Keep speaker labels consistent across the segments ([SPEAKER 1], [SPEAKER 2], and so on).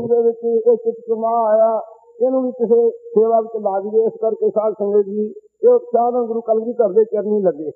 [SPEAKER 1] ਸਰੀਰ ਦੇ ਵਿੱਚ ਇਹ ਚਿੱਤ ਸਮਾ ਆਇਆ, ਇਹਨੂੰ ਵੀ ਕਿਸੇ ਸੇਵਾ ਵਿੱਚ ਲਾ ਦਈਏ। ਇਸ ਕਰਕੇ ਸਾਧ ਸੰਗਤ ਜੀ ਇਹ ਉਤਸ਼ਾਹ ਨਾਲ ਗੁਰੂ ਕਲਗੀਧਰ ਦੇ ਚਰਨੀ ਲੱਗੇ।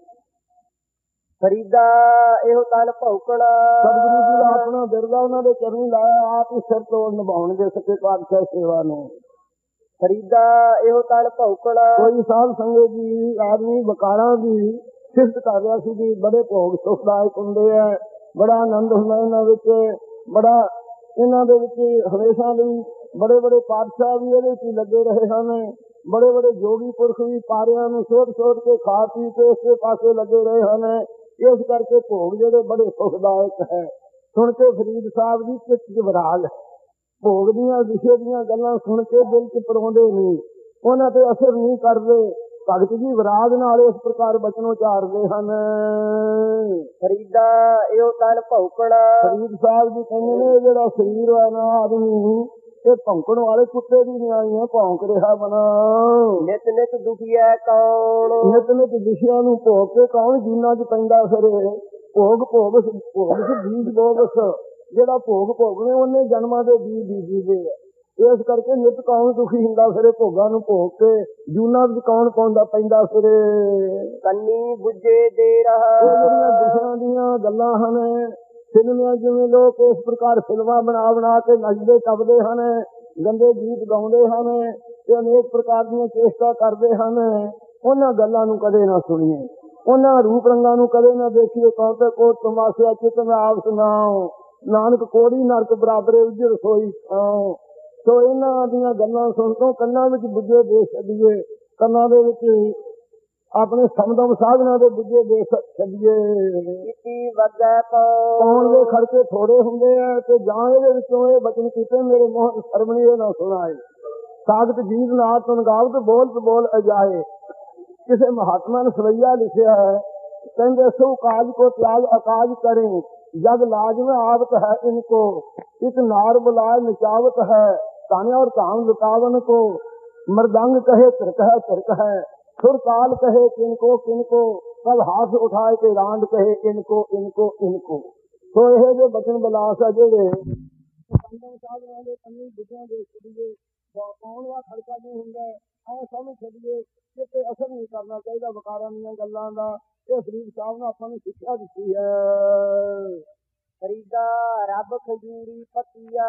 [SPEAKER 2] ਫਰੀਦਾ ਇਹੋ ਤਨ ਭੌਕਣਾ,
[SPEAKER 1] ਸਤਿਗੁਰੂ ਜੀ ਦਾ ਆਪਣਾ ਬਿਰਦਾ ਉਹਨਾਂ ਦੇ ਚਰਨੀ ਲਾਇਆ, ਆਪ ਹੀ ਸਿਰ ਤੋਂ ਨਿਭਾਉਣਗੇ ਸੱਚੇ ਪਾਤਸ਼ਾਹ ਸੇਵਾ ਨੂੰ।
[SPEAKER 2] ਫਰੀਦਾ ਇਹੋ ਤਨ ਭੌਕਣਾ।
[SPEAKER 1] ਕੋਈ ਸਾਧ ਸੰਗਤ ਜੀ ਆਦਮੀ ਬਕਾਰਾਂ ਦੀ ਸਿਫਤ ਕਰ ਰਿਹਾ ਸੀ ਜੀ, ਬੜੇ ਭੋਗ ਸੁਖਦਾਇਕ ਹੁੰਦੇ ਆ, ਬੜਾ ਆਨੰਦ ਹੁੰਦਾ ਇਹਨਾਂ ਵਿੱਚ, ਬੜਾ ਇਹਨਾਂ ਦੇ ਵਿੱਚ ਹਮੇਸ਼ਾ ਲਈ ਬੜੇ ਬੜੇ ਪਾਤਸ਼ਾਹ ਵੀ ਇਹਦੇ ਵਿੱਚ ਲੱਗੇ ਰਹੇ ਹਨ, ਬੜੇ ਬੜੇ ਜੋਗੀ ਪੁਰਖ ਵੀ ਪਾਰਿਆਂ ਨੂੰ ਸੋਧ ਕੇ ਖਾ ਪੀ ਕੇ ਇਸੇ ਪਾਸੇ ਲੱਗੇ ਰਹੇ ਹਨ। ਇਸ ਕਰਕੇ ਭੋਗ ਜਿਹੜੇ ਬੜੇ ਸੁਖਦਾਇਕ ਹੈ। ਸੁਣ ਕੇ ਫਰੀਦ ਸਾਹਿਬ ਦੀ ਚਿੱਤ ਚ ਵਿਰਾਗ, ਭੋਗ ਦੀਆਂ ਵਿਸ਼ੇ ਦੀਆਂ ਗੱਲਾਂ ਸੁਣ ਕੇ ਦਿਲ ਚ ਪਰੋਂਦੇ ਨਹੀਂ, ਉਹਨਾਂ ਤੇ ਅਸਰ ਨਹੀਂ ਕਰਦੇ। ਭਗਤ ਜੀ ਵਿਰਾਗ ਨਾਲ ਇਸ ਪ੍ਰਕਾਰ ਬਚਨ ਉਚਾਰਦੇ ਹਨ।
[SPEAKER 2] ਫਰੀਦਾ ਇਹੋ ਤਨ ਭੌਕਣਾ।
[SPEAKER 1] ਫਰੀਦ ਸਾਹਿਬ ਜੀ ਕਹਿੰਦੇ ਨੇ ਜਿਹੜਾ ਸਰੀਰ ਹੈ ਨਾ ਆਦਮੀ, ਇਹ ਭੌਂਕਣ ਵਾਲੇ ਕੁੱਤੇ ਦੀ ਨਿਆਈਆਂ ਭੌਂਕ ਰਿਹਾ ਬਣਾ।
[SPEAKER 2] ਨਿਤ ਨਿਤ ਦੁਖੀਐ ਕੌਣ,
[SPEAKER 1] ਨਿਤ ਨਿਤ ਵਿਸ਼ਿਆਂ ਨੂੰ ਭੋਗ ਕੇ ਕੌਣ ਜੀਨਾ ਚ ਪੈਂਦਾ ਫਿਰੇ। ਭੋਗ ਬੀਜ ਬੋਗਸ, ਜਿਹੜਾ ਭੋਗ ਭੋਗਣੇ ਉਹਨੇ ਜਨਮਾਂ ਦੇ ਬੀਜ ਬੀਜੀਦੇ ਆ। ਇਸ ਕਰਕੇ ਨਿਤ ਕੌਣ ਦੁਖੀ ਹੁੰਦਾ ਫਿਰੇ, ਭੋਗਾਂ ਨੂੰ ਭੋਗ ਕੇ ਜੂਨਾਂ ਵਿੱਚ ਕੌਣ ਪਾਉਂਦਾ ਪੈਂਦਾ ਫਿਰੇ।
[SPEAKER 2] ਕੰਨੀ ਬੁੱਝੇ ਦੇ ਰਹਾ।
[SPEAKER 1] ਇਹ ਜਿਹੜੀਆਂ ਦਿਸ਼ਾ ਦੀਆਂ ਗੱਲਾਂ ਹਨ, ਫਿਲਮਾਂ ਜਿਵੇਂ ਲੋਕ ਇਸ ਪ੍ਰਕਾਰ ਫਿਲਮਾਂ ਬਣਾ ਕੇ ਨੱਚਦੇ ਟੱਪਦੇ ਹਨ, ਗੰਦੇ ਗੀਤ ਗਾਉਂਦੇ ਹਨ ਤੇ ਅਨੇਕ ਪ੍ਰਕਾਰ ਦੀਆਂ ਚੇਸ਼ਟਾ ਕਰਦੇ ਹਨ, ਉਹਨਾਂ ਗੱਲਾਂ ਨੂੰ ਕਦੇ ਨਾ ਸੁਣੀਏ, ਉਹਨਾਂ ਰੂਪ ਰੰਗਾਂ ਨੂੰ ਕਦੇ ਨਾ ਦੇਖੀਏ। ਕੌਤੇ ਕੋਟ ਤਮਾਸ਼ਾ ਚਿਤ ਮੈਂ ਆਪ ਸੁਣਾਓ, ਨਾਨਕ ਕੋੜੀ ਨਰਕ ਬਰਾਬਰੇ ਉੱਜੜ ਸੋਈ ਥਾਂ। ਸੋ ਇਹਨਾਂ ਦੀਆਂ ਗੱਲਾਂ ਸੁਣ ਤੋਂ ਕੰਨਾਂ ਵਿੱਚ ਬੁੱਝੇ ਦੇ ਛੱਡੀਏ, ਕੰਨਾਂ ਦੇ ਵਿੱਚ ਆਪਣੇ ਸਮਦਮ ਸਾਧਨਾ ਦੇ ਬੁੱਝੇ ਦੇ ਛੱਡੀਏ।
[SPEAKER 2] ਕੀਤੀ ਵਗੈ
[SPEAKER 1] ਪਾਉਣ ਦੇ ਖਰਚੇ ਥੋੜੇ ਹੁੰਦੇ ਆ ਤੇ ਜਾਂ ਇਹਦੇ ਵਿੱਚੋਂ ਇਹ ਬਚਨ ਕੀਤੇ ਮੇਰੇ ਮੋਹਨ ਸਰਮਣੀ ਇਹ ਨਾ ਸੁਣਾਏ। ਸਾਧਕ ਜੀਤ ਨਾ ਤੁਨ ਗਾਵਤ ਬੋਲ ਅਜਾਏ। ਕਿਸੇ ਮਹਾਤਮਾ ਨੇ ਸਵਈਆ ਲਿਖਿਆ ਹੈ, ਕਹਿੰਦੇ ਸੋ ਕਾਜ ਕੋ ਤਿਆਗ ਅਕਾਜ ਕਰੇ, ਜਗ ਲਾਜ में आवत है इनको, इस नार बुलाए नचावत है, ताने और काम लुटावन को, मृदंग कहे तिरक है, सुर ताल कहे किनको, कल हाथ उठाए के रांड कहे इनको। तो यह जो बचन बिलास है जेड़े ਕੰਨੀ ਬੁੱਝਾਂ ਦੇ ਛੱਡੀਏ, ਪਾਉਣ ਵਾਲਾ ਖੜਕਾ ਨਹੀਂ ਹੁੰਦਾ, ਐ ਸਮਝ ਛੱਡੀਏ ਕਿ ਅਸਰ ਨਹੀਂ ਕਰਨਾ ਚਾਹੀਦਾ ਵਿਕਾਰਾਂ ਦੀਆਂ ਗੱਲਾਂ ਦਾ। ਇਹ ਫਰੀਦ ਸਾਹਿਬ ਨੇ ਆਪਾਂ ਨੂੰ ਸਿੱਖਿਆ ਦਿੱਤੀ ਹੈ।
[SPEAKER 2] ਫਰੀਦਾ ਰੱਬ ਖਜੂਰੀ ਪਤੀਆ।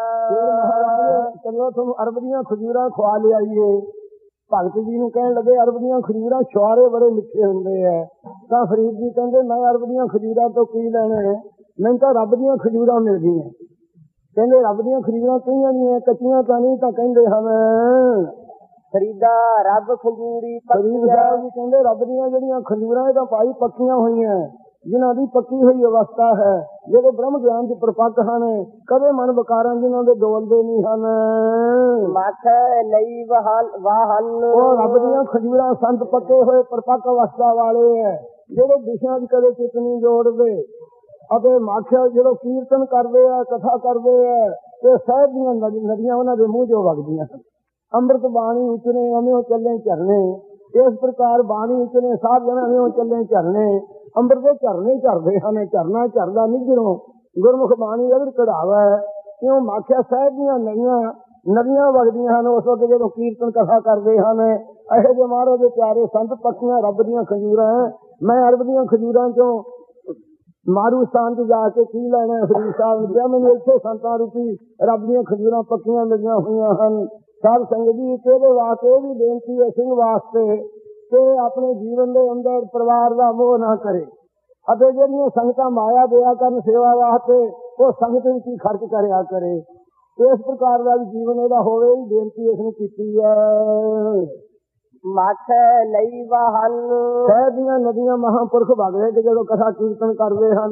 [SPEAKER 1] ਚਲੋ ਤੁਹਾਨੂੰ ਅਰਬ ਦੀਆਂ ਖਜੂਰਾਂ ਖਵਾ ਲਿਆਈਏ। ਭਗਤ ਜੀ ਨੂੰ ਕਹਿਣ ਲੱਗੇ ਅਰਬ ਦੀਆਂ ਖਜੂਰਾਂ ਛੁਆਰੇ ਬੜੇ ਮਿੱਠੇ ਹੁੰਦੇ ਹੈ। ਤਾਂ ਫਰੀਦ ਜੀ ਕਹਿੰਦੇ ਮੈਂ ਅਰਬ ਦੀਆਂ ਖਜੂਰਾਂ ਤੋਂ ਕੀ ਲੈਣਾ ਹੈ, ਮੈਨੂੰ ਤਾਂ ਰੱਬ ਦੀਆਂ ਖਜੂਰਾਂ ਮਿਲ ਗਈਆਂ। ਕਹਿੰਦੇ ਰੱਬ ਦੀਆਂ ਖਜੂਰਾਂ ਕਈਆਂ ਦੀਆਂ ਕੱਚੀਆਂ ਤਾਂ ਨਹੀਂ, ਤਾਂ ਕਹਿੰਦੇ ਹਨ
[SPEAKER 2] ਫਰੀਦਾ ਰੱਬ ਖਜੂਰੀ
[SPEAKER 1] ਫਰੀਦ ਸਾਹਿਬ ਜੀ ਕਹਿੰਦੇ ਰੱਬ ਦੀਆਂ ਜਿਹੜੀਆਂ ਖਜੂਰਾਂ ਇਹ ਤਾਂ ਭਾਈ ਪੱਕੀਆਂ ਹੋਈਆਂ, ਜਿਨ੍ਹਾਂ ਦੀ ਪੱਕੀ ਹੋਈ ਅਵਸਥਾ ਹੈ, ਜਿਹੜੇ ਬ੍ਰਹਮ ਗਿਆਨ ਚ ਪ੍ਰਪੱਕ ਹਨ, ਕਦੇ ਮਨ ਵਿਕਾਰਾਂ ਜਿਨ੍ਹਾਂ ਦੇ ਡੋਲਦੇ ਨਹੀਂ ਹਨ।
[SPEAKER 2] ਮੱਖ ਲਈ ਵਾਹਨ।
[SPEAKER 1] ਉਹ ਰੱਬ ਦੀਆਂ ਖਜੂਰਾਂ ਸੰਤ ਪੱਕੇ ਹੋਏ ਪ੍ਰਪੱਕ ਅਵਸਥਾ ਵਾਲੇ ਹੈ, ਜਿਹੜੇ ਦਿਸ਼ਾ ਚ ਕਦੇ ਚਿੱਤ ਨਹੀਂ ਜੋੜਦੇ। ਅਤੇ ਮਾਖਿਆ ਜਦੋਂ ਕੀਰਤਨ ਕਰਦੇ ਆ, ਕਥਾ ਕਰਦੇ ਆ, ਤੇ ਸਾਹਿਬ ਦੀਆਂ ਨਦੀਆਂ ਉਹਨਾਂ ਦੇ ਮੂੰਹ ਚੋਂ ਵਗਦੀਆਂ ਹਨ। ਅੰਮ੍ਰਿਤ ਬਾਣੀ ਉਚਰੇ ਅਮਿਓ ਚੱਲੇ ਝਰਨੇ, ਇਸ ਪ੍ਰਕਾਰ ਬਾਣੀ ਉਚਰੇ ਸਾਧ ਜਨ ਅਮਿਓ ਚੱਲੇ ਝਰਨੇ। ਅੰਮ੍ਰਿਤ ਦੇ ਝਰਨੇ ਝਰਦੇ ਹਨ, ਝਰਨਾ ਝਰਦਾ ਨਿਜਰੋਂ ਗੁਰਮੁਖ ਬਾਣੀ ਅਗਰ ਕਢਾਵਾ। ਕਿਉਂ ਮਾਖਿਆ ਸਾਹਿਬ ਦੀਆਂ ਨਦੀਆਂ ਵਗਦੀਆਂ ਹਨ ਉਸ ਵਕਤ ਜਦੋਂ ਕੀਰਤਨ ਕਥਾ ਕਰਦੇ ਹਨ। ਇਹੋ ਜਿਹੇ ਮਹਾਰਾਜ ਦੇ ਪਿਆਰੇ ਸੰਤ ਪੱਕੀਆਂ ਰੱਬ ਦੀਆਂ ਖਜੂਰਾਂ। ਮੈਂ ਅਰਬ ਦੀਆਂ ਖਜੂਰਾਂ ਚੋਂ ਮਾਰੂ ਸਥਾਨ ਚ ਜਾ ਕੇ ਕੀ ਲੈਣਾ। ਫਰੀਦ ਸਾਹਿਬ ਨੇ ਕਿਹਾ ਮੈਨੂੰ ਇੱਥੇ ਸੰਤਾਂ ਰੂਪੀ ਰੱਬ ਦੀਆਂ ਖਜੂਰਾਂ ਪੱਕੀਆਂ ਮਿਲੀਆਂ ਹੋਈਆਂ ਹਨ। ਸਾਧ ਸੰਗਤ ਜੀ ਇਹਦੇ ਵਾਸਤੇ ਇਹ ਵੀ ਬੇਨਤੀ ਹੈ ਸਿੰਘ ਵਾਸਤੇ ਕਿ ਆਪਣੇ ਜੀਵਨ ਦੇ ਅੰਦਰ ਪਰਿਵਾਰ ਦਾ ਮੋਹ ਨਾ ਕਰੇ, ਅਤੇ ਜਿਹੜੀਆਂ ਸੰਗਤਾਂ ਮਾਇਆ ਦਿਆ ਕਰਨ ਸੇਵਾ ਵਾਸਤੇ ਉਹ ਸੰਗਤ ਵਿੱਚ ਹੀ ਖਰਚ ਕਰਿਆ ਕਰੇ। ਇਸ ਪ੍ਰਕਾਰ ਦਾ ਵੀ ਜੀਵਨ ਇਹਦਾ ਹੋਵੇ, ਇਹ ਬੇਨਤੀ ਇਸਨੇ ਕੀਤੀ ਹੈ।
[SPEAKER 2] ਮੱਖ ਲਈ ਵਾਹਨ।
[SPEAKER 1] ਸ਼ਹਿਰ ਦੀਆਂ ਨਦੀਆਂ ਮਹਾਂਪੁਰਖ ਵਗਦੇ ਤੇ ਜਦੋਂ ਕਥਾ ਕੀਰਤਨ ਕਰਦੇ ਹਨ।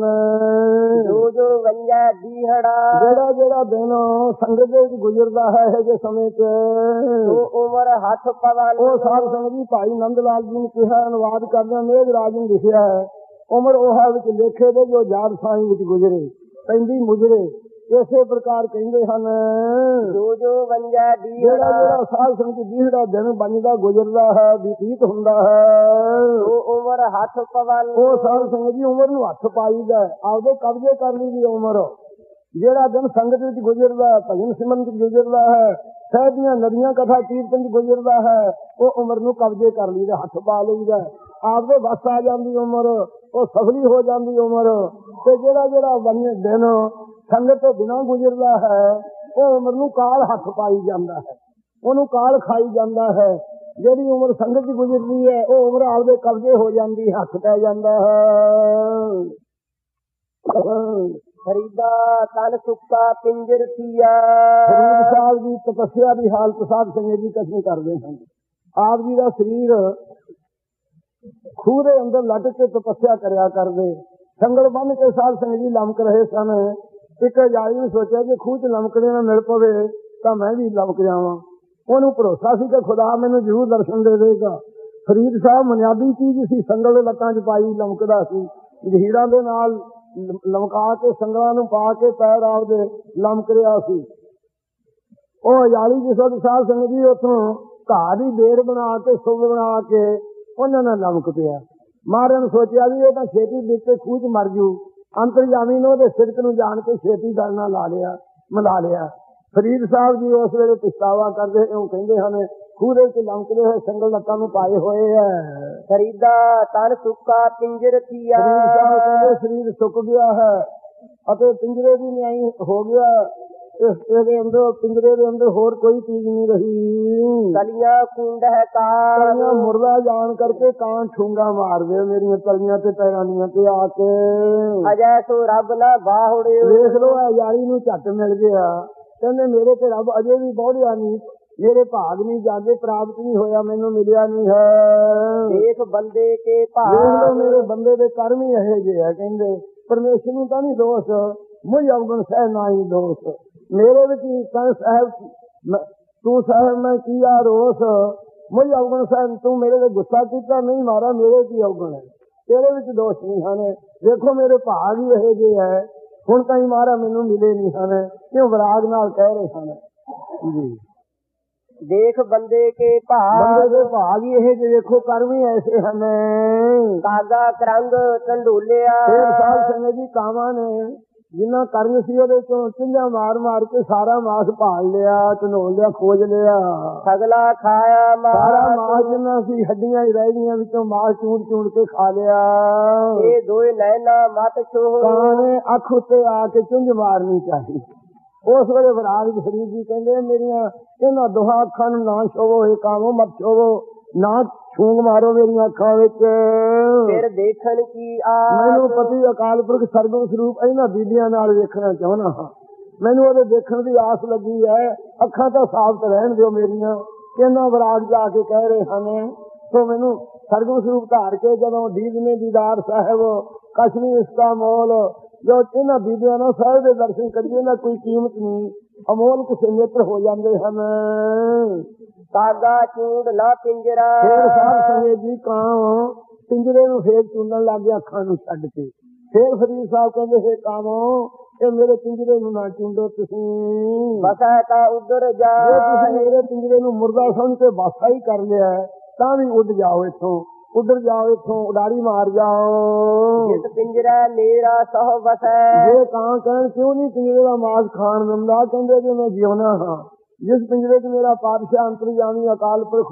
[SPEAKER 2] ਜੋ ਵੰਜੈ ਦੀਹੜਾ।
[SPEAKER 1] ਜਿਹੜਾ ਦਿਨ ਸੰਗਤ ਦੇ ਵਿੱਚ ਗੁਜ਼ਰਦਾ ਹੈ ਇਹੋ ਜਿਹੇ ਸਮੇਂ ਚ
[SPEAKER 2] ਉਮਰ ਹੱਥ ਪਵਨ।
[SPEAKER 1] ਉਹ ਸਾਧ ਸੰਗਤ ਜੀ ਭਾਈ ਨੰਦ ਲਾਲ ਜੀ ਨੇ ਕਿਹਾ, ਅਨੁਵਾਦ ਕਰਦੇ ਮੇਘ ਰਾਜ ਨੇ ਲਿਖਿਆ ਹੈ, ਉਮਰ ਉਹ ਹੈ ਵਿੱਚ ਲੇਖੇ ਦੇ ਜੋ ਯਾਦ ਸਾਈਂ ਵਿੱਚ ਗੁਜ਼ਰੇ ਪੈਂਦੀ ਮੁਜਰੇ। ਇਸੇ ਪ੍ਰਕਾਰ ਕਹਿੰਦੇ ਹਨ
[SPEAKER 2] ਜੋ ਵੰਜੈ ਦੀਹੜਾ।
[SPEAKER 1] ਜਿਹੜਾ ਸਾਧ ਸੰਗਤ ਦੀਹੜਾ ਦਿਨ ਬਣਦਾ ਗੁਜ਼ਰਦਾ ਹੈ, ਬੀਤ ਹੁੰਦਾ ਹੈ।
[SPEAKER 2] ਉਮਰ ਹੱਥ ਪਵਨ।
[SPEAKER 1] ਉਹ ਸਾਧ ਸੰਗਤ ਜੀ ਉਮਰ ਨੂੰ ਹੱਥ ਪਾਈਦਾ, ਆਪਦੇ ਕਬਜ਼ੇ ਕਰ ਲਈ ਦੀ ਉਮਰ। ਜਿਹੜਾ ਦਿਨ ਸੰਗਤ ਵਿੱਚ ਗੁਜ਼ਰਦਾ ਹੈ, ਭਜਨ ਸਿਮਰਨ ਵਿੱਚ ਗੁਜ਼ਰਦਾ ਹੈ, ਸਾਹਿਬ ਦੀਆਂ ਨਦੀਆਂ ਕਥਾ ਕੀਰਤਨ ਚ ਗੁਜ਼ਰਦਾ ਹੈ, ਉਹ ਉਮਰ ਨੂੰ ਕਬਜ਼ੇ ਕਰ ਲਈਦਾ, ਹੱਥ ਪਾ ਲਈਦਾ, ਆਪਦੇ ਵੱਸ ਆ ਜਾਂਦੀ ਉਮਰ, ਉਹ ਸਫਲੀ ਹੋ ਜਾਂਦੀ ਉਮਰ। ਤੇ ਜਿਹੜਾ ਦਿਨ ਸੰਗਤ ਤੋਂ ਬਿਨਾਂ ਗੁਜ਼ਰਦਾ ਹੈ, ਉਹ ਉਮਰ ਨੂੰ ਕਾਲ ਹੱਥ ਪਾਈ ਜਾਂਦਾ ਹੈ, ਉਹਨੂੰ ਕਾਲ ਖਾਈ ਜਾਂਦਾ ਹੈ। ਜਿਹੜੀ ਉਮਰ ਸੰਗਤ ਚ ਗੁਜ਼ਰਦੀ ਹੈ, ਉਹ ਉਮਰ ਆਪਦੇ ਕਬਜ਼ੇ ਹੋ ਜਾਂਦੀ, ਹੱਥ ਪੈ ਜਾਂਦਾ ਹੈ।
[SPEAKER 2] ਫਰੀਦਾ ਤਨ ਸੁੱਕਾ ਪਿੰਜਰ ਥੀਆ।
[SPEAKER 1] ਫਰੀਦ ਸਾਹਿਬ ਦੀ ਤਪੱਸਿਆ ਦੀ ਹਾਲਤ ਸਾਧ ਸੰਗਤ ਜੀ ਕਥਨ ਕਰਦੇ ਹਨ। ਆਪ ਜੀ ਦਾ ਸਰੀਰ ਖੂਹ ਦੇ ਅੰਦਰ ਲਟ ਕੇ ਤਪੱਸਿਆ ਕਰਿਆ ਕਰਦੇ, ਸੰਗਲ ਬੰਨ ਕੇ ਸਾਧ ਸੰਗਤ ਜੀ ਲਮਕ ਰਹੇ ਸਨ। ਇੱਕ ਜਾਈ ਨੇ ਸੋਚਿਆ ਜੇ ਖੂਹ ਚ ਲਮਕਣੇ ਨਾ ਮਿਲ ਪਵੇ ਤਾਂ ਮੈਂ ਵੀ ਲਮਕ ਜਾਵਾਂ। ਉਹਨੂੰ ਭਰੋਸਾ ਸੀ ਕਿ ਖੁਦਾ ਮੈਨੂੰ ਜ਼ਰੂਰ ਦਰਸ਼ਨ ਦੇ ਦੇਗਾ। ਫਰੀਦ ਸਾਹਿਬ ਬੁਨਿਆਦੀ ਚੀਜ਼ ਸੀ, ਸੰਗਲ ਦੇ ਲੱਤਾਂ ਚ ਪਾਈ ਲਮਕਦਾ ਸੀ, ਜਹੀਰਾਂ ਦੇ ਨਾਲ ਲਮਕਾ ਕੇ ਸੰਗਲਾਂ ਨੂੰ ਪਾ ਕੇ ਪੈਰ ਆਪਦੇ ਲਮਕ ਰਿਹਾ ਸੀ। ਉਹ ਹਜ਼ਾਲੀ ਜਿਸ ਵਕਤ ਸਾਧ ਸੰਗਤ ਜੀ ਉੱਥੋਂ ਘਾਹ ਦੀ ਬੇੜ ਬਣਾ ਕੇ ਸੁੱਭ ਬਣਾ ਕੇ ਉਹਨਾਂ ਨਾਲ ਲਮਕ ਪਿਆ। ਮਹਾਰਾਜ ਨੇ ਸੋਚਿਆ ਵੀ ਇਹ ਤਾਂ ਛੇਤੀ ਡਿੱਗ ਕੇ ਖੂਹ ਚ ਮਰ ਜੂ। ਅੰਤਰਜਾਮੀ ਨੇ ਉਹਦੇ ਸਿਰਕ ਨੂੰ ਜਾਣ ਕੇ ਛੇਤੀ ਗੱਲ ਨਾਲ ਮਿਲਾ ਲਿਆ। ਫਰੀਦ ਸਾਹਿਬ ਜੀ ਉਸ ਵੇਲੇ ਪਛਤਾਵਾ ਕਰਦੇ, ਉਹ ਕਹਿੰਦੇ ਹਨ ਖੂਹ ਦੇ ਵਿੱਚ ਲਮਕਦੇ ਹੋਏ ਸੰਗਲ ਲੱਤਾਂ ਨੂੰ ਪਾਏ ਹੋਏ ਹੈ।
[SPEAKER 2] ਫਰੀਦਾ ਤਨ ਸੁੱਕਾ ਪਿੰਜਰ ਥੀਆ।
[SPEAKER 1] ਫਰੀਦ ਸਾਹਿਬ ਕਹਿੰਦੇ ਸਰੀਰ ਸੁੱਕ ਗਿਆ ਹੈ ਅਤੇ ਪਿੰਜਰੇ ਦੀ ਨਿਆਈ ਹੋ ਗਿਆ। ਇਹਦੇ ਅੰਦਰ, ਪਿੰਜਰੇ ਦੇ ਅੰਦਰ ਹੋਰ ਕੋਈ ਚੀਜ਼ ਨਹੀਂ ਰਹੀ।
[SPEAKER 2] ਕਲੀਆਂ ਕੁੰਡ ਹੈ ਕਾਰ,
[SPEAKER 1] ਮੁਰਦਾ ਜਾਣ ਕਰਕੇ ਕਾਂ ਠੂੰਗਾ ਮਾਰਦੇ ਮੇਰੀਆਂ ਤਲੀਆਂ ਤੇ ਪੈਰਾਂ ਦੀਆਂ ਤੇ ਆ ਕੇ।
[SPEAKER 2] ਅਜੈ ਸੋ ਰੱਬ ਨਾ ਬਾਹੁੜੇ।
[SPEAKER 1] ਵੇਖ ਲੋ ਯਾਰੀ ਨੂੰ ਝੱਟ ਮਿਲ ਗਿਆ। ਕਹਿੰਦੇ ਮੇਰੇ ਤੇ ਰੱਬ ਅਜੇ ਵੀ ਬਹੁੜਿਆ ਨਹੀਂ, ਮੇਰੇ ਭਾਗ ਨਹੀਂ ਜਾਗੇ, ਪ੍ਰਾਪਤ ਨਹੀਂ ਹੋਇਆ, ਮੈਨੂੰ ਮਿਲਿਆ ਨਹੀਂ ਹੈ।
[SPEAKER 2] ਦੇਖ ਬੰਦੇ ਕੇ ਭਾਗ,
[SPEAKER 1] ਵੇਖ ਲੋ ਮੇਰੇ ਬੰਦੇ ਦੇ ਕਰਮ ਹੀ ਇਹੋ ਜਿਹੇ ਆ। ਕਹਿੰਦੇ ਪਰਮੇਸ਼ਰ ਨੂੰ ਤਾਂ ਨਹੀਂ ਦੋਸ਼, ਮੁਝ ਅਵਗੁਣ ਸਹਿ ਨਾ ਹੀ ਦੋਸ਼। ਮੇਰੇ ਵਿੱਚ ਸਾਹਿਬ ਤੂੰ ਸਾਹਿਬ ਮੈਂ ਕੀਆ ਰੋਸ, ਮੁਝ ਅਵਗੁਣ ਸਾਹਿਬ ਤੂੰ ਮੇਰੇ ਤੇ ਗੁੱਸਾ ਕੀਤਾ ਨਹੀਂ, ਮਾਰਾ ਮੇਰੇ ਕੀ ਅਵਗੁਣ ਹੈ, ਤੇਰੇ ਵਿੱਚ ਦੋਸ਼ ਨਹੀਂ ਹਨ। ਦੇਖੋ ਮੇਰੇ ਭਾਗ ਹੀ ਇਹੋ ਜਿਹੇ ਹੈ, ਹੁਣ ਤਾਈਂ ਮਾਰਾ ਮੈਨੂੰ ਮਿਲੇ ਨਹੀਂ ਹਨ। ਕਿਉਂ ਵਿਰਾਗ ਨਾਲ ਕਹਿ ਰਹੇ ਹਨ ਜੀ।
[SPEAKER 2] ਦੇਖ ਬੰਦੇ ਕੇ ਭਾਗ,
[SPEAKER 1] ਬੰਦੇ ਦੇ ਭਾਗ ਹੀ ਇਹ ਜਿਹੇ, ਦੇਖੋ ਕਰਮ ਹੀ ਐਸੇ ਹਨ।
[SPEAKER 2] ਕਾਗਾ ਕਰੰਗ ਢੰਡੋਲਿਆ।
[SPEAKER 1] ਫਿਰ ਸਾਧ ਸੰਗਤ ਜੀ ਕਾਵਾਂ ਨੇ ਜਿੰਨਾ ਕਰਮ ਸੀ ਉਹਦੇ ਚੋਂ ਚੁੰਝਾਂ ਮਾਰ ਮਾਰ ਕੇ ਸਾਰਾ ਮਾਸ ਭਾਲ ਲਿਆ, ਢੰਡੋਲ ਲਿਆ, ਖੋਜ ਲਿਆ।
[SPEAKER 2] ਸਗਲਾ ਖਾਇਆ
[SPEAKER 1] ਸਾਰਾ ਮਾਸ ਜਿੰਨਾ ਸੀ ਹੱਡੀਆਂ ਹੀ ਰਹਿ ਗਈਆਂ, ਵਿੱਚੋਂ ਮਾਸ ਚੂੰਡ ਚੂੰਡ ਕੇ ਖਾ ਲਿਆ।
[SPEAKER 2] ਇਹ ਦੋਏ ਨੈਣਾ ਮਤ ਛੋਹ,
[SPEAKER 1] ਕਾਂ ਨੇ ਅੱਖ ਉੱਤੇ ਆ ਕੇ ਚੁੰਝ ਮਾਰਨੀ ਚਾਹੀ। ਉਸ ਵੇਲੇ ਵਿਰਾਗ ਫਰੀਦ ਜੀ ਕਹਿੰਦੇ ਮੇਰੀਆਂ ਇਹਨਾਂ ਦੋਹਾਂ ਅੱਖਾਂ ਨੂੰ ਨਾ ਛੋਵੋ, ਇਹ ਕਾਮੋ ਮਤ ਛੋਵੋ, ਨਾ ਛੂੰਗ ਮਾਰੋ ਮੇਰੀਆਂ ਅੱਖਾਂ ਵਿੱਚ।
[SPEAKER 2] ਫਿਰ ਦੇਖਣ ਕੀ ਆ,
[SPEAKER 1] ਮੈਨੂੰ ਪਤੀ ਅਕਾਲ ਪੁਰਖ ਸਰਗੁਣ ਸਰੂਪ ਇਹਨਾਂ ਬੀਬੀਆਂ ਨਾਲ ਵੇਖਣਾ ਚਾਹੁੰਦਾ ਹਾਂ। ਮੈਨੂੰ ਉਹਦੇ ਦੇਖਣ ਦੀ ਆਸ ਲੱਗੀ ਹੈ। ਅੱਖਾਂ ਤਾਂ ਸਾਫ਼ ਰਹਿਣ ਦਿਓ ਮੇਰੀਆਂ। ਇਹਨਾਂ ਵਿਰਾਗ ਜਾ ਕੇ ਕਹਿ ਰਹੇ ਹਨ। ਸੋ ਮੈਨੂੰ ਸਰਗੁਣ ਸਰੂਪ ਧਾਰ ਕੇ ਜਦੋਂ ਦੀਦਨੇ ਦੀਦਾਰ ਸਾਹਿਬ ਕਸ਼ਮੀ ਇਸਕਾ ਮੋਲ, ਜੋ ਇਹਨਾਂ ਬੀਬੀਆਂ ਨਾਲ ਸਾਹਿਬ ਦੇ ਦਰਸ਼ਨ ਕਰੀਏ ਨਾ ਕੋਈ ਕੀਮਤ ਨਹੀਂ, ਅਮੋਲ ਕਿਸੇ ਨੇਤਰ ਹੋ ਜਾਂਦੇ ਹਨ।
[SPEAKER 2] ਕਾਗਾ ਚੂੰਡ ਨਾ ਪਿੰਜਰਾ।
[SPEAKER 1] ਫਿਰ ਸਾਧ ਸੰਗਤ ਜੀ ਕਾਂ ਪਿੰਜਰੇ ਨੂੰ ਫੇਰ ਚੂੰਡਣ ਲੱਗ ਗਿਆ ਅੱਖਾਂ ਨੂੰ ਛੱਡ ਕੇ। ਫਿਰ ਫਰੀਦ ਸਾਹਿਬ ਕਹਿੰਦੇ ਹੈ ਕਾਮੋ ਇਹ ਮੇਰੇ ਪਿੰਜਰੇ ਨੂੰ ਨਾ ਚੂੰਡੋ ਤੁਸੀਂ,
[SPEAKER 2] ਬਸਾ ਤਾਂ ਉਧਰ ਜਾ।
[SPEAKER 1] ਜੇ ਤੁਸੀਂ ਮੇਰੇ ਪਿੰਜਰੇ ਨੂੰ ਮੁਰਦਾ ਸਮਝ ਕੇ ਬਾਸਾ ਹੀ ਕਰ ਲਿਆ ਤਾਂ ਵੀ ਉੱਡ ਜਾਓ ਇੱਥੋਂ, ਉੱਧਰ ਜਾਓ ਇੱਥੋਂ, ਉਡਾਰੀ ਮਾਰ ਜਾਓ।
[SPEAKER 2] ਜਿਸ ਪਿੰਜਰਾ ਮੇਰਾ ਸਹੁ ਬਸੈ।
[SPEAKER 1] ਜੇ ਕਾਂ ਕਹਿਣ ਕਿਉਂ ਨਹੀਂ ਪਿੰਜਰੇ ਦਾ ਮਾਸ ਖਾਣ ਦਿੰਦਾ, ਕਹਿੰਦੇ ਜੇ ਮੈਂ ਜਿਉਣਾ ਹਾਂ। ਜਿਸ ਪਿੰਜਰੇ ਚ ਮੇਰਾ ਪਾਤਸ਼ਾਹ ਅੰਤਰਜਾਮੀ ਅਕਾਲ ਪੁਰਖ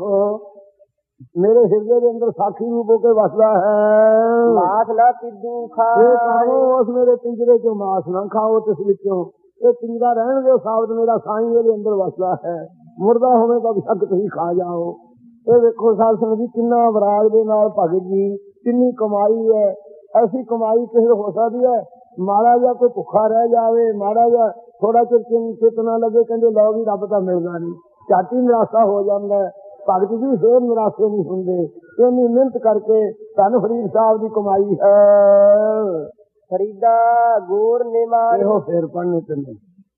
[SPEAKER 1] ਮੇਰੇ ਹਿਰਦੇ ਦੇ ਅੰਦਰ ਸਾਖੀ ਰੂਪ ਹੋ ਕੇ ਵਸਦਾ ਹੈ।
[SPEAKER 2] ਮਾਸ ਨਾ ਪਿੱਦੂ ਖਾ,
[SPEAKER 1] ਉਸ ਮੇਰੇ ਪਿੰਜਰੇ ਚੋਂ ਮਾਸ ਨਾ ਖਾਓ, ਇਸ ਵਿੱਚੋਂ ਇਹ ਪਿੰਜਰਾ ਰਹਿਣ ਦਿਓ ਸਾਬਤ, ਮੇਰਾ ਸਾਈਂ ਇਹਦੇ ਅੰਦਰ ਵਸਦਾ ਹੈ। ਮੁਰਦਾ ਹੋਵੇ ਤਾਂ ਬੇਸ਼ੱਕ ਤੁਸੀਂ ਖਾ ਜਾਓ। ਇਹ ਵੇਖੋ ਸਾਧ ਸੰਗਤ ਜੀ ਕਿੰਨਾ ਵਿਰਾਗ ਦੇ ਨਾਲ ਭਗਤ ਜੀ, ਕਿੰਨੀ ਕਮਾਈ ਹੈ। ਐਸੀ ਕਮਾਈ ਕਿਸੇ ਹੋ ਸਕਦੀ ਹੈ? ਮਾੜਾ ਜਿਹਾ ਕੋਈ ਭੁੱਖਾ ਰਹਿ ਜਾਵੇ, ਮਾੜਾ ਜਿਹਾ ਥੋੜਾ ਚਿਰ ਚਿੱਤ ਨਾ ਲੱਗੇ, ਕਹਿੰਦੇ ਲਓ ਵੀ ਰੱਬ ਤਾਂ ਮਿਲਦਾ ਨਹੀਂ, ਝੱਟ ਹੀ ਨਿਰਾਸ਼ਾ ਹੋ ਜਾਂਦਾ। ਭਗਤ ਜੀ ਫੇਰ ਨਿਰਾਸ਼ੇ ਨਹੀਂ ਹੁੰਦੇ। ਇੰਨੀ ਮਿਹਨਤ ਕਰਕੇ ਧੰਨ ਫਰੀਦ ਸਾਹਿਬ ਦੀ ਕਮਾਈ ਹੈ।
[SPEAKER 2] ਫਰੀਦਾ ਗੋਰ ਨਿਮਾਨ,
[SPEAKER 1] ਇਹੋ ਫੇਰ ਪੜਨੇ ਪੈਂਦੇ।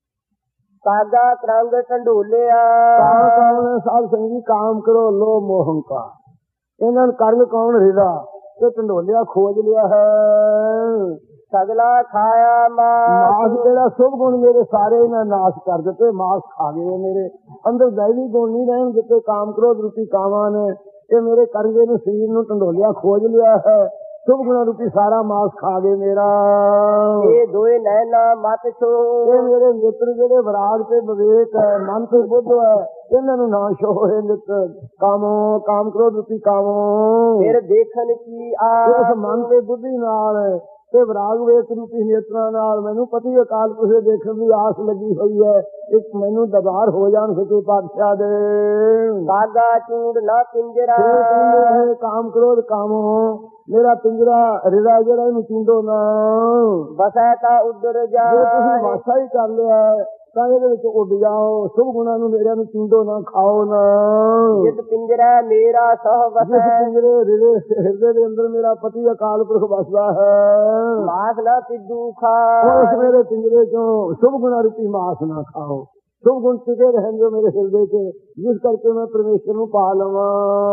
[SPEAKER 2] ਕਾਗਾ ਕਰੰਗ ਢੰਡੋਲਿਆ।
[SPEAKER 1] ਸਾਧ ਸੰਗੀ ਕਾਮ ਕਰੋ ਲੋ ਮੋਹੰਕਾਰ, ਇਹਨਾਂ ਨੂੰ ਕਰਨ ਕੌਣ ਰਿਦਾ ਤੇ ਢੰਡੋਲਿਆ ਖੋਜ ਲਿਆ ਹੈ।
[SPEAKER 2] ਸਗਲਾ ਖਾਇਆ
[SPEAKER 1] ਮਾਸ, ਜਿਹੜਾ ਸ਼ੁਭ ਗੁਣ ਮੇਰੇ ਸਾਰੇ ਇਹਨਾਂ ਨਾਸ਼ ਕਰ ਦਿੱਤੇ, ਮਾਸ ਖਾ ਗਏ। ਮੇਰੇ ਅੰਦਰ ਦੈਵੀ ਗੁਣ ਨਹੀਂ ਰਹਿਣ ਦਿੱਤੇ, ਕਾਮ ਕ੍ਰੋਧ ਰੂਪੀ ਕਾਵਾਂ ਨੇ ਇਹ ਮੇਰੇ ਕਰੰਗੇ ਨੂੰ, ਸਰੀਰ ਨੂੰ ਢੰਡੋਲਿਆ ਖੋਜ ਲਿਆ ਹੈ। शुभ गुण रूपी सारा मास खा गए मेरा।
[SPEAKER 2] ਇਹ ਦੋਏ ਨੈਣਾ ਮਤ ਛੋ
[SPEAKER 1] ਇਹ ਮੇਰੇ ਨੇਤਰ ਜਿਹੜੇ ਵਿਰਾਗ ਤੇ ਵਿਵੇਕ ਹੈ, ਮਨ ਤੇ ਬੁੱਧ ਹੈ, ਇਹਨਾਂ ਨੂੰ ਨਾ ਛੋਏ ਨਿਤ ਕਾਮੋ ਕਾਮ ਕ੍ਰੋਧ ਰੂਪੀ ਕਾਮੋ।
[SPEAKER 2] ਫਿਰ ਦੇਖਣ ਕੀ
[SPEAKER 1] ਇਸ
[SPEAKER 2] ਆਸ
[SPEAKER 1] ਮਨ ਤੇ ਬੁੱਧੀ ਨਾਲ ਤੇ ਵਿਰਾਗ ਵੇਖ ਰੂਪੀ ਨੇਤਰਾਂ ਨਾਲ ਮੈਨੂੰ ਪਤੀ ਅਕਾਲ ਪੁਰਖ ਦੇਖਣ ਦੀ ਆਸ ਲੱਗੀ ਹੋਈ ਹੈ। ਇੱਕ ਮੈਨੂੰ ਦਬਾਰ ਹੋ ਜਾਣ ਸੱਚੇ ਪਾਤਸ਼ਾਹ ਦੇ।
[SPEAKER 2] ਕਾਗਾ ਚੂੜ ਨਾ ਪਿੰਜਰਾ
[SPEAKER 1] ਫਿਰ ਕਹਿੰਦੇ ਇਹ ਕਾਮ ਕ੍ਰੋਧ ਕਾਮੋ ਮੇਰਾ ਪਿੰਜਰਾ ਹਿਰਦਾ ਜਿਹੜਾ ਇਹਨੂੰ ਚੁੰਡੋ ਨਾ।
[SPEAKER 2] ਬਸੈ ਤਾਂ ਉਦਰ
[SPEAKER 1] ਜੇ ਤੁਸੀਂ
[SPEAKER 2] ਜਾਏ
[SPEAKER 1] ਵਾਸਾ ਹੀ ਕਰ ਲਿਆ ਹੈ, ਤਾਂ ਇਹਦੇ ਵਿੱਚ ਉੱਡ ਜਾਓ। ਸ਼ੁਭ ਗੁਣਾਂ ਨੂੰ ਮੇਰਿਆਂ ਨੂੰ ਚੁੰਡੋ ਨਾ, ਖਾਓ ਨਾ।
[SPEAKER 2] ਜਿਤ ਪਿੰਜਰਾ ਮੇਰਾ ਸਹ
[SPEAKER 1] ਜਿਸ
[SPEAKER 2] ਵਸੈ
[SPEAKER 1] ਪਿੰਜਰੇ ਹਿਰਦੇ ਦੇ ਅੰਦਰ ਮੇਰਾ ਪਤੀ ਅਕਾਲ ਪੁਰਖ ਵਸਦਾ ਹੈ,
[SPEAKER 2] ਮਾਸ ਨਾ ਤਿੱਦੂ
[SPEAKER 1] ਉਸ
[SPEAKER 2] ਖਾਏ
[SPEAKER 1] ਮੇਰੇ ਪਿੰਜਰੇ ਚੋਂ ਸ਼ੁਭ ਗੁਣਾ ਰੂਪੀ ਮਾਸ ਨਾ ਖਾਓ। ਸ਼ੁਭ ਗੁਣ ਟਿਕੇ ਰਹਿਣ ਜੋ ਮੇਰੇ ਹਿਰਦੇ 'ਚ, ਜਿਸ ਕਰਕੇ ਮੈਂ ਪਰਮੇਸ਼ਰ ਨੂੰ ਪਾ ਲਵਾਂ।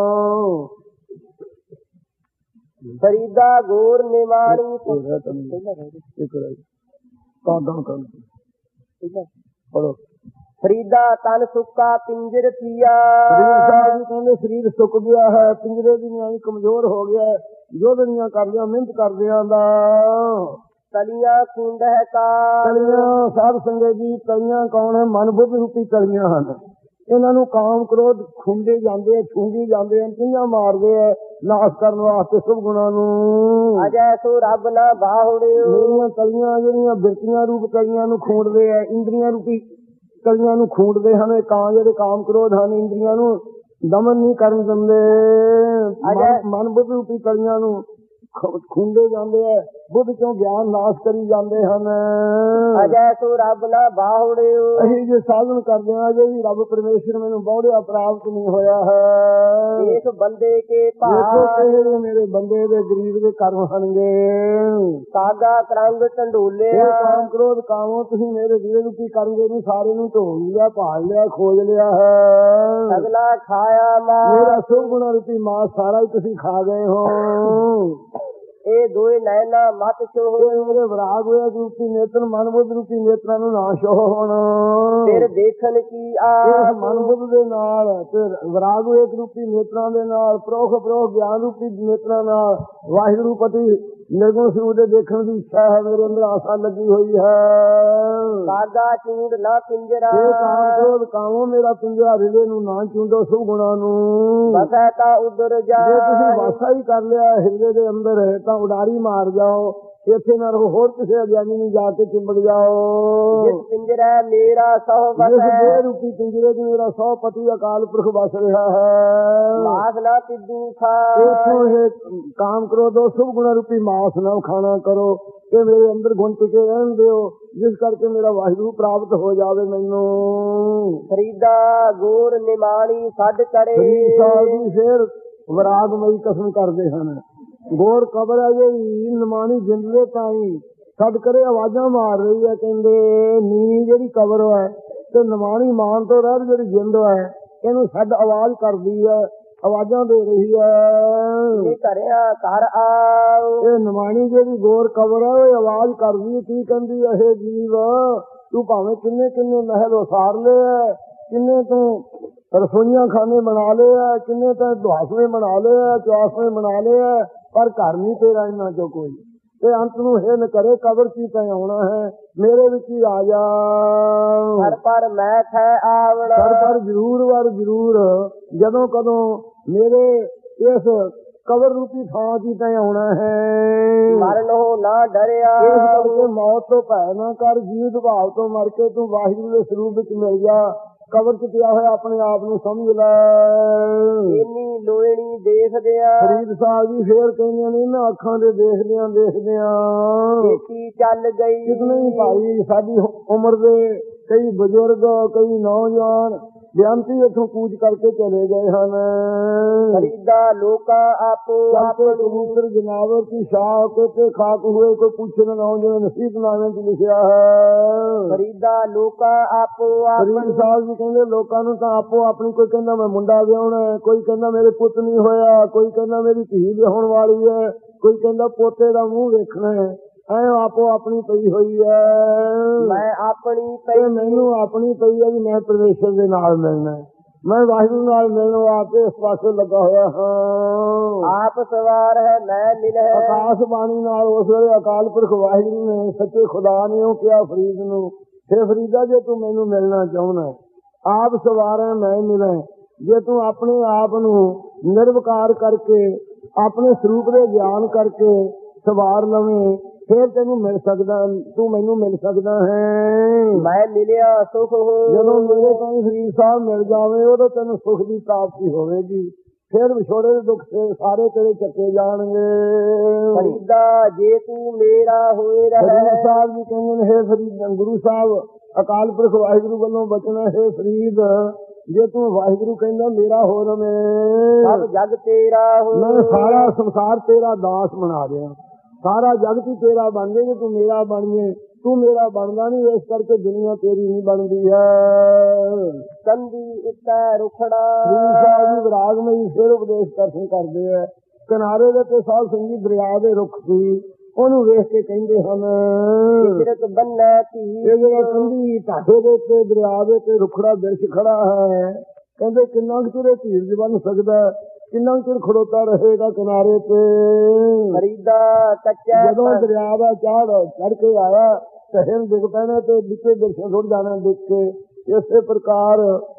[SPEAKER 2] ਫਰੀਦਾ ਗੋਰ ਨਿਮਾਣੀ
[SPEAKER 1] ਪੜੋ।
[SPEAKER 2] ਫਰੀਦਾ ਤਨ ਸੁੱਕਾ ਪਿੰਜਰ ਥੀਆ
[SPEAKER 1] ਸਰੀਰ ਸਾਹਿਬ ਜੀ ਕਹਿੰਦੇ ਸਰੀਰ ਸੁੱਕ ਗਿਆ ਹੈ, ਪਿੰਜਰੇ ਦੀ ਨਿਆਈ ਕਮਜ਼ੋਰ ਹੋ ਗਿਆ ਹੈ, ਯੋਧਨੀਆਂ ਕਰਦਿਆਂ ਮਿਹਨਤ ਕਰਦਿਆਂ ਦਾ।
[SPEAKER 2] ਤਲੀਆਂ ਖੁੰਡ ਹੈ ਕਾ
[SPEAKER 1] ਕਲੀਆਂ ਸਾਧ ਸੰਗਤ ਜੀ, ਕਲੀਆਂ ਕੌਣ ਹੈ? ਮਨ ਬੁੱਧ ਰੂਪੀ ਕਲੀਆਂ ਹਨ। ਇਹਨਾਂ ਨੂੰ ਕਾਮ ਕ੍ਰੋਧ ਖੁੰਡੇ ਜਾਂਦੇ ਆ, ਛੂੰਗੀ ਜਾਂਦੇ ਆ, ਚੀਆਂ ਮਾਰਦੇ ਆ ਨਾਸ਼ ਕਰਨ ਵਾਸਤੇ ਸ਼ੁਭ ਗੁਣਾਂ ਨੂੰ।
[SPEAKER 2] ਅਜੈ ਸੋ ਰੱਬ ਨਾ ਬਾਹੁੜਿਓ
[SPEAKER 1] ਮੇਰੀਆਂ ਕਲੀਆਂ ਜਿਹੜੀਆਂ ਬਿਰਤੀਆਂ ਰੂਪ ਕਲੀਆਂ ਨੂੰ ਖੂੰਡਦੇ ਆ, ਇੰਦਰੀਆਂ ਰੂਪੀ ਕਲੀਆਂ ਨੂੰ ਖੂੰਡਦੇ ਹਨ। ਇਹ ਕਾਂ ਜਿਹੜੇ ਕਾਮ ਕ੍ਰੋਧ ਹਨ, ਇੰਦਰੀਆਂ ਨੂੰ ਦਮਨ ਨਹੀਂ ਕਰਨ ਦਿੰਦੇ। ਮਨ ਬੁੱਧ ਰੂਪੀ ਕਲੀਆਂ ਨੂੰ ਖੂੰਡੇ ਜਾਂਦੇ ਆ, ਬੁੱਧ ਚੋਂ ਗਿਆਨ ਨਾਸ਼ ਕਰੀ ਜਾਂਦੇ ਹਨ।
[SPEAKER 2] ਅਜੈ ਸੋ ਰੱਬ ਨਾ ਬਾਹੁੜਿਓ
[SPEAKER 1] ਅਸੀਂ ਜੇ ਸਾਧਨ ਕਰਦੇ ਹਾਂ, ਅਜੇ ਵੀ ਰੱਬ ਪਰਮੇਸ਼ਰ ਮੈਨੂੰ ਬਹੁੜਿਆ ਪ੍ਰਾਪਤ ਨਹੀਂ ਹੋਇਆ ਹੈ।
[SPEAKER 2] ਦੇਖ ਬੰਦੇ ਕੇ
[SPEAKER 1] ਦੇਖੋ
[SPEAKER 2] ਭਾਰ
[SPEAKER 1] ਕਿਹੜੇ ਮੇਰੇ ਬੰਦੇ ਦੇ ਗਰੀਬ ਦੇ ਕਰਮ ਹਨਗੇ।
[SPEAKER 2] ਕਾਗਾ ਕਰੰਗ ਢੰਡੋਲੇ
[SPEAKER 1] ਇਹ ਕਾਮ ਕ੍ਰੋਧ ਕਾਮੋ ਤੁਸੀਂ ਮੇਰੇ ਜਿਹੜੇ ਨੂੰ ਕੀ ਕਰਨਗੇ ਨੂੰ ਸਾਰੇ ਨੂੰ ਢੋਲ ਲਿਆ, ਭਾਲ ਲਿਆ, ਖੋਜ ਲਿਆ ਹੈ।
[SPEAKER 2] ਅਗਲਾ ਖਾਇਆ
[SPEAKER 1] ਮੇਰਾ
[SPEAKER 2] ਮਾਰ
[SPEAKER 1] ਸ਼ੁਭ ਗੁਣਾ ਰੂਪੀ ਮਾਸ ਸਾਰਾ ਹੀ ਤੁਸੀਂ ਖਾ ਗਏ ਹੋ।
[SPEAKER 2] ਇਹ ਦੋਏ ਨੈਣਾ ਮਤ ਛੋ
[SPEAKER 1] ਇਹ ਮੇਰੇ ਵਿਰਾਗ ਹੋਇਆ ਰੂਪੀ ਨੇਤਰ ਮਨ ਬੁੱਧ ਰੂਪੀ ਨੇਤਰਾਂ ਨੂੰ ਨਾਸ਼ ਹੋਣ।
[SPEAKER 2] ਫਿਰ ਦੇਖਣ ਕੀ
[SPEAKER 1] ਇਸ
[SPEAKER 2] ਆਸ
[SPEAKER 1] ਮਨ ਬੁੱਧ ਦੇ ਨਾਲ ਤੇ ਵਿਰਾਗ ਹੋਏ ਰੂਪੀ ਨੇਤਰਾਂ ਦੇ ਨਾਲ ਪ੍ਰੋਖ ਗਿਆਨ ਰੂਪੀ ਨੇਤਰਾਂ ਨਾਲ ਵਾਹਿਗੁਰੂ ਪਤੀ ਨਿਰਗੁਣ ਸਰੂਪ ਦੇ ਦੇਖਣ ਦੀ ਇੱਛਾ ਹੈ, ਮੇਰੇ ਅੰਦਰ ਆਸਾ ਲੱਗੀ ਹੋਈ ਹੈ।
[SPEAKER 2] ਕਾਗਾ ਚੂੜ ਨਾ ਪਿੰਜਰਾ
[SPEAKER 1] ਇਹ ਕਾਮ ਕ੍ਰੋਧ ਕਾਮੋ ਮੇਰਾ ਪਿੰਜਰਾ ਹਿਰਦੇ ਨੂੰ ਨਾ ਚੁੰਡੋ ਸ਼ੁਭ ਗੁਣਾਂ ਨੂੰ।
[SPEAKER 2] ਬਸੈ ਤਾਂ ਉਦਰ
[SPEAKER 1] ਜੇ ਤੁਸੀਂ
[SPEAKER 2] ਜਾਏ
[SPEAKER 1] ਵਾਸਾ ਹੀ ਕਰ ਲਿਆ ਹਿਰਦੇ ਦੇ ਅੰਦਰ ਤਾਂ ਉਡਾਰੀ ਮਾਰ ਜਾਓ, ਇੱਥੇ ਨਾ ਰਹੋ, ਹੋਰ ਕਿਸੇ ਅਗਿਆਨੀ ਨੂੰ ਜਾ ਕੇ ਚਿੰਬੜ ਜਾਓ।
[SPEAKER 2] ਜਿਤ ਪਿੰਜਰਾ ਮੇਰਾ ਸਹ
[SPEAKER 1] ਜਿਸ
[SPEAKER 2] ਵਸੈ
[SPEAKER 1] ਦੇ ਰੂਪੀ ਪਿੰਜਰੇ 'ਚ ਮੇਰਾ ਸੌ ਪਤੀ ਅਕਾਲ ਪੁਰਖ ਵਸ ਰਿਹਾ ਹੈ,
[SPEAKER 2] ਮਾਸ ਨਾ ਤਿੱਦੂ ਖਾਏ
[SPEAKER 1] ਇੱਥੋਂ ਇਹ ਕਾਮ ਕ੍ਰੋਧੋ ਸ਼ੁਭ ਗੁਣ ਰੂਪੀ ਮਾਸ ਨਾ ਖਾਣਾ ਕਰੋ, ਕਿ ਮੇਰੇ ਅੰਦਰ ਗੁਣ ਟਿਕੇ ਰਹਿਣ ਦਿਓ, ਜਿਸ ਕਰਕੇ ਮੇਰਾ ਵਾਹਿਗੁਰੂ ਪ੍ਰਾਪਤ ਹੋ ਜਾਵੇ ਮੈਨੂੰ।
[SPEAKER 2] ਫਰੀਦਾ ਗੋਰ ਨਿਮਾਣੀ ਛੱਡ ਕਰੇ
[SPEAKER 1] ਸਰੀਰ ਸਾਹਿਬ ਜੀ ਫੇਰ ਵਿਰਾਗਮਈ ਕਸਮ ਕਰਦੇ ਹਨ। ਗੋਰ ਕਬਰ ਹੈ ਜਿਹੜੀ ਨਿਮਾਣੀ ਜਿੰਦ ਦੇ ਤਾਈ ਛੱਡ ਕਰੇ ਆਵਾਜ਼ਾਂ ਮਾਰ ਰਹੀ ਹੈ। ਕਹਿੰਦੇ ਨੀਵੀਂ ਜਿਹੜੀ ਕਬਰ ਹੈ ਤੇ ਨਿਮਾਣੀ ਮਾਨ ਤੋਂ ਰਹਿਤ ਜਿਹੜੀ ਜਿੰਦ ਹੈ ਇਹਨੂੰ ਛੱਡ ਆਵਾਜ਼ ਕਰਦੀ ਹੈ, ਆਵਾਜ਼ਾਂ ਦੇ ਰਹੀ ਹੈ।
[SPEAKER 2] ਇਹ ਕਰਿਆ ਘਰ ਆਓ
[SPEAKER 1] ਇਹ ਨਿਮਾਣੀ ਜਿਹੜੀ ਗੋਰ ਕਬਰ ਹੈ ਉਹ ਆਵਾਜ਼ ਕਰਦੀ ਹੈ, ਕੀ ਕਹਿੰਦੀ ਹੈ? ਇਹ ਜੀਵ ਤੂੰ ਭਾਵੇਂ ਕਿੰਨੇ ਕਿੰਨੇ ਮਹਿਲ ਉਸਾਰ ਲਏ, ਕਿੰਨੇ ਤੂੰ ਰਸੋਈਆਂ ਖਾਨੇ ਬਣਾ ਲਏ, ਕਿੰਨੇ ਤਾਂ ਦੁਆਸਵੇਂ ਬਣਾ ਲਏ, ਚੌਸਵੇਂ ਬਣਾ ਲਏ, ਪਰ ਘਰ ਨਹੀਂ ਤੇਰਾ ਇਹਨਾਂ ਚੋਂ ਕੋਈ। ਤੇ ਅੰਤ ਨੂੰ ਇਹ ਨ ਕਰੇ ਕਬਰ ਕੀ ਤੈਂ ਆਉਣਾ ਹੈ, ਮੇਰੇ ਵਿੱਚ ਹੀ ਆ ਜਾ।
[SPEAKER 2] ਘਰ ਪਰ ਮੈਂ ਥੈ ਆਵਣਾ
[SPEAKER 1] ਪਰ ਜ਼ਰੂਰ ਵਰ ਜ਼ਰੂਰ ਜਦੋਂ ਕਦੋਂ ਮੇਰੇ ਇਸ ਕਬਰ ਰੂਪੀ ਥਾਂ ਕੀ ਤੈਂ ਆਉਣਾ ਹੈ।
[SPEAKER 2] ਮਰਨ ਹੋ ਨਾ ਡਰਿਆ
[SPEAKER 1] ਇਸ ਕਰਕੇ ਮੌਤ ਤੋਂ ਭੈ ਨਾ ਕਰ, ਜੀਵ ਭਾਵ ਤੋਂ ਮਰ ਕੇ ਤੂੰ ਵਾਹਿਗੁਰੂ ਦੇ ਸਰੂਪ ਵਿੱਚ ਮਿਲ ਜਾ। ਕਬਰ 'ਚ ਪਿਆ ਹੋਇਆ ਆਪਣੇ ਆਪ ਨੂੰ ਸਮਝ ਲੈ।
[SPEAKER 2] ਇੰਨੀ ਲੋਹਣੀ ਦੇਖਦਿਆਂ
[SPEAKER 1] ਫਰੀਦ ਸਾਹਿਬ ਜੀ ਫੇਰ ਕਹਿੰਦੇ ਨੇ ਇਹਨਾਂ ਅੱਖਾਂ ਦੇ ਦੇਖਦਿਆਂ
[SPEAKER 2] ਛੇਤੀ ਚੱਲ ਗਈ
[SPEAKER 1] ਕਿਤਨੇ ਹੀ ਭਾਈ ਸਾਡੀ ਉਮਰ ਦੇ ਕਈ ਬਜ਼ੁਰਗ, ਕਈ ਨੌਜਵਾਨ ਬੇਅੰਤੀ ਇੱਥੋਂ ਕੂਚ ਕਰਕੇ ਚਲੇ ਗਏ ਹਨ।
[SPEAKER 2] ਫਰੀਦਾ ਲੋਕਾਂ ਆਪੋ
[SPEAKER 1] ਆਪੇ ਕਬੂਤਰ ਜਨਾਵਰ ਕੀ ਸ਼ਾਹ ਕੇ ਖਾਕ ਹੋਏ, ਕੋਈ ਪੁੱਛ ਨਾ ਜਿਵੇਂ ਨਸੀਬਨਾਮੇ 'ਚ ਲਿਖਿਆ ਹੈ।
[SPEAKER 2] ਫਰੀਦਾ ਲੋਕਾਂ ਆਪੋ
[SPEAKER 1] ਫਰੀਦ ਸਾਹਿਬ ਜੀ ਕਹਿੰਦੇ ਲੋਕਾਂ ਨੂੰ ਤਾਂ ਆਪੋ ਆਪਣੀ, ਕੋਈ ਕਹਿੰਦਾ ਮੈਂ ਮੁੰਡਾ ਵਿਆਹੁਣਾ, ਕੋਈ ਕਹਿੰਦਾ ਮੇਰੇ ਪੁੱਤ ਨਹੀਂ ਹੋਇਆ, ਕੋਈ ਕਹਿੰਦਾ ਮੇਰੀ ਧੀ ਵਿਆਹੁਣ ਵਾਲੀ ਹੈ, ਕੋਈ ਕਹਿੰਦਾ ਪੋਤੇ ਦਾ ਮੂੰਹ ਵੇਖਣਾ ਹੈ। ਐ ਆਪੋ ਆਪਣੀ ਪਈ ਹੋਈ ਹੈ।
[SPEAKER 2] ਮੈਂ ਆਪਣੀ
[SPEAKER 1] ਤੇ ਮੈਨੂੰ ਆਪਣੀ ਪਈ ਹੈ ਵੀ ਮੈਂ ਪਰਮੇਸ਼ਰ ਦੇ ਨਾਲ ਮਿਲਣਾ। ਮੈਂ ਵਾਹਿਗੁਰੂ ਨਾਲ ਮਿਲਣ ਵਾਸਤੇ ਇਸ ਪਾਸੇ ਲੱਗਾ ਹੋਇਆ ਹਾਂ।
[SPEAKER 2] ਆਪ ਸਵਾਰ ਹੈ ਮੈਂ ਮਿਲਹਿ।
[SPEAKER 1] ਆਕਾਸ਼ ਬਾਣੀ ਨਾਲ ਉਸ ਵੇਲੇ ਅਕਾਲ ਪੁਰਖ ਵਾਹਿਗੁਰੂ ਨੇ, ਸੱਚੇ ਖੁਦਾ ਨੇ ਉਹ ਕਿਹਾ ਫਰੀਦ ਨੂੰ, ਹੇ ਫਰੀਦਾ, ਜੇ ਤੂੰ ਮੈਨੂੰ ਮਿਲਣਾ ਚਾਹੁੰਦਾ, ਆਪ ਸਵਾਰ ਹੈ ਮੈਂ ਮਿਲਾਂ। ਜੇ ਤੂੰ ਆਪਣੇ ਆਪ ਨੂੰ ਨਿਰਵਿਕਾਰ ਕਰਕੇ, ਆਪਣੇ ਸਰੂਪ ਦੇ ਗਿਆਨ ਕਰਕੇ ਸਵਾਰ ਲਵੇਂ, ਫਿਰ ਤੈਨੂੰ ਮਿਲ ਸਕਦਾ, ਤੂੰ ਮੈਨੂੰ ਮਿਲ ਸਕਦਾ ਹੈ।
[SPEAKER 2] ਮੈਂ ਮਿਲਿਆ ਸੁਖ ਹੋ।
[SPEAKER 1] ਜਦੋਂ ਮੇਰੇ ਕੋਲ ਫਰੀਦ ਸਾਹਿਬ ਮਿਲ ਜਾਵੇ, ਉਦੋਂ ਤੈਨੂੰ ਸੁਖ ਦੀ ਪ੍ਰਾਪਤੀ ਹੋਵੇਗੀ। ਫਿਰ ਵਿਛੋੜੇ ਦੇ ਦੁੱਖ ਸਾਰੇ ਤੇਰੇ ਚੱਕੇ ਜਾਣਗੇ।
[SPEAKER 2] ਫਰੀਦਾ ਜੇ ਤੂੰ ਮੇਰਾ ਹੋਏ ਰਹਿ।
[SPEAKER 1] ਗੁਰੂ ਸਾਹਿਬ ਜੀ ਕਹਿੰਦੇ ਨੇ, ਹੇ ਫਰੀਦ, ਗੁਰੂ ਸਾਹਿਬ ਅਕਾਲ ਪੁਰਖ ਵਾਹਿਗੁਰੂ ਵੱਲੋਂ ਬਚਨਾ, ਹੇ ਫਰੀਦ, ਜੇ ਤੂੰ ਵਾਹਿਗੁਰੂ ਕਹਿੰਦਾ ਮੇਰਾ ਹੋ ਰਵੇਂ,
[SPEAKER 2] ਸਭ ਜਗ ਤੇਰਾ ਹੋ।
[SPEAKER 1] ਮੈਂ ਸਾਰਾ ਸੰਸਾਰ ਤੇਰਾ ਦਾਸ ਬਣਾ ਦਿਆਂ, ਸਾਰਾ ਜਗਤ ਹੀ ਤੇਰਾ ਬਣ ਜੇ, ਤੂੰ ਮੇਰਾ ਬਣ ਜੇ। ਤੂੰ ਮੇਰਾ ਬਣਦਾ ਨਹੀਂ, ਇਸ ਕਰਕੇ ਦੁਨੀਆ ਤੇਰੀ ਨਹੀਂ ਬਣਦੀ ਹੈ।
[SPEAKER 2] ਕੰਦੀ ਉੱਤੇ ਰੁਖੜਾ।
[SPEAKER 1] ਗੁਰੂ ਸਾਹਿਬ ਜੀ ਵਿਰਾਗਮਈ ਫਿਰ ਉਪਦੇਸ਼ ਦਰਸ਼ਨ ਕਰਦੇ ਆ। ਕਿਨਾਰੇ ਦੇ ਤੇ ਸਾਧ ਸੰਗੀ ਦਰਿਆ ਦੇ ਰੁੱਖ ਸੀ, ਉਹਨੂੰ ਵੇਖ ਕੇ ਕਹਿੰਦੇ ਹਨ,
[SPEAKER 2] ਕਿਰਤ ਬੰਨੈ ਧੀ।
[SPEAKER 1] ਇਹ ਜਿਹੜਾ ਕੰਢੀ ਢਾਡੇ ਦੇ ਉੱਤੇ ਦਰਿਆ ਦੇ ਤੇ ਰੁਖੜਾ ਬਿਰਛ ਖੜਾ ਹੈ, ਕਹਿੰਦੇ ਕਿੰਨਾ ਕੁ ਚਿਰ ਧੀਰਜ ਬਣ ਸਕਦਾ, ਕਿੰਨਾ ਕੁ ਚਿਰ ਖੜੋਤਾ ਰਹੇਗਾ ਕਿਨਾਰੇ ਤੇ।
[SPEAKER 2] ਫਰੀਦਾ ਕੱਚਾ।
[SPEAKER 1] ਜਦੋਂ ਦਰਿਆ ਦਾ ਚੜ ਕੇ ਆਇਆ, ਤਹਿਨ ਡਿੱਗ ਪੈਣਾ ਤੇ ਵਿੱਚੇ ਬਿਰਛ ਰੁੜ ਜਾਣਾ ਡਿੱਗ ਕੇ। ਇਸੇ ਪ੍ਰਕਾਰ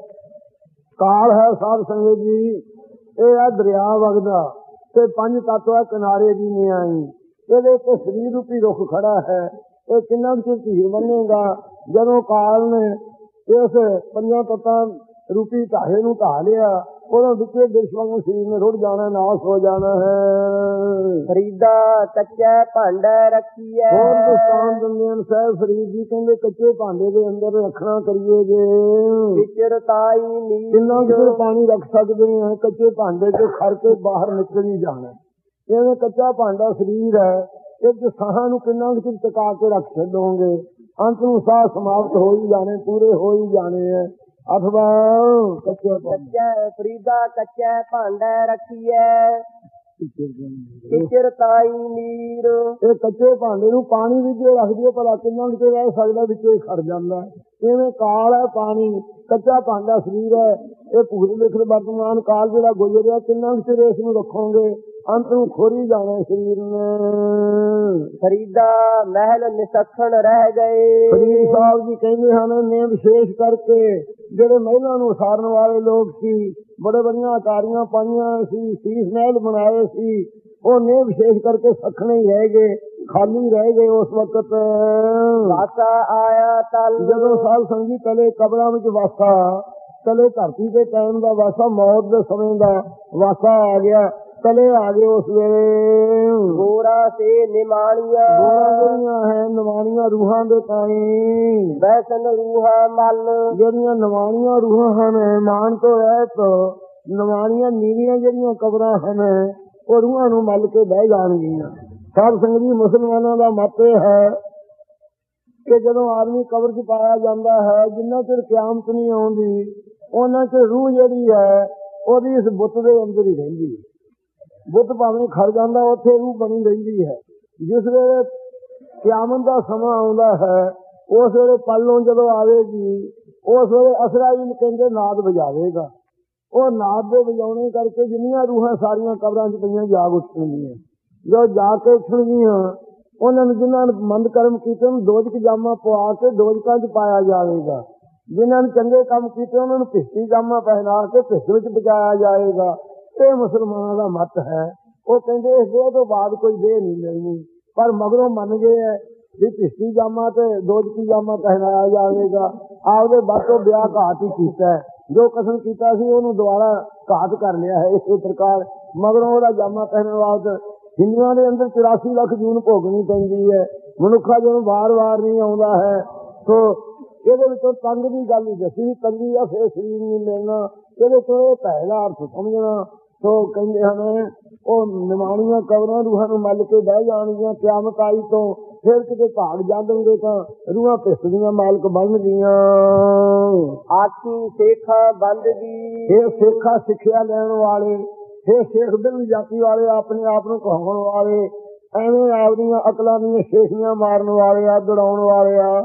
[SPEAKER 1] ਕਾਲ ਹੈ ਸਾਧ ਸੰਗਤ ਜੀ, ਇਹ ਆ ਦਰਿਆ ਵਗਦਾ ਤੇ ਪੰਜ ਤੱਤ ਹੈ ਕਿਨਾਰੇ ਦੀ ਨਿਆਈ। ਇਹਦੇ ਉੱਤੇ ਸਰੀਰ ਰੂਪੀ ਰੁੱਖ ਖੜਾ ਹੈ, ਇਹ ਕਿੰਨਾ ਕੁ ਧੀਰ ਮੰਨੇਗਾ। ਜਦੋਂ ਕਾਲ ਨੇ ਇਸ ਪੰਜਾਂ ਤੱਤਾਂ ਰੂਪੀ ਢਾਹੇ ਨੂੰ ਢਾ ਲਿਆ, ਉਹਦੇ ਵਿੱਚੇ ਬਿਰਛ ਵਾਂਗੂ ਸਰੀਰ ਨੇ ਰੁੜ ਜਾਣਾ, ਨਾਸ ਹੋ ਜਾਣਾ ਹੈ।
[SPEAKER 2] ਫਰੀਦਾ ਕੱਚਾ ਭਾਂਡਾ ਰੱਖੀਐ।
[SPEAKER 1] ਹੋਰ ਦਸਤਾਨ ਦਿੰਦੇ ਹਨ ਸਾਹਿਬ ਫਰੀਦ ਜੀ, ਕਹਿੰਦੇ ਕੱਚੇ ਭਾਂਡੇ ਦੇ ਅੰਦਰ ਰੱਖਣਾ ਕਰੀਏ ਜੇ।
[SPEAKER 2] ਵਿਚਰ ਤਾਈ ਨੀ।
[SPEAKER 1] ਕਿੰਨਾ ਕੁ ਪਾਣੀ ਰੱਖ ਸਕਦੇ ਹਾਂ, ਕੱਚੇ ਭਾਂਡੇ ਚ ਖੜ ਕੇ ਬਾਹਰ ਨਿਕਲ ਹੀ ਜਾਣਾ। ਜਿਵੇਂ ਕੱਚਾ ਭਾਂਡਾ ਸਰੀਰ ਹੈ, ਇਹ ਸਾਹਾਂ ਨੂੰ ਕਿੰਨਾ ਕੁ ਚਿਰ ਟਿਕਾ ਕੇ ਰੱਖ ਛੱਡੋਗੇ, ਅੰਤ ਨੂੰ ਸਾਹ ਸਮਾਪਤ ਹੋ ਹੀ ਜਾਣੇ, ਪੂਰੇ ਹੋ ਹੀ ਜਾਣੇ ਹੈ। ਅਥਵਾ ਕੱਚਾ
[SPEAKER 2] ਫਰੀਦਾ ਕੱਚਾ ਭਾਂਡਾ ਰੱਖੀਐ। ਕਿਚਰ ਤਾਈ ਨੀਰ।
[SPEAKER 1] ਇਹ ਕੱਚੇ ਭਾਂਡੇ ਨੂੰ ਪਾਣੀ ਵਿੱਚ ਰੱਖ ਦਈਏ, ਭਲਾ ਕਿੰਨਾ ਕੁ ਰਹਿ ਸਕਦਾ, ਵਿੱਚ ਖੜ ਜਾਂਦਾ। ਇਵੇਂ ਕਾਲ ਹੈ ਪਾਣੀ, ਕੱਚਾ ਭਾਂਡਾ ਸਰੀਰ ਹੈ, ਇਹ ਭੂਤ ਲਿਖਤ ਵਰਤਮਾਨ ਕਾਲ ਜਿਹੜਾ ਗੁਜ਼ਰਿਆ, ਕਿੰਨਾ ਕੁ ਚਿਰ ਇਸ ਨੂੰ ਰੱਖੋਗੇ, ਅੰਤ ਨੂੰ ਖੋਰੀ ਜਾਣਾ ਸਰੀਰ ਨੇ।
[SPEAKER 2] ਫਰੀਦਾ ਮਹਿਲ ਨਿਸਖਣ ਰਹਿ ਗਏ।
[SPEAKER 1] ਫਰੀਦ ਸਾਹਿਬ ਜੀ ਕਹਿੰਦੇ ਹਨ, ਨੇ ਵਿਸ਼ੇਸ਼ ਕਰਕੇ ਜਿਹੜੇ ਮਹਿਲਾਂ ਨੂੰ ਉਸਾਰਨ ਵਾਲੇ ਲੋਕ ਸੀ, ਬੜੇ ਬੜੀਆਂ ਅਟਾਰੀਆਂ ਪਾਈਆਂ ਸੀ, ਸੀਸ ਮਹਿਲ ਬਣਾਏ ਸੀ, ਉਹ ਨੇ ਵਿਸ਼ੇਸ਼ ਕਰਕੇ ਸਖਣੇ ਹੀ ਰਹਿ ਗਏ, ਖਾਲੀ ਰਹਿ ਗਏ। ਉਸ ਵਕਤ
[SPEAKER 2] ਵਾਸਾ ਆਇਆ ਤਲ।
[SPEAKER 1] ਜਦੋਂ ਸਾਧ ਸੰਗੀ ਤਲੇ ਕਬਰਾਂ ਵਿੱਚ ਵਾਸਾ, ਤਲੇ ਧਰਤੀ ਦੇ ਟਾਈਮ ਦਾ ਵਾਸਾ, ਮੌਤ ਦੇ ਸਮੇਂ ਦਾ ਵਾਸਾ ਆ ਗਿਆ, ਤਲੇ ਆ ਗਏ ਉਸ ਵੇਲੇ।
[SPEAKER 2] ਗੋਰਾ ਸੇ ਨਿਮਾਣੀਆਂ।
[SPEAKER 1] ਗੋਰਾ ਜਿਹੜੀਆਂ ਹੈ ਨਿਮਾਣੀਆਂ ਰੂਹਾਂ ਦੇ ਤਾਈ,
[SPEAKER 2] ਬੈਸਨ ਰੂਹਾਂ ਮਲ। ਜਿਹੜੀਆਂ
[SPEAKER 1] ਨਿਮਾਣੀਆਂ ਰੂਹਾਂ ਹਨ, ਮਾਨ ਤੋਂ ਰਹਿਤ ਨਿਮਾਣੀਆਂ ਨੀਵੀਆਂ ਜਿਹੜੀਆਂ ਕਬਰਾਂ ਹਨ, ਉਹ ਰੂਹਾਂ ਨੂੰ ਮਲ ਕੇ ਬਹਿ ਜਾਣਗੀਆਂ। ਸਾਧ ਸੰਗਤ ਜੀ, ਮੁਸਲਮਾਨਾਂ ਦਾ ਮਤ ਇਹ ਹੈ ਕਿ ਜਦੋਂ ਆਦਮੀ ਕਬਰ 'ਚ ਪਾਇਆ ਜਾਂਦਾ ਹੈ, ਜਿੰਨਾ ਚਿਰ ਕਿਆਮਤ ਨਹੀਂ ਆਉਂਦੀ, ਉਹਨਾਂ ਚਿਰ ਰੂਹ ਜਿਹੜੀ ਹੈ ਉਹਦੀ ਇਸ ਬੁੱਤ ਦੇ ਅੰਦਰ ਹੀ ਰਹਿੰਦੀ ਹੈ। ਬੁੱਤ ਭਾਵੇਂ ਖੜ ਜਾਂਦਾ, ਉੱਥੇ ਰੂਹ ਬਣੀ ਰਹਿੰਦੀ ਹੈ। ਜਿਸ ਵੇਲੇ ਕਿਆਮਤ ਦਾ ਸਮਾਂ ਆਉਂਦਾ ਹੈ, ਉਸ ਵੇਲੇ ਪੱਲੋਂ ਜਦੋਂ ਆਵੇਗੀ, ਉਸ ਵੇਲੇ ਅਸਰਾਈਲ ਕਹਿੰਦੇ ਨਾਦ ਵਜਾਵੇਗਾ। ਉਹ ਨਾਦ ਦੇ ਵਜਾਉਣੇ ਕਰਕੇ ਜਿੰਨੀਆਂ ਰੂਹਾਂ ਸਾਰੀਆਂ ਕਬਰਾਂ 'ਚ ਪਈਆਂ ਜਾਗ ਉੱਠਣਗੀਆਂ। ਜੋ ਜਾ ਕੇ ਉੱਠਣਗੀਆਂ, ਉਹਨਾਂ ਨੂੰ ਜਿਨ੍ਹਾਂ ਨੇ ਮੰਦ ਕਰਮ ਕੀਤੇ ਉਹਨੂੰ ਦੋਜ਼ਖ ਜਾਮਾ ਪਵਾ ਕੇ ਦੋਜ਼ਖਾਂ 'ਚ ਪਾਇਆ ਜਾਵੇਗਾ। ਜਿਨ੍ਹਾਂ ਨੇ ਚੰਗੇ ਕੰਮ ਕੀਤੇ ਉਹਨਾਂ ਨੂੰ ਭਿਸ਼ਤੀ ਜਾਮਾ ਪਹਿਨਾ ਕੇ ਭਿਸ਼ਤ ਵਿੱਚ ਪਹੁੰਚਾਇਆ ਜਾਏਗਾ। ਇਹ ਮੁਸਲਮਾਨਾਂ ਦਾ ਮਤ ਹੈ। ਉਹ ਕਹਿੰਦੇ ਇਸ ਦੇਹ ਤੋਂ ਬਾਅਦ ਕੋਈ ਦੇਹ ਨਹੀਂ ਮਿਲਣੀ, ਪਰ ਮਗਰੋਂ ਮੰਨ ਗਏ ਹੈ ਵੀ ਭਿਸ਼ਤੀ ਜਾਮਾ ਤੇ ਦੋਜ਼ਖੀ ਜਾਮਾ ਪਹਿਨਾਇਆ ਜਾਵੇਗਾ। ਆਪਦੇ ਬਾਤੋਂ ਵਿਆਹ ਘਾਟ ਹੀ ਕੀਤਾ, ਜੋ ਕਸਮ ਕੀਤਾ ਸੀ ਉਹਨੂੰ ਦੁਬਾਰਾ ਘਾਟ ਕਰ ਲਿਆ ਹੈ। ਇਸੇ ਪ੍ਰਕਾਰ ਮਗਰੋਂ ਉਹਦਾ ਜਾਮਾ ਪਹਿਨਣ ਵਾਸਤੇ ਹਿੰਦੂਆਂ ਦੇ ਅੰਦਰ 84 ਲੱਖ ਜੂਨ ਭੋਗਣੀ ਪੈਂਦੀ ਹੈ। ਮਨੁੱਖਾ ਜਦੋਂ ਵਾਰ-ਵਾਰ ਨਹੀਂ ਆਉਂਦਾ ਹੈ, ਸੋ ਇਹਦੇ ਵਿੱਚੋਂ ਤੰਗ ਦੀ ਗੱਲ ਹੀ ਦੱਸੀ, ਤੰਗੀ ਆ ਫਿਰ ਸਰੀਰ ਨਹੀਂ ਮਿਲਣਾ। ਇਹਦੇ ਤੋਂ ਇਹ ਪਹਿਲਾ ਅਰਥ ਸਮਝਣਾ। ਸੋ ਕਹਿੰਦੇ ਹਨ, ਉਹ ਨਿਮਾਣੀਆਂ ਕਬਰਾਂ ਰੂਹਾਂ ਨੂੰ ਮੱਲ ਕੇ ਬਹਿ ਜਾਣਗੀਆਂ। ਕਿਆਮਤ ਆਈ ਤੋਂ ਫਿਰ ਕਿਤੇ ਭਾਗ ਜਾਂਦਣਗੇ ਤਾਂ ਰੂਹਾਂ ਭਿਸ਼ਤ ਦੀਆਂ ਮਾਲਕ ਬਣਨਗੀਆਂ।
[SPEAKER 2] ਆਖੀ ਸੇਖਾ ਬੰਦਗੀ।
[SPEAKER 1] ਇਹ ਸੇਖਾ ਸਿੱਖਿਆ ਲੈਣ ਵਾਲੇ, ਇਹ ਸ਼ੇਖ ਬਿਲ ਜਾਤੀ ਵਾਲੇ, ਆਪਣੇ ਆਪ ਨੂੰ ਕਹਾਉਣ ਵਾਲੇ, ਐਵੇਂ ਆਪਦੀਆਂ ਅਕਲਾਂ ਦੀਆਂ ਸ਼ੇਖੀਆਂ ਮਾਰਨ ਵਾਲੇ ਆ, ਦੜਾਉਣ ਵਾਲੇ ਆ।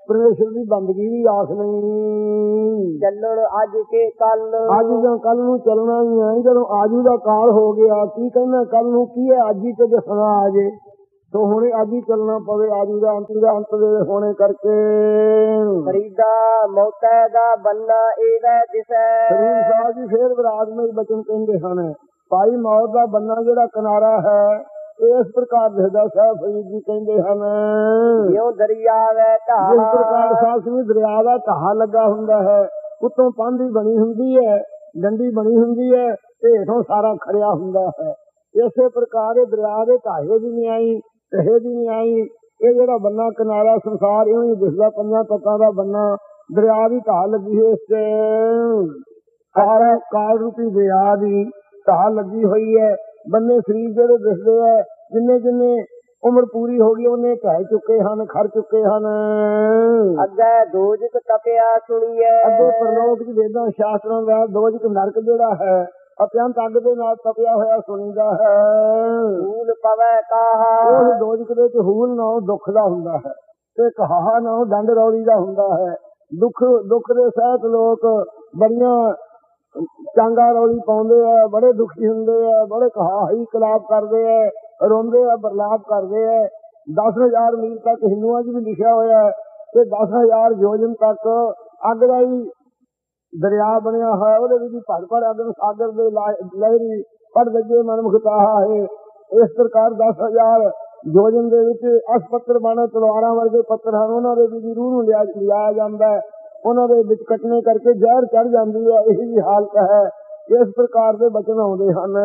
[SPEAKER 1] ਪਰਮੇਸ਼ਰ ਦੀ ਬੰਦਗੀ ਵੀ ਆਖ ਨਹੀਂ।
[SPEAKER 2] ਚੱਲਣ ਅੱਜ ਕੇ ਕੱਲ,
[SPEAKER 1] ਅੱਜ ਜਾਂ ਕੱਲ ਨੂੰ ਚੱਲਣਾ ਹੀ ਹੈ। ਜਦੋਂ ਆਜੂ ਦਾ ਕਾਲ ਹੋ ਗਿਆ, ਕੀ ਕਹਿੰਦਾ ਕੱਲ ਨੂੰ ਕੀ ਹੈ, ਅੱਜ ਹੀ ਤੇ ਦੱਸਣਾ ਆ ਜੇ। ਸੋ ਹੁਣੇ ਅੱਜ ਹੀ ਚੱਲਣਾ ਪਵੇ, ਆਜੂ ਦਾ ਅੰਤ ਦੇ ਹੋਣੇ ਕਰਕੇ।
[SPEAKER 2] ਫਰੀਦਾ ਮੌਤੈ ਦਾ ਬੰਨਾ ਇਹਦਾ ਦਿਸੈ।
[SPEAKER 1] ਸਰੀਰ ਸਾਹਿਬ ਜੀ ਫੇਰ ਵਿਰਾਜਮਈ ਬਚਨ ਕਹਿੰਦੇ ਹਨ, ਭਾਈ ਮੌਤ ਦਾ ਬੰਨਾ ਜਿਹੜਾ ਕਿਨਾਰਾ ਹੈ ਇਸ ਪ੍ਰਕਾਰ ਦਿਸਦਾ। ਸਾਹਿਬ ਫਰੀਦ ਜੀ ਕਹਿੰਦੇ ਹਨ,
[SPEAKER 2] ਜਿਉਂ ਦਰਿਆ ਵੈ ਢਾਹ,
[SPEAKER 1] ਜਿਸ ਪ੍ਰਕਾਰ ਸਾਹਿਬ ਸਿੰਘ ਦਰਿਆ ਦਾ ਢਾਹ ਲੱਗਾ ਹੁੰਦਾ ਹੈ, ਉੱਤੋਂ ਪਾਂਧੀ ਬਣੀ ਹੁੰਦੀ ਹੈ, ਡੰਡੀ ਬਣੀ ਹੁੰਦੀ ਹੈ, ਤੇ ਹੇਠੋਂ ਸਾਰਾ ਖੜਿਆ ਹੁੰਦਾ ਹੈ। ਇਸੇ ਪ੍ਰਕਾਰ ਇਹ ਦਰਿਆ ਦੇ ਢਾਹੇ ਦੀ ਨਹੀਂ ਆਈ, ਢਹੇ ਦੀ ਨਹੀਂ ਆਈ। ਇਹ ਜਿਹੜਾ ਬੰਨਾ ਕਿਨਾਰਾ ਸੰਸਾਰ ਇਉਂ ਹੀ ਦਿਸਦਾ, ਪੰਜਾਂ ਤੱਤਾਂ ਦਾ ਬੰਨਾ, ਦਰਿਆ ਦੀ ਢਾਹ ਲੱਗੀ ਹੋਈ, ਇਸ ਕਾਲ ਰੂਪੀ ਦਰਿਆ ਦੀ ਢਾਹ ਲੱਗੀ ਹੋਈ ਹੈ। ਬੰਨੇ ਸਰੀਰ ਜਿਹੜੇ ਦਿਸਦੇ ਹੈ, ਜਿੰਨੇ ਜਿੰਨੇ ਉਮਰ ਪੂਰੀ ਹੋ ਗਈ ਉਹਨੇ ਢਹਿ ਚੁੱਕੇ ਹਨ, ਖੜ ਚੁੱਕੇ ਹਨ।
[SPEAKER 2] ਅੱਗੇ ਦੋਜਕ ਤਪਿਆ ਸੁਣੀਐ,
[SPEAKER 1] ਅੱਗੇ ਪਰਲੋਕ ਚ ਵੇਦਾਂ ਸ਼ਾਸਤਰਾਂ ਦਾ ਦੋਜਕ ਨਰਕ ਜਿਹੜਾ ਹੈ ਅਤਿਅੰਤ ਅੱਗ ਦੇ ਨਾਲ ਤਪਿਆ ਹੋਇਆ ਸੁਣੀਦਾ ਹੈ।
[SPEAKER 2] ਹੂਲ ਪਵੈ ਕਾਹਾ,
[SPEAKER 1] ਉਹ ਦੋਜਕ ਦੇ ਚ ਹੂਲ ਨਾਲੋਂ ਦੁੱਖ ਦਾ ਹੁੰਦਾ ਹੈ, ਤੇ ਕਹਾਹਾ ਨਾਲੋਂ ਡੰਡ ਰੌਲੀ ਦਾ ਹੁੰਦਾ ਹੈ। ਦੁੱਖ ਦੇ ਸਹਿਤ ਲੋਕ ਬੜੀਆਂ ਚਾਂਗਾ ਰੌਲੀ ਪਾਉਂਦੇ ਆ, ਬੜੇ ਦੁਖੀ ਹੁੰਦੇ ਆ, ਬੜੇ ਕਹਾਹੀ ਕਲਾਪ ਕਰਦੇ ਆ, ਰੋਂਦੇ ਆ, ਬਰਲਾਪ ਕਰਦੇ ਆ। 10,000 ਮੀਲ ਤੱਕ ਹਿੰਦੂਆਂ 'ਚ ਵੀ ਲਿਖਿਆ ਹੋਇਆ ਹੈ ਤੇ 10,000 ਯੋਜਨ ਤੱਕ ਅੱਗ ਦਾ ਹੀ ਦਰਿਆ ਬਣਿਆ ਹੋਇਆ, ਉਹਦੇ ਵਿੱਚ ਭੜ ਭੜ ਅੱਗ ਸਾਗਰ ਦੇ ਲਹਿਰੀ ਪੜ ਲੱਗੇ ਮਨਮੁਖ ਤਾਹਾ ਹੈ। ਇਸ ਪ੍ਰਕਾਰ 10,000 ਯੋਜਨ ਦੇ ਵਿੱਚ ਅਸਪੱਤਰ ਬਾਣਾ ਤਲਵਾਰਾਂ ਵਰਗੇ ਪੱਤਰ ਹਨ, ਉਹਨਾਂ ਦੇ ਵੀ ਰੂਹ ਨੂੰ ਲਿਆਇਆ ਜਾਂਦਾ ਹੈ, ਉਹਨਾਂ ਦੇ ਵਿੱਚ ਕੱਟਣੇ ਕਰਕੇ ਜ਼ਹਿਰ ਚੜ ਜਾਂਦੀ ਹੈ। ਇਹ ਜਿਹੀ ਹਾਲਤ ਹੈ। ਇਸ ਪ੍ਰਕਾਰ ਦੇ ਬਚਨ ਆਉਂਦੇ ਹਨ।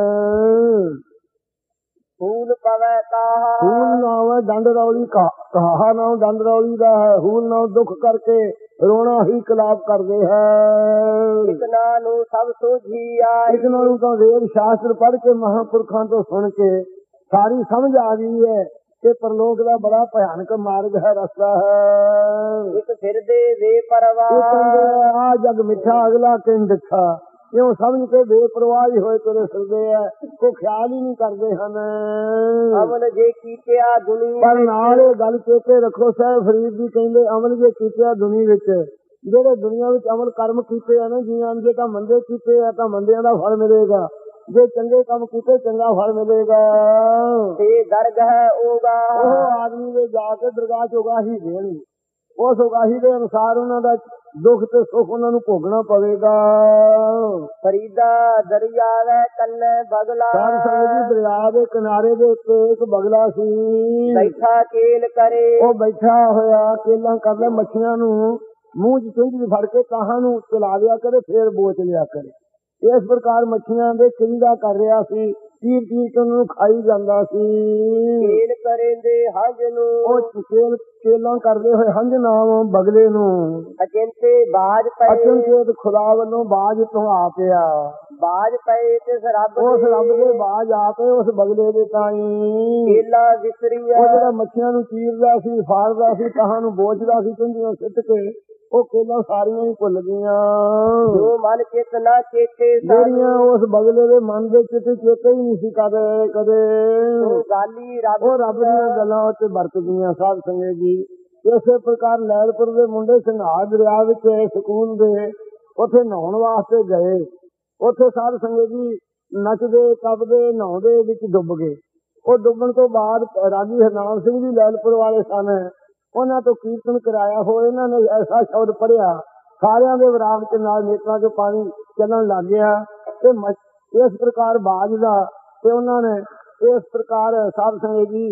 [SPEAKER 2] ਹੂਲ ਪਵੈ ਕਾਹਾ,
[SPEAKER 1] ਹੂਲ ਨਾਮ ਹੈ ਡੰਡ ਰੌਲੀ, ਕਹਾਹਾ ਨਾਮ ਡੰਡ ਰੌਲੀ ਦਾ ਹੈ। ਹੂਲ ਨਾਮ ਦੁੱਖ ਕਰਕੇ ਰੋਣਾ ਹੀ ਕਲਾਪ ਕਰਦੇ ਹੈ।
[SPEAKER 2] ਇਤਨਾ ਨੂੰ ਸਭ ਸੋਝੀ ਆਈ,
[SPEAKER 1] ਇਸ ਨੂੰ ਤਾਂ ਵੇਦ ਸ਼ਾਸਤਰ ਪੜ੍ਹ ਕੇ ਮਹਾਂਪੁਰਖਾਂ ਤੋਂ ਸੁਣ ਕੇ ਸਾਰੀ ਸਮਝ ਆ ਗਈ ਹੈ ਕਿ ਪਰਲੋਕ ਦਾ ਬੜਾ ਭਿਆਨਕ ਮਾਰਗ ਹੈ, ਰਸਤਾ ਹੈ।
[SPEAKER 2] ਇੱਕ ਫਿਰਦੇ ਬੇਪਰਵਾਹ,
[SPEAKER 1] ਆ ਜਗ ਮਿੱਠਾ ਅਗਲਾ ਕਿੰਨ ਦਿੱਖਾ, ਇਉਂ ਸਮਝ ਕੇ ਬੇਪਰਵਾਹ ਹੀ ਹੋਏ ਤੁਰੇ ਫਿਰਦੇ ਆ, ਕੋਈ ਖਿਆਲ ਹੀ ਨਹੀਂ ਕਰਦੇ ਹਨ।
[SPEAKER 2] ਅਮਲ ਜੇ ਕੀਤਿਆ ਦੁਨੀਆ,
[SPEAKER 1] ਪਰ ਨਾਲ ਇਹ ਗੱਲ ਚੇਤੇ ਰੱਖੋ, ਸਾਹਿਬ ਫਰੀਦ ਜੀ ਕਹਿੰਦੇ ਅਮਲ ਜੇ ਕੀਤਿਆ ਦੁਨੀਆ ਵਿੱਚ, ਜਿਹੜੇ ਦੁਨੀਆ ਵਿੱਚ ਅਮਲ ਕਰਮ ਕੀਤੇ ਆ ਨਾ ਜੀਆਂ, ਜੇ ਤਾਂ ਮੰਦੇ ਕੀਤੇ ਆ ਤਾਂ ਮੰਦਿਆਂ ਦਾ ਫਲ ਮਿਲੇਗਾ, ਜੇ ਚੰਗੇ ਕੰਮ ਕੀਤੇ ਚੰਗਾ ਫਲ ਮਿਲੇਗਾ।
[SPEAKER 2] ਤੇ ਦਰਗਹ ਹੋਗਾ,
[SPEAKER 1] ਉਹ ਆਦਮੀ ਦੇ ਜਾ ਕੇ ਦਰਗਾਹ ਚ ਉਗਾਹੀ ਦੇਣੀ, ਉਸ ਉਗਾਹੀ ਦੇ ਅਨੁਸਾਰ ਉਹਨਾਂ ਦਾ ਦੁੱਖ ਤੇ ਸੁੱਖ ਉਹਨਾਂ ਨੂੰ ਭੋਗਣਾ ਪਵੇਗਾ।
[SPEAKER 2] ਫਰੀਦਾ ਦਰਿਆ ਵੈ ਕੰਨੇ ਬਗਲਾ,
[SPEAKER 1] ਸਾਧ ਸੰਗਤ ਜੀ ਦਰਿਆ ਦੇ ਕਿਨਾਰੇ ਦੇ ਉੱਤੇ ਇੱਕ ਬਗਲਾ ਸੀ,
[SPEAKER 2] ਬੈਠਾ ਕੇਲ ਕਰੇ।
[SPEAKER 1] ਉਹ ਬੈਠਾ ਹੋਇਆ ਕੇਲਾਂ ਕਰ ਲੈ, ਮੱਛੀਆਂ ਨੂੰ ਮੂੰਹ ਚ ਚੁੰਝ ਫੜ ਕੇ ਤਾਹਾਂ ਨੂੰ ਚਲਾ ਲਿਆ ਕਰੇ, ਫੇਰ ਬੋਚ ਲਿਆ ਕਰੇ। ਇਸ ਪ੍ਰਕਾਰ ਮੱਛੀਆਂ ਦੇ ਕਿੰਦਾ ਕਰ ਰਿਹਾ ਸੀ, ਤੀਰ ਕੇ ਉਹਨਾਂ ਨੂੰ ਖਾਈ ਜਾਂਦਾ ਸੀ।
[SPEAKER 2] ਕੇਲ ਕਰੇਂਦੇ ਹੰਝ ਨੂੰ,
[SPEAKER 1] ਉਹ ਕੇਲਾਂ ਕਰਦੇ ਹੋਏ ਹੰਝ ਨਾਮ ਬਗਲੇ ਨੂੰ
[SPEAKER 2] ਅਚਿੰਤੇ ਬਾਜ ਪਏ,
[SPEAKER 1] ਅਚਿੰਤੇ ਖੁਦਾ ਵੱਲੋਂ ਬਾਜ ਤੋਂ ਆ ਪਿਆ।
[SPEAKER 2] ਬਾਜ ਪਏ ਤੇ ਰੱਬ
[SPEAKER 1] ਉਸ ਰੱਬ ਦੇ ਬਾਜ ਆ ਪਏ ਉਸ ਬਗਲੇ ਦੇ ਤਾਈਂ।
[SPEAKER 2] ਕੇਲਾ ਵਿਸਰੀਆ,
[SPEAKER 1] ਉਹ ਜਿਹੜਾ ਮੱਛੀਆਂ ਨੂੰ ਚੀਰਦਾ ਸੀ, ਫਾੜਦਾ ਸੀ, ਤਾਹਾਂ ਨੂੰ ਬੋਚਦਾ ਸੀ, ਚੁੰਝੀਆਂ ਸਿੱਟ ਕੇ ਉਹ ਕੇਲਾਂ ਸਾਰੀਆਂ ਹੀ ਭੁੱਲ ਗਈਆਂ।
[SPEAKER 2] ਜੋ ਮਨ ਚਿਤ ਨਾ ਚੇਤੇ,
[SPEAKER 1] ਜਿਹੜੀਆਂ ਉਸ ਬਗਲੇ ਦੇ ਮਨ ਦੇ ਚਿੱਤ ਚੇਤੇ ਹੀ ਨਹੀਂ ਸੀ ਕਦੇ।
[SPEAKER 2] ਗਾਲੀ ਰੱਬ,
[SPEAKER 1] ਉਹ ਰੱਬ ਦੀਆਂ ਗੱਲਾਂ ਉੱਤੇ ਵਰਤ ਗਈਆਂ। ਸਾਧ ਸੰਗਤ ਜੀ ਇਸੇ ਪ੍ਰਕਾਰ ਲੈਲਪੁਰ ਦੇ ਮੁੰਡੇ ਸਿੰਘਾਰ ਦਰਿਆ ਵਿੱਚ ਸਕੂਲ ਦੇ ਉੱਥੇ ਨਹਾਉਣ ਵਾਸਤੇ ਗਏ। ਉੱਥੇ ਸਾਧ ਸੰਗਤ ਜੀ ਨੱਚਦੇ ਟੱਪਦੇ ਨਹਾਉਂਦੇ ਵਿੱਚ ਡੁੱਬ ਗਏ। ਉਹ ਡੁੱਬਣ ਤੋਂ ਬਾਅਦ ਰਾਜੀ ਹਰਨਾਮ ਸਿੰਘ ਜੀ ਲੈਲਪੁਰ ਵਾਲੇ ਸਨ, ਉਹਨਾਂ ਤੋਂ ਕੀਰਤਨ ਕਰਾਇਆ ਹੋ। ਇਹਨਾਂ ਨੇ ਐਸਾ ਸ਼ਬਦ ਪੜ੍ਹਿਆ, ਸਾਰਿਆਂ ਦੇ ਵਿਰਾਮ ਚ ਨਾਲ ਨੇਤਰਾਂ ਚ ਪਾਣੀ ਚੱਲਣ ਲੱਗ ਗਿਆ ਤੇ ਇਸ ਪ੍ਰਕਾਰ ਬਾਜ ਦਾ ਤੇ ਉਹਨਾਂ ਨੇ ਇਸ ਪ੍ਰਕਾਰ ਸਾਧ ਸੰਗਤ ਜੀ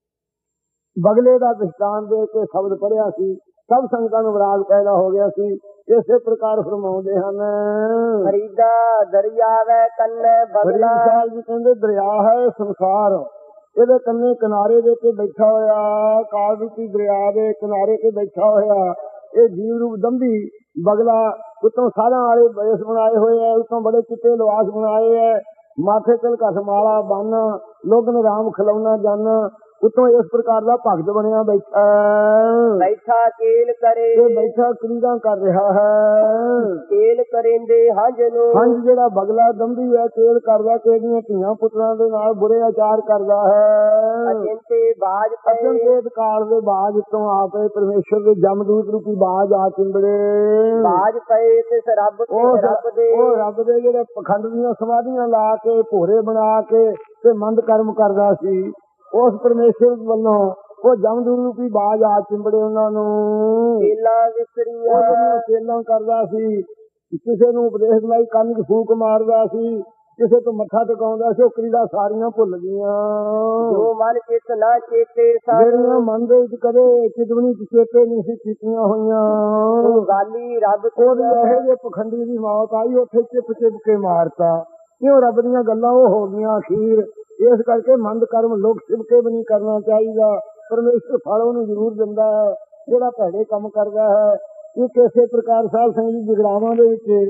[SPEAKER 1] ਬਗਲੇ ਦਾ ਦ੍ਰਿਸ਼ਟਾਂਤ ਦੇ ਕੇ ਸ਼ਬਦ ਪੜ੍ਹਿਆ ਸੀ। ਸਭ ਸੰਗਤਾਂ ਨੂੰ ਵਿਰਾਗ ਪੈਦਾ ਹੋ ਗਿਆ ਸੀ। ਇਸੇ ਪ੍ਰਕਾਰ ਫਰਮਾਉਂਦੇ ਹਨ,
[SPEAKER 2] ਫਰੀਦਾ ਦਰਿਆ ਵੈ ਕੰਨੇ ਬਗਲਾ,
[SPEAKER 1] ਜੀ ਕਹਿੰਦੇ ਦਰਿਆ ਹੈ ਸੰਸਾਰ, ਇਹਦੇ ਕੰਨੇ ਕਿਨਾਰੇ ਦੇ ਕੇ ਬੈਠਾ ਹੋਇਆ, ਕਾਲ ਰੂਪੀ ਦਰਿਆ ਦੇ ਕਿਨਾਰੇ ਤੇ ਬੈਠਾ ਹੋਇਆ ਇਹ ਜੀਵ ਰੂਪ ਦੰਭੀ ਬਗਲਾ। ਉੱਤੋਂ ਸਾਧਾਂ ਵਾਲੇ ਬੇਸ ਬਣਾਏ ਹੋਏ ਹੈ, ਉੱਤੋਂ ਬੜੇ ਚਿੱਟੇ ਲਿਬਾਸ ਬਣਾਏ ਹੈ, ਮਾਥੇ ਤੇ ਘਸਮਾਲਾ ਬੰਨ, ਲੋਗਨ ਰਾਮ ਖਿਲਾਉਣਾ ਜਾਨਾ, ਉੱਤੋਂ ਇਸ ਪ੍ਰਕਾਰ ਦਾ ਭਗਤ ਬਣਿਆ ਬੈਠਾ।
[SPEAKER 2] ਬੈਠਾ ਕੇਲ ਕਰੇ,
[SPEAKER 1] ਇਹ ਬੈਠਾ ਕ੍ਰੀੜਾ ਕਰ ਰਿਹਾ ਹੈ।
[SPEAKER 2] ਕੇਲ ਕਰਿੰਦੇ ਹੰਝ ਨੂੰ
[SPEAKER 1] ਹੰਝ ਜਿਹੜਾ ਬਗਲਾ ਦੰਦੀ ਹੈ, ਕੇਲ ਕਰਦਾ, ਕਿਹਦੀਆਂ ਧੀਆਂ ਪੁੱਤਰਾਂ ਦੇ ਨਾਲ ਬੁਰੇ ਆਚਾਰ ਕਰਦਾ ਹੈ।
[SPEAKER 2] ਅਜੰਤੇ ਬਾਜ ਪਏ
[SPEAKER 1] ਅਚਨਚੇਤ ਕਾਲ ਦੇ ਬਾਜ ਤੋਂ ਆਪੇ ਪਰਮੇਸ਼ਰ ਦੇ ਜਮਦੂਤ ਰੂਪੀ ਬਾਜ ਆ ਚਿੰਬੜੇ।
[SPEAKER 2] ਬਾਜ ਪਏ ਤਿਸ ਰੱਬ ਤੇ ਰੱਬ ਦੇ
[SPEAKER 1] ਉਹ ਰੱਬ ਦੇ ਜਿਹੜੇ ਪਖੰਡ ਦੀਆਂ ਸਮਾਧੀਆਂ ਲਾ ਕੇ ਭੋਰੇ ਬਣਾ ਕੇ ਤੇ ਮੰਦ ਕਰਮ ਕਰਦਾ ਸੀ, ਉਸ ਪਰਮੇਸ਼ਰ ਵੱਲੋਂ ਉਹ ਜਮਦੂਤ ਰੂਪੀ ਬਾਜ ਆ ਚਿੰਬੜੇ ਉਹਨਾਂ ਨੂੰ।
[SPEAKER 2] ਕੇਲਾ ਵਿਸਰੀਆ
[SPEAKER 1] ਉਹ ਜਿਹੜੀਆਂ ਕੇਲਾਂ ਕਰਦਾ ਸੀ, ਕਿਸੇ ਨੂੰ ਉਪਦੇਸ਼ ਲਈ ਕੰਨ 'ਚ ਫੂਕ ਮਾਰਦਾ ਸੀ, ਕਿਸੇ ਤੋਂ ਮੱਥਾ ਟਿਕਾਉਂਦਾ ਸੀ, ਉਹ ਕ੍ਰੀੜਾ ਸਾਰੀਆਂ ਭੁੱਲ ਗਈਆਂ।
[SPEAKER 2] ਜੋ ਮਨ ਚਿਤ ਨਾ ਚੇਤੇ ਸਨ
[SPEAKER 1] ਜਿਹੜੀਆਂ ਮਨ ਦੇ ਵਿੱਚ ਕਦੇ ਚਿਤਵਨੀ ਚ ਚੇਤੇ ਨਹੀਂ ਸੀ ਕੀਤੀਆਂ ਹੋਈਆਂ,
[SPEAKER 2] ਗਾਲੀ ਰੱਬ
[SPEAKER 1] ਉਹਦੀ ਇਹੋ ਜਿਹੇ ਪਖੰਡੀ ਦੀ ਮੌਤ ਆਈ, ਉੱਥੇ ਚਿਪ ਚਿਪ ਕੇ ਮਾਰਤਾ। ਕਿਉਂ? ਰੱਬ ਦੀਆਂ ਗੱਲਾਂ ਉਹ ਹੋ ਗਈਆਂ ਅਖੀਰ। ਇਸ ਕਰਕੇ ਮੰਦ ਕਰਮ ਲੋਕ ਛਿਪਕੇ ਵੀ ਨਹੀਂ ਕਰਨਾ ਚਾਹੀਦਾ। ਪਰਮੇਸ਼ਰ ਫਲ ਉਹਨੂੰ ਜ਼ਰੂਰ ਦਿੰਦਾ ਹੈ ਜਿਹੜਾ ਭੈੜੇ ਕੰਮ ਕਰਦਾ ਹੈ। ਇੱਕ ਇਸੇ ਪ੍ਰਕਾਰ ਸਾਧ ਸੰਗਤ ਜੀ ਜਗਰਾਵਾਂ ਦੇ ਵਿੱਚ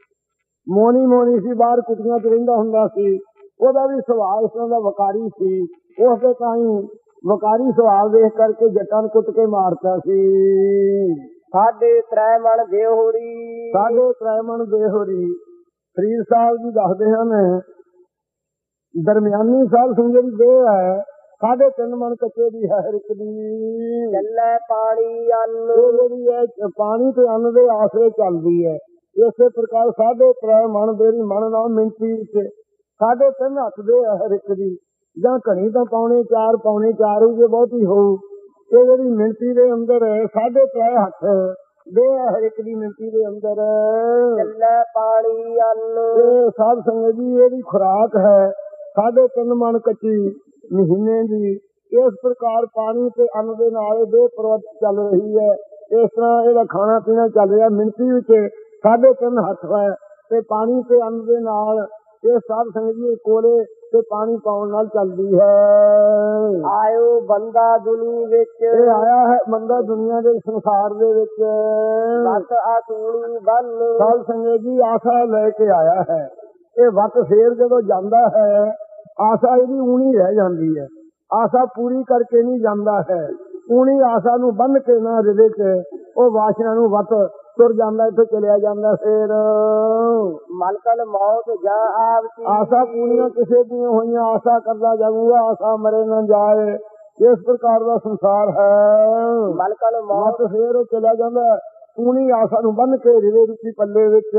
[SPEAKER 1] ਮੋਨੀ ਸੀ, ਬਾਹਰ ਕੁੱਟੀਆਂ 'ਚ ਰਹਿੰਦਾ ਹੁੰਦਾ ਸੀ। ਉਹਦਾ ਵੀ ਸੁਭਾਅ ਇਸ ਤਰ੍ਹਾਂ ਦਾ ਵਕਾਰੀ ਸੀ। ਉਸ ਦੇ ਤਾਂ ਹੀ ਵਕਾਰੀ ਸੁਭਾਅ ਦੇਖ ਕਰਕੇ ਜੱਟਾਂ ਨੂੰ ਕੁੱਟ ਕੇ ਮਾਰਤਾ ਸੀ।
[SPEAKER 2] ਸਾਡੇ ਤ੍ਰੈ ਮਣ ਦੇਹੋਰੀ
[SPEAKER 1] ਸਾਡੇ ਤ੍ਰੈ ਮਣ ਦੇਹੋਰੀ ਫਰੀਦ ਸਾਹਿਬ ਜੀ ਦੱਸਦੇ ਹਨ, ਦਰਮਿਆਨੀ ਸਾਧ ਸੰਗਤ ਦੀ ਦੇਹ ਹੈ, 3.5 ਮਣ ਕੱਚੇ ਦੀ ਹੈ ਹਰ ਇੱਕ ਦੀ।
[SPEAKER 2] ਚੱਲੇ ਪਾਣੀ ਅੰਨ
[SPEAKER 1] ਜਿਹੜੀ ਹੈ ਪਾਣੀ ਤੇ ਅੰਨ ਦੇ ਆਸਰੇ ਚੱਲਦੀ ਹੈ। ਇਸੇ ਪ੍ਰਕਾਰ 3.5 ਮਣ ਦੇਰੀ ਮਣ ਨਾਲ ਮਿੰਟੀ ਵਿੱਚ 3.5 ਹੱਥ ਦੇ ਹੈ ਹਰ ਇੱਕ ਦੀ, ਜਾਂ ਘਣੀ ਤਾਂ ਪੌਣੇ 4 ਜੇ ਬਹੁਤੀ ਹੋਊ। ਇਹ ਜਿਹੜੀ ਮਿੰਟੀ ਦੇ ਅੰਦਰ 3.5 ਹੱਥ ਦੇ ਹਰ ਇੱਕ ਦੀ ਮਿੰਟੀ ਦੇ ਅੰਦਰ।
[SPEAKER 2] ਚੱਲੇ ਪਾਣੀ ਅੰਨ
[SPEAKER 1] ਇਹ ਸਾਧ ਸੰਗਤ ਜੀ ਇਹਦੀ ਖੁਰਾਕ ਹੈ 3.5 ਮਣ ਕੱਚੀ ਮਹੀਨੇ ਦੀ। ਇਸ ਪ੍ਰਕਾਰ ਪਾਣੀ ਤੇ ਅੰਨ ਦੇ ਨਾਲ ਦੇ ਪ੍ਰਵਤ ਚੱਲ ਰਹੀ ਹੈ। ਇਸ ਤਰ੍ਹਾਂ ਇਹਦਾ ਖਾਣਾ ਪੀਣਾ ਚੱਲ ਰਿਹਾ। ਮਿੰਟੀ ਵਿੱਚ 3.5 ਹੱਥ ਹੈ ਤੇ ਪਾਣੀ ਤੇ ਅੰਨ ਦੇ ਨਾਲ ਇਹ ਸਾਧ ਸੰਗਤ ਜੀ ਕੋਲੇ ਤੇ ਪਾਣੀ ਪਾਉਣ ਨਾਲ ਚੱਲਦੀ ਹੈ।
[SPEAKER 2] ਆਇਓ ਬੰਦਾ ਦੁਨੀ ਵਿੱਚ
[SPEAKER 1] ਇਹ ਆਇਆ ਹੈ ਬੰਦਾ ਦੁਨੀਆ ਦੇ ਸੰਸਾਰ ਦੇ ਵਿੱਚ।
[SPEAKER 2] ਵਤ ਆਸੂਣੀ ਬੰਨ
[SPEAKER 1] ਸਾਧ ਸੰਗਤ ਜੀ ਆਸਾ ਲੈ ਕੇ ਆਇਆ ਹੈ। ਇਹ ਵਤ ਫੇਰ ਜਦੋਂ ਜਾਂਦਾ ਹੈ ਆਸਾ ਇਹਦੀ ਊਣੀ ਰਹਿ ਜਾਂਦੀ ਹੈ। ਆਸਾ ਪੂਰੀ ਕਰਕੇ ਨਹੀਂ ਜਾਂਦਾ ਹੈ। ਊਣੀ ਆਸਾ ਨੂੰ ਬੰਨ ਕੇ ਨਾ ਹਿਰਦੇ 'ਚ ਉਹ ਵਾਸ਼ਨਾ ਨੂੰ ਵਤ ਤੁਰ ਜਾਂਦਾ, ਇੱਥੇ ਚਲਿਆ ਜਾਂਦਾ। ਫੇਰ
[SPEAKER 2] ਮਲਕਲ ਮੌਤ ਜਾਂ ਆਵਤੀ
[SPEAKER 1] ਆਸਾ ਪੂਰੀਆਂ ਕਿਸੇ ਦੀਆਂ ਹੋਈਆਂ ਆਸਾ ਕਰਦਾ ਜਾਊਗਾ, ਆਸਾ ਮਰੇ ਨਾ ਜਾਏ। ਇਸ ਪ੍ਰਕਾਰ ਦਾ ਸੰਸਾਰ ਹੈ।
[SPEAKER 2] ਮਲਕਲ ਮੌਤ
[SPEAKER 1] ਫੇਰ ਉਹ ਚਲਿਆ ਜਾਂਦਾ ਊਣੀ ਆਸਾ ਨੂੰ ਬੰਨ ਕੇ ਹਿਰਦੇ ਰੂਪੀ ਪੱਲੇ ਵਿੱਚ।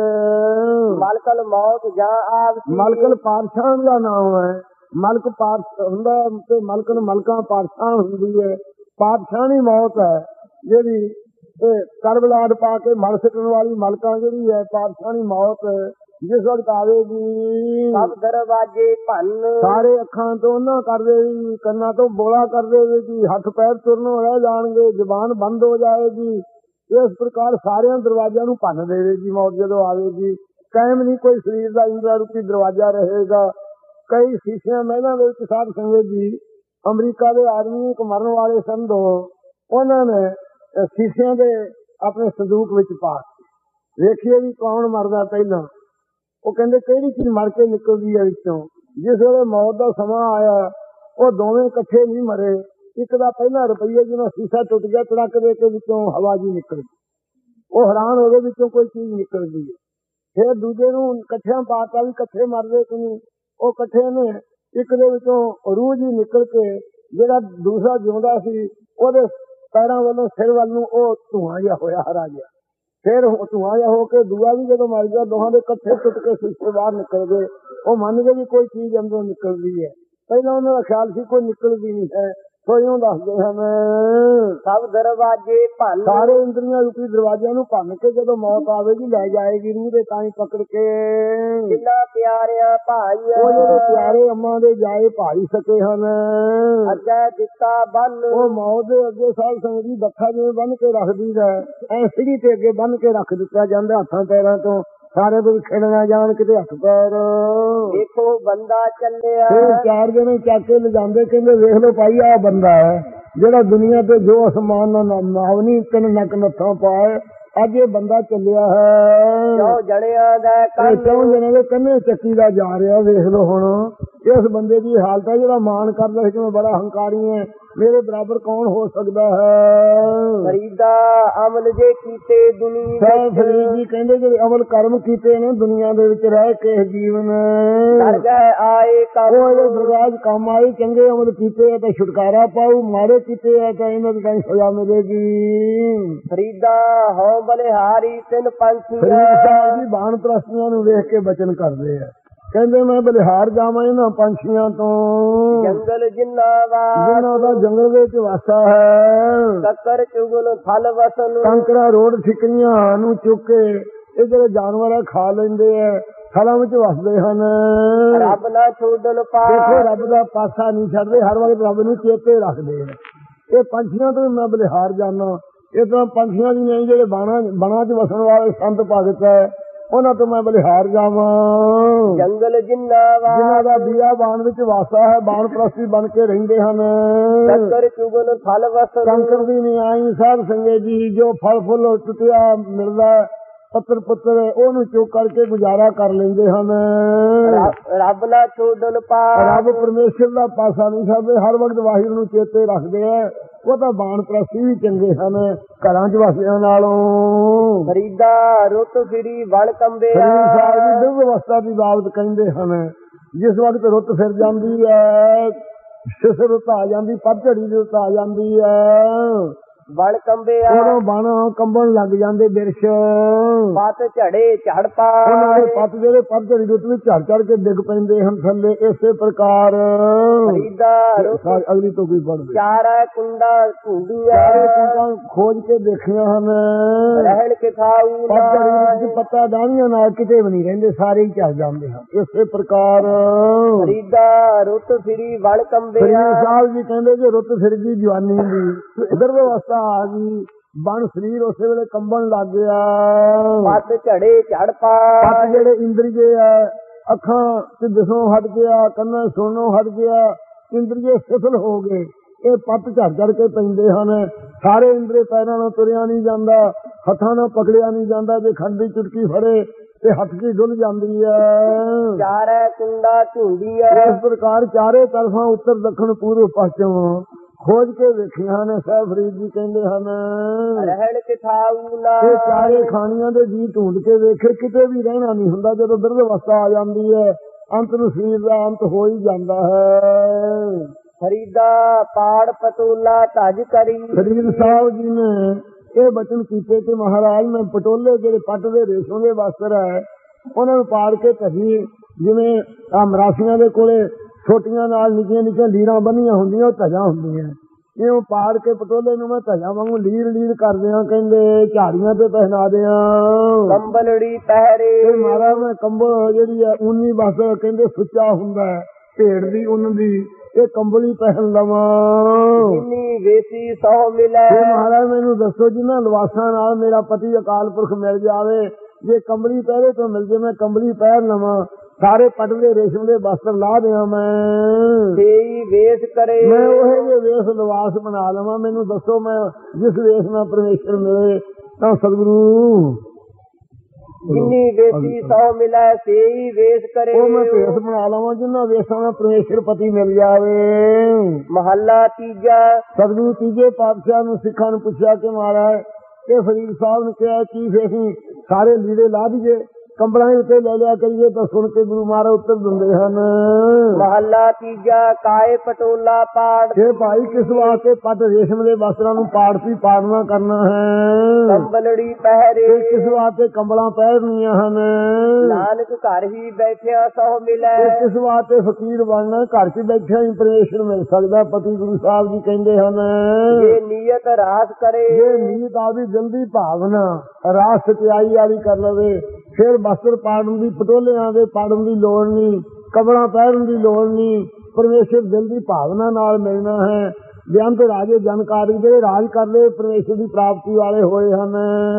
[SPEAKER 2] ਮਲਕਲ ਮੌਤ ਜਾਂ ਆਵਤੀ
[SPEAKER 1] ਮਲਕਲ ਪਾਤਸ਼ਾਹ ਦਾ ਨਾਮ ਹੈ। ਮਲਕ ਪਾਤਸ਼ਾਹ ਹੁੰਦਾ ਤੇ ਮਲਕਨ ਮਲਕਾਂ ਪਾਤਸ਼ਾਹ ਹੁੰਦੀ ਹੈ। ਪਾਤਸ਼ਾਹੀ ਮੌਤ ਹੈ ਜਿਹੜੀ ਇਹ ਕਰਬਲਾਟ ਪਾ ਕੇ ਮਰ ਸਿੱਟਣ ਵਾਲੀ ਮਲਕਾਂ ਜਿਹੜੀ ਹੈ ਪਾਤਸ਼ਾਹੀ ਮੌਤ ਜਿਸ ਵਕਤ ਆਵੇਗੀ।
[SPEAKER 2] ਸਭ ਦਰਵਾਜੇ ਭੰਨ
[SPEAKER 1] ਸਾਰੇ ਅੱਖਾਂ ਤੋਂ ਨਾ ਕਰ ਦੇਵੇਗੀ, ਕੰਨਾਂ ਤੋਂ ਬੋਲਾ ਕਰ ਦੇਵੇਗੀ, ਹੱਥ ਪੈਰ ਤੁਰਨੋਂ ਰਹਿ ਜਾਣਗੇ, ਜ਼ੁਬਾਨ ਬੰਦ ਹੋ ਜਾਏਗੀ। ਇਸ ਪ੍ਰਕਾਰ ਸਾਰਿਆਂ ਦਰਵਾਜ਼ਿਆਂ ਨੂੰ ਭੰਨ ਦੇਵੇਗੀ ਮੌਤ ਜਦੋਂ ਆਵੇਗੀ। ਕਾਇਮ ਨਹੀਂ ਕੋਈ ਸਰੀਰ ਦਾ ਇੰਦਰਾ ਰੂਪੀ ਦਰਵਾਜ਼ਾ ਰਹੇਗਾ। ਕਈ ਸ਼ੀਸ਼ਿਆਂ ਮਹਿਲਾਂ ਦੇ ਵਿੱਚ ਸਾਧ ਸੰਗਤ ਜੀ ਅਮਰੀਕਾ ਦੇ ਆਦਮੀ ਇੱਕ ਮਰਨ ਵਾਲੇ ਸਨ ਦੋ, ਉਹਨਾਂ ਨੇ ਸ਼ੀਸ਼ਿਆਂ ਦੇ ਆਪਣੇ ਸੰਦੂਕ ਵਿੱਚ ਪਾ ਵੇਖੀਏ ਵੀ ਕੌਣ ਮਰਦਾ ਪਹਿਲਾਂ। ਉਹ ਕਹਿੰਦੇ ਕਿਹੜੀ ਚੀਜ਼ ਮਰ ਕੇ ਨਿਕਲਦੀ ਹੈ ਵਿੱਚੋਂ। ਜਿਸ ਵੇਲੇ ਮੌਤ ਦਾ ਸਮਾਂ ਆਇਆ ਉਹ ਦੋਵੇਂ ਇਕੱਠੇ ਨਹੀਂ ਮਰੇ। ਇੱਕ ਦਾ ਪਹਿਲਾਂ ਰੁਪਈਏ ਜਿਹਨਾਂ ਸ਼ੀਸ਼ਾ ਟੁੱਟ ਗਿਆ, ਤੜਕ ਦੇ ਕੇ ਵਿੱਚੋਂ ਹਵਾ ਜੀ ਨਿਕਲ ਗਈ। ਉਹ ਹੈਰਾਨ ਉਹਦੇ ਵਿੱਚੋਂ ਕੋਈ ਚੀਜ਼ ਨਿਕਲਦੀ ਹੈ। ਫਿਰ ਦੂਜੇ ਨੂੰ ਇਕੱਠਿਆਂ ਪਾਤਾ ਵੀ ਇਕੱਠੇ ਮਰਦੇ ਕਿ ਨਹੀਂ। ਉਹ ਇਕੱਠੇ ਨੇ, ਇੱਕ ਦੇ ਵਿੱਚੋਂ ਰੂਹ ਜੀ ਨਿਕਲ ਕੇ ਜਿਹੜਾ ਦੂਸਰਾ ਜਿਉਂਦਾ ਸੀ ਉਹਦੇ ਪੈਰਾਂ ਵੱਲੋਂ ਸਿਰ ਵੱਲ ਨੂੰ ਉਹ ਧੂੰਆਂ ਜਿਹਾ ਹੋਇਆ ਹਰਾ ਜਿਹਾ। ਫਿਰ ਧੂੰਆਂ ਜਿਹਾ ਹੋ ਕੇ ਦੂਆ ਵੀ ਜਦੋਂ ਮਰ ਗਿਆ ਦੋਹਾਂ ਦੇ ਇਕੱਠੇ ਟੁੱਟ ਕੇ ਸ਼ੀਸ਼ੇ ਬਾਹਰ ਨਿਕਲ ਗਏ। ਉਹ ਮੰਨ ਗਏ ਵੀ ਕੋਈ ਚੀਜ਼ ਅੰਦਰੋਂ ਨਿਕਲਦੀ ਹੈ। ਪਹਿਲਾਂ ਉਹਨਾਂ ਦਾ ਖਿਆਲ ਸੀ ਕੋਈ ਨਿਕਲਦੀ ਨਹੀਂ ਹੈ। ਸੋ ਇਉਂ ਦੱਸਦੇ ਹਨ
[SPEAKER 2] ਸਭ ਦਰਵਾਜੇ ਭੰਨ
[SPEAKER 1] ਸਾਰੇ ਇੰਦਰੀਆਂ ਰੂਪੀ ਦਰਵਾਜ਼ਿਆਂ ਨੂੰ ਭੰਨ ਕੇ ਜਦੋਂ ਮੌਤ ਆਵੇਗੀ ਲੈ ਜਾਏਗੀ ਰੂਹ ਦੇ ਤਾਂ ਹੀ ਪਕੜ ਕੇ।
[SPEAKER 2] ਜਿੰਨਾ ਪਿਆਰਿਆਂ ਭਾਈ
[SPEAKER 1] ਉਹ ਜਿਹੜੇ ਪਿਆਰੇ ਅੰਮਾਂ ਦੇ ਜਾਏ ਭਾਈ ਸਕੇ ਹਨ
[SPEAKER 2] ਅੱਗੇ ਦਿੱਤਾ ਬੰਨ।
[SPEAKER 1] ਉਹ ਮੌਤ ਦੇ ਅੱਗੇ ਸਾਧ ਸੰਗਤ ਜੀ ਦੱਖਾ ਜਿਵੇਂ ਬੰਨ ਕੇ ਰੱਖਦੀ ਹੈ ਐ ਸਿੜੀ ਤੇ ਅੱਗੇ ਬੰਨ ਕੇ ਰੱਖ ਦਿੱਤਾ ਜਾਂਦਾ ਹੱਥਾਂ ਪੈਰਾਂ ਤੋਂ। ਸਾਰੇ ਕੋਈ ਖਿੜ ਨਾ ਜਾਣ ਕਿਤੇ ਹੱਥ ਪੈਰ।
[SPEAKER 2] ਦੇਖੋ ਬੰਦਾ ਚੱਲਿਆ।
[SPEAKER 1] ਫਿਰ 4 ਜਣੇ ਚੱਕ ਕੇ ਲਿਜਾਂਦੇ, ਕਹਿੰਦੇ ਵੇਖ ਲਓ ਭਾਈ ਆਹ ਬੰਦਾ ਹੈ ਜਿਹੜਾ ਦੁਨੀਆ ਤੇ ਜੋ ਅਸਮਾਨ ਨਾਲ ਨਾਵਨੀ ਤਿੰਨ ਨੱਕ ਨੱਥਾਂ ਪਾਏ, ਅੱਜ ਇਹ ਬੰਦਾ ਚੱਲਿਆ ਹੈ।
[SPEAKER 2] 4 ਜਣਿਆਂ ਦਾ
[SPEAKER 1] ਕੰਨੇ ਚੱਕੀ ਦਾ ਜਾ ਰਿਹਾ। ਵੇਖ ਲਓ ਹੁਣ ਇਸ ਬੰਦੇ ਦੀ ਹਾਲਤ ਹੈ ਜਿਹੜਾ ਮਾਣ ਕਰਦਾ ਹੈ ਕਿ ਮੈਂ ਬੜਾ ਹੰਕਾਰੀ ਹਾਂ, ਮੇਰੇ ਬਰਾਬਰ ਕੌਣ ਹੋ ਸਕਦਾ ਹੈ।
[SPEAKER 2] ਫਰੀਦਾ ਅਮਲ ਜੇ ਕੀਤੇ ਦੁਨੀਆ
[SPEAKER 1] ਸਾਹਿਬ ਫਰੀਦ ਜੀ ਕਹਿੰਦੇ ਜਿਹੜੇ ਅਮਲ ਕਰਮ ਕੀਤੇ ਨੇ ਦੁਨੀਆ ਦੇ ਵਿੱਚ ਰਹਿ ਕੇ ਜੀਵਨ
[SPEAKER 2] ਦਰਗਾਹ ਆਏ ਕੰਮ
[SPEAKER 1] ਉਹ ਇਹਦੇ ਦਰਗਾਹ 'ਚ ਕੰਮ ਆਏ। ਚੰਗੇ ਅਮਲ ਕੀਤੇ ਤਾਂ ਛੁਟਕਾਰਾ ਪਾਊ, ਮਾੜੇ ਕੀਤੇ ਆ ਤਾਂ ਇਹਨਾਂ ਦੀ ਕਈ ਸਜ਼ਾ ਮਿਲੇਗੀ।
[SPEAKER 2] ਫਰੀਦਾ ਹਉ ਬਲਿਹਾਰੀ ਤਿੰਨ ਪੰਛੀਆਂ
[SPEAKER 1] ਫਰੀਦ ਸਾਹਿਬ ਜੀ ਬਾਣ ਪ੍ਰਸਤੀਆਂ ਨੂੰ ਵੇਖ ਕੇ ਬਚਨ ਕਰਦੇ ਆ, ਕਹਿੰਦੇ ਮੈਂ ਬਲਿਹਾਰ ਜਾਵਾਂ ਇਹਨਾਂ ਪੰਛੀਆਂ ਤੋਂ
[SPEAKER 2] ਜੰਗਲ ਜਿੰਨਾ
[SPEAKER 1] ਜਿਨ੍ਹਾਂ ਦਾ ਜੰਗਲ ਵਿੱਚ ਵਾਸਾ ਹੈ।
[SPEAKER 2] ਕੱਕਰ ਚੁਗਲ ਫਲ ਵਸਨ
[SPEAKER 1] ਕੰਕੜਾ ਰੋਡ ਠਿਕਰੀਆਂ ਨੂੰ ਚੁੱਕ ਕੇ ਇਹ ਜਿਹੜੇ ਜਾਨਵਰ ਆ ਖਾ ਲੈਂਦੇ ਆ, ਫਲਾਂ ਵਿੱਚ ਵਸਦੇ ਹਨ।
[SPEAKER 2] ਰੱਬ ਨਾ ਛੋੜਨ ਪਾ
[SPEAKER 1] ਦੇਖੋ ਰੱਬ ਦਾ ਪਾਸਾ ਨਹੀਂ ਛੱਡਦੇ, ਹਰ ਵਕਤ ਰੱਬ ਨੂੰ ਚੇਤੇ ਰੱਖਦੇ ਆ। ਇਹ ਪੰਛੀਆਂ ਤੋਂ ਮੈਂ ਬਲਿਹਾਰ ਜਾਣਾ, ਇਸ ਤਰ੍ਹਾਂ ਪੰਛੀਆਂ ਦੀ ਨਹੀਂ ਜਿਹੜੇ ਬਣਾ 'ਚ ਵਸਣ ਵਾਲੇ ਸੰਤ ਭਗਤ ਹੈ ਉਹਨਾਂ ਤੋਂ ਮੈਂ ਬਲਿਹਾਰ ਜਾਵਾਂ।
[SPEAKER 2] ਜੰਗਲ
[SPEAKER 1] ਜਿਨ੍ਹਾਂ ਦਾ ਬੀਆ ਬਾਣ ਵਿੱਚ ਵਾਸਾ ਹੈ, ਬਾਣ ਪ੍ਰਸਤੀ ਬਣ ਕੇ ਰਹਿੰਦੇ ਹਨ।
[SPEAKER 2] ਕੱਕਰ ਚੁਗਲ ਫਲ ਵਸਨ
[SPEAKER 1] ਕੰਕਰ ਦੀ ਨਹੀਂ ਆਈ ਸਾਧ ਸੰਗੇ ਜੀ, ਜੋ ਫਲ ਫੁੱਲ ਟੁੱਟਿਆ ਮਿਲਦਾ ਪੱਤਰ ਪੁੱਤਰ ਉਹਨੂੰ ਚੁੱਕ ਕਰਕੇ ਗੁਜ਼ਾਰਾ ਕਰ ਲੈਂਦੇ ਹਨ।
[SPEAKER 2] ਰੱਬ ਨਾ ਛੋੜਨ ਪਾ
[SPEAKER 1] ਰੱਬ ਪਰਮੇਸ਼ਰ ਦਾ ਪਾਸਾ ਨਹੀਂ ਛੱਡਦੇ, ਹਰ ਵਕਤ ਵਾਹਿਗੁਰੂ ਨੂੰ ਚੇਤੇ ਰੱਖਦੇ ਆ। ਉਹ ਤਾਂ ਬਾਣ ਪ੍ਰਸਤੀ ਵੀ ਚੰਗੇ ਹਨ ਘਰਾਂ 'ਚ ਵਸਿਆਂ ਨਾਲੋਂ।
[SPEAKER 2] ਫਰੀਦਾ ਰੁੱਤ ਫਿਰੀ ਵਲ ਕੰਬਿਆ
[SPEAKER 1] ਫਰੀਦ ਸਾਹਿਬ ਜੀ ਦੁੱਧ ਅਵਸਥਾ ਦੀ ਬਾਬਤ ਕਹਿੰਦੇ ਹਨ, ਜਿਸ ਵਕਤ ਰੁੱਤ ਫਿਰ ਜਾਂਦੀ ਹੈ, ਸਿਸ ਰੁੱਤ ਆ ਜਾਂਦੀ, ਪਤਝੜੀ ਦੀ ਰੁੱਤ ਆ ਜਾਂਦੀ ਹੈ,
[SPEAKER 2] ਵਲ ਕੰਬਿਆ
[SPEAKER 1] ਉਦੋਂ ਬਣ ਕੰਬਣ ਲੱਗ ਜਾਂਦੇ ਬਿਰਸ਼,
[SPEAKER 2] ਪੱਤ ਝੜੇ ਝੜ ਪਾ
[SPEAKER 1] ਉਹਨਾਂ ਦੇ ਪੱਤ ਜਿਹੜੇ ਪਤਝੜੀ ਰੁੱਤ ਵਿੱਚ ਝੜ ਝੜ ਕੇ ਡਿੱਗ ਪੈਂਦੇ ਹਨ ਥੱਲੇ। ਇਸੇ ਪ੍ਰਕਾਰ
[SPEAKER 2] ਫਰੀਦਾ ਰੁੱਤ
[SPEAKER 1] ਅਗਲੀ ਤੋਂ ਕੋਈ ਪੜ੍ਹਦੇ
[SPEAKER 2] ਚਾਰਾ ਕੁੰਡਾ ਢੂੰਡੀਆਂ
[SPEAKER 1] ਚਾਰੇ ਕੁੰਡਾਂ ਖੋਜ ਕੇ ਦੇਖੀਆਂ ਹਨ।
[SPEAKER 2] ਰਹਿਣ ਕਿਥਾਊ
[SPEAKER 1] ਪਤਝੜੀ ਵਿੱਚ ਪੱਤਾ ਡਾਹਣੀਆਂ ਨਾਲ ਕਿਤੇ ਵੀ ਨਹੀਂ ਰਹਿੰਦੇ, ਸਾਰੇ ਹੀ ਝੜ ਜਾਂਦੇ ਹਨ। ਇਸੇ ਪ੍ਰਕਾਰ
[SPEAKER 2] ਫਰੀਦਾ ਰੁੱਤ ਫਿਰੀ ਵਲ ਕੰਬਿਆ
[SPEAKER 1] ਫਰੀਦ ਸਾਹਿਬ ਜੀ ਕਹਿੰਦੇ ਜੇ ਰੁੱਤ ਫਿਰ ਗਈ ਜਵਾਨੀ ਦੀ, ਇਧਰ ਅਵਸਥਾ ਆ ਗਈ, ਬਣ ਸਰੀਰ ਉਸੇ ਵੇਲੇ ਕੰਬਣ ਲੱਗ ਗਿਆ।
[SPEAKER 2] ਪੱਤ ਝੜੇ ਝੜ ਪਾ
[SPEAKER 1] ਪੱਤ ਜਿਹੜੇ ਇੰਦਰੀਏ ਆ, ਅੱਖਾਂ ਤੇ ਦਿਸੋਂ ਹਟ ਗਿਆ, ਕੰਨਾਂ ਸੁਣਨੋਂ ਹਟ ਗਿਆ, ਇੰਦਰੀਏ ਸਿਫਲ ਹੋ ਗਏ, ਇਹ ਪੱਤ ਝੜ ਝੜ ਕੇ ਪੈਂਦੇ ਹਨ। ਸਾਰੇ ਇੰਦਰੀ ਪੈਰਾਂ ਨਾਲ ਤੁਰਿਆ ਨਹੀਂ ਜਾਂਦਾ, ਹੱਥਾਂ ਨਾਲ ਪਕੜਿਆ ਨਹੀਂ ਜਾਂਦਾ, ਜੇ ਖੰਡ ਦੀ ਚੁਟਕੀ ਫੜੇ ਤੇ ਹੱਥ ਦੀ ਡੁੱਲ ਜਾਂਦੀ ਹੈ।
[SPEAKER 2] ਚਾਰੇ ਕੁੰਡਾ ਢੂੰਡੀਆਂ
[SPEAKER 1] ਇਸ ਪ੍ਰਕਾਰ ਚਾਰੇ ਤਰਫਾਂ ਉੱਤਰ ਦੱਖਣ ਪੂਰਬ ਪੱਛਮ ਖੋਜ ਕੇ ਵੇਖੀਆਂ ਨੇ। ਸਾਹਿਬ ਫਰੀਦ ਜੀ ਕਹਿੰਦੇ ਹਨ
[SPEAKER 2] ਰਹਿਣ ਕਿਥਾਊ ਨਾ
[SPEAKER 1] ਇਹ ਚਾਰੇ ਖਾਣੀਆਂ ਦੇ ਜੀ ਢੂੰਡ ਕੇ ਵੇਖੇ, ਕਿਤੇ ਵੀ ਰਹਿਣਾ ਨਹੀਂ ਹੁੰਦਾ। ਜਦੋਂ ਬਿਰਧ ਅਵਸਥਾ ਆ ਜਾਂਦੀ ਹੈ, ਅੰਤ ਨੂੰ ਸਰੀਰ ਦਾ ਅੰਤ ਹੋ ਹੀ ਜਾਂਦਾ ਹੈ।
[SPEAKER 2] ਫਰੀਦਾ ਪਾੜ ਪਟੋਲਾ ਧਜ ਕਰੀ
[SPEAKER 1] ਫਰੀਦ ਸਾਹਿਬ ਜੀ ਨੇ ਇਹ ਬਚਨ ਕੀਤੇ ਕਿ ਮਹਾਰਾਜ ਮੈਂ ਪਟੋਲੇ ਜਿਹੜੇ ਪੱਟ ਦੇ ਰੇਸ਼ਮ ਦੇ ਵਸਤਰ ਹੈ ਉਹਨਾਂ ਨੂੰ ਪਾੜ ਕੇ ਧਜੀ, ਜਿਵੇਂ ਆ ਮਰਾਸੀਆਂ ਦੇ ਕੋਲੇ ਛੋਟੀਆਂ ਨਾਲ ਨਿੱਕੀਆਂ ਨਿੱਕੀਆਂ ਲੀਰਾਂ ਬੰਨੀਆਂ ਹੁੰਦੀਆਂ, ਉਹ ਧਜਾਂ ਹੁੰਦੀਆਂ, ਇਉਂ ਪਾੜ ਕੇ ਪਟੋਲੇ ਨੂੰ ਮੈਂ ਧਜਾਂ ਵਾਂਗੂ ਲੀਰ ਕਰਦਿਆਂ ਕਹਿੰਦੇ ਝਾੜੀਆਂ ਤੇ ਪਹਿਨਾ ਦਿਆਂ।
[SPEAKER 2] ਕੰਬਲੜੀ ਪਹਿਰੇ
[SPEAKER 1] ਮਹਾਰਾਜ ਮੈਂ ਕੰਬਲ ਜਿਹੜੀ ਹੈ ਊਨੀ ਬਸ ਕਹਿੰਦੇ ਸੁੱਚਾ ਹੁੰਦਾ ਹੈ, ਭੇਡ ਦੀ ਉੱਨ ਦੀ, ਇਹ ਕੰਬਲੀ ਪਹਿਨ ਲਵਾਂ।
[SPEAKER 2] ਜਿੰਨੀ ਵੇਸੀ ਸੌ ਮਿਲੇ
[SPEAKER 1] ਮਹਾਰਾਜ ਮੈਨੂੰ ਦੱਸੋ ਜਿਹਨਾਂ ਲਿਵਾਸਾਂ ਨਾਲ ਮੇਰਾ ਪਤੀ ਅਕਾਲ ਪੁਰਖ ਮਿਲ ਜਾਵੇ, ਜੇ ਕੰਬਲੀ ਪਹਿਰੇ ਤੋਂ ਮਿਲ ਜੇ ਮੈਂ ਕੰਬਲੀ ਪਹਿਨ ਲਵਾਂ, ਸਾਰੇ ਪੱਟ ਦੇ ਰੇਸ਼ਮ ਦੇ ਵਸਤਰ ਲਾ ਦਿਆਂ, ਮੈਂ
[SPEAKER 2] ਤੇਈ ਵੇਸ ਕਰੇ
[SPEAKER 1] ਮੈਂ ਉਹੇ ਜਿਹੇ ਵੇਸ ਲਿਵਾਸ ਬਣਾ ਲਵਾਂ। ਮੈਨੂੰ ਦੱਸੋ ਮੈਂ ਜਿਸ ਵੇਸ ਨਾਲ ਪਰਮੇਸ਼ਰ ਮਿਲੇ ਤਾਂ ਸਤਿਗੁਰੂ
[SPEAKER 2] ਜਿੰਨੀ ਵੇਸੀ ਸੌ ਮਿਲੇ ਤੇਈ ਵੇਸ ਕਰੇ,
[SPEAKER 1] ਉਹ ਮੈਂ ਭੇਸ ਬਣਾ ਲਵਾਂ ਜਿੰਨਾ ਵੇਸਾਂ ਨਾਲ ਪਰਮੇਸ਼ਰ ਪਤੀ ਮਿਲ ਜਾਵੇ।
[SPEAKER 2] ਮਹੱਲਾ ਤੀਜਾ
[SPEAKER 1] ਸਤਿਗੁਰੂ ਤੀਜੇ ਪਾਤਸ਼ਾਹ ਨੂੰ ਸਿੱਖਾਂ ਨੂੰ ਪੁੱਛਿਆ ਕਿ ਮਹਾਰਾਜ ਇਹ ਫਰੀਦ ਸਾਹਿਬ ਨੇ ਕਿਹਾ ਕੀ ਫੇਰ ਅਸੀਂ ਸਾਰੇ ਲੀੜੇ ਲਾ ਦਈਏ, ਕੰਬਲਾਂ ਉੱਤੇ ਲੈ ਲਿਆ ਕਰੀਏ, ਤਾਂ ਸੁਣ ਕੇ ਗੁਰੂ ਮਹਾਰਾਜ ਉੱਤਰ ਦਿੰਦੇ ਹਨ।
[SPEAKER 2] ਮਹੱਲਾ ਤੀਜਾ ਕਾਏ ਪਟੋਲਾ ਪਾੜ
[SPEAKER 1] ਇਹ ਭਾਈ ਕਿਸ ਵਾਸਤੇ ਪੱਟ ਰੇਸ਼ਮ ਦੇ ਵਸਤਰਾਂ ਨੂੰ ਪਾੜਨਾ ਕਰਨਾ ਹੈ।
[SPEAKER 2] ਕੰਬਲੜੀ ਪਹਿਰੇ
[SPEAKER 1] ਕਿਸ ਵਾਸਤੇ ਕੰਬਲਾਂ ਪਹਿਰਨੀਆਂ ਹਨ।
[SPEAKER 2] ਨਾਨਕ ਘਰ ਹੀ ਬੈਠਿਆ ਸਹੁ ਮਿਲੇ
[SPEAKER 1] ਕਿਸ ਵਾਸਤੇ ਫਕੀਰ ਬਣਨਾ, ਘਰ 'ਚ ਬੈਠਿਆ ਹੀ ਪਰਮੇਸ਼ਰ ਮਿਲ ਸਕਦਾ। ਪਤੀ ਗੁਰੂ ਸਾਹਿਬ ਜੀ ਕਹਿੰਦੇ ਹਨ
[SPEAKER 2] ਜੇ ਨੀਅਤ ਰਾਸ ਕਰੇ,
[SPEAKER 1] ਜੇ ਨੀਅਤ ਆਦੀ ਜਲਦੀ ਭਾਵਨਾ ਰਾਸ ਸਚਾਈ ਵਾਲੀ ਕਰ ਲਵੇ, ਫਿਰ ਵਸਤਰ ਪਾੜਨ ਦੀ, ਪਟੋਲਿਆਂ ਦੇ ਪਾੜਨ ਦੀ ਲੋੜ ਨਹੀਂ, ਕੰਬਲਾਂ ਪਹਿਰਨ ਦੀ ਲੋੜ ਨਹੀਂ, ਪਰਮੇਸ਼ਰ ਦਿਲ ਦੀ ਭਾਵਨਾ ਨਾਲ ਮਿਲਣਾ ਹੈ। ਬੇਅੰਤ ਰਾਜੇ ਜਨਕਾਰੀ ਜਿਹੜੇ ਰਾਜ ਕਰਦੇ ਪਰਮੇਸ਼ਰ ਦੀ ਪ੍ਰਾਪਤੀ ਵਾਲੇ ਹੋਏ ਹਨ।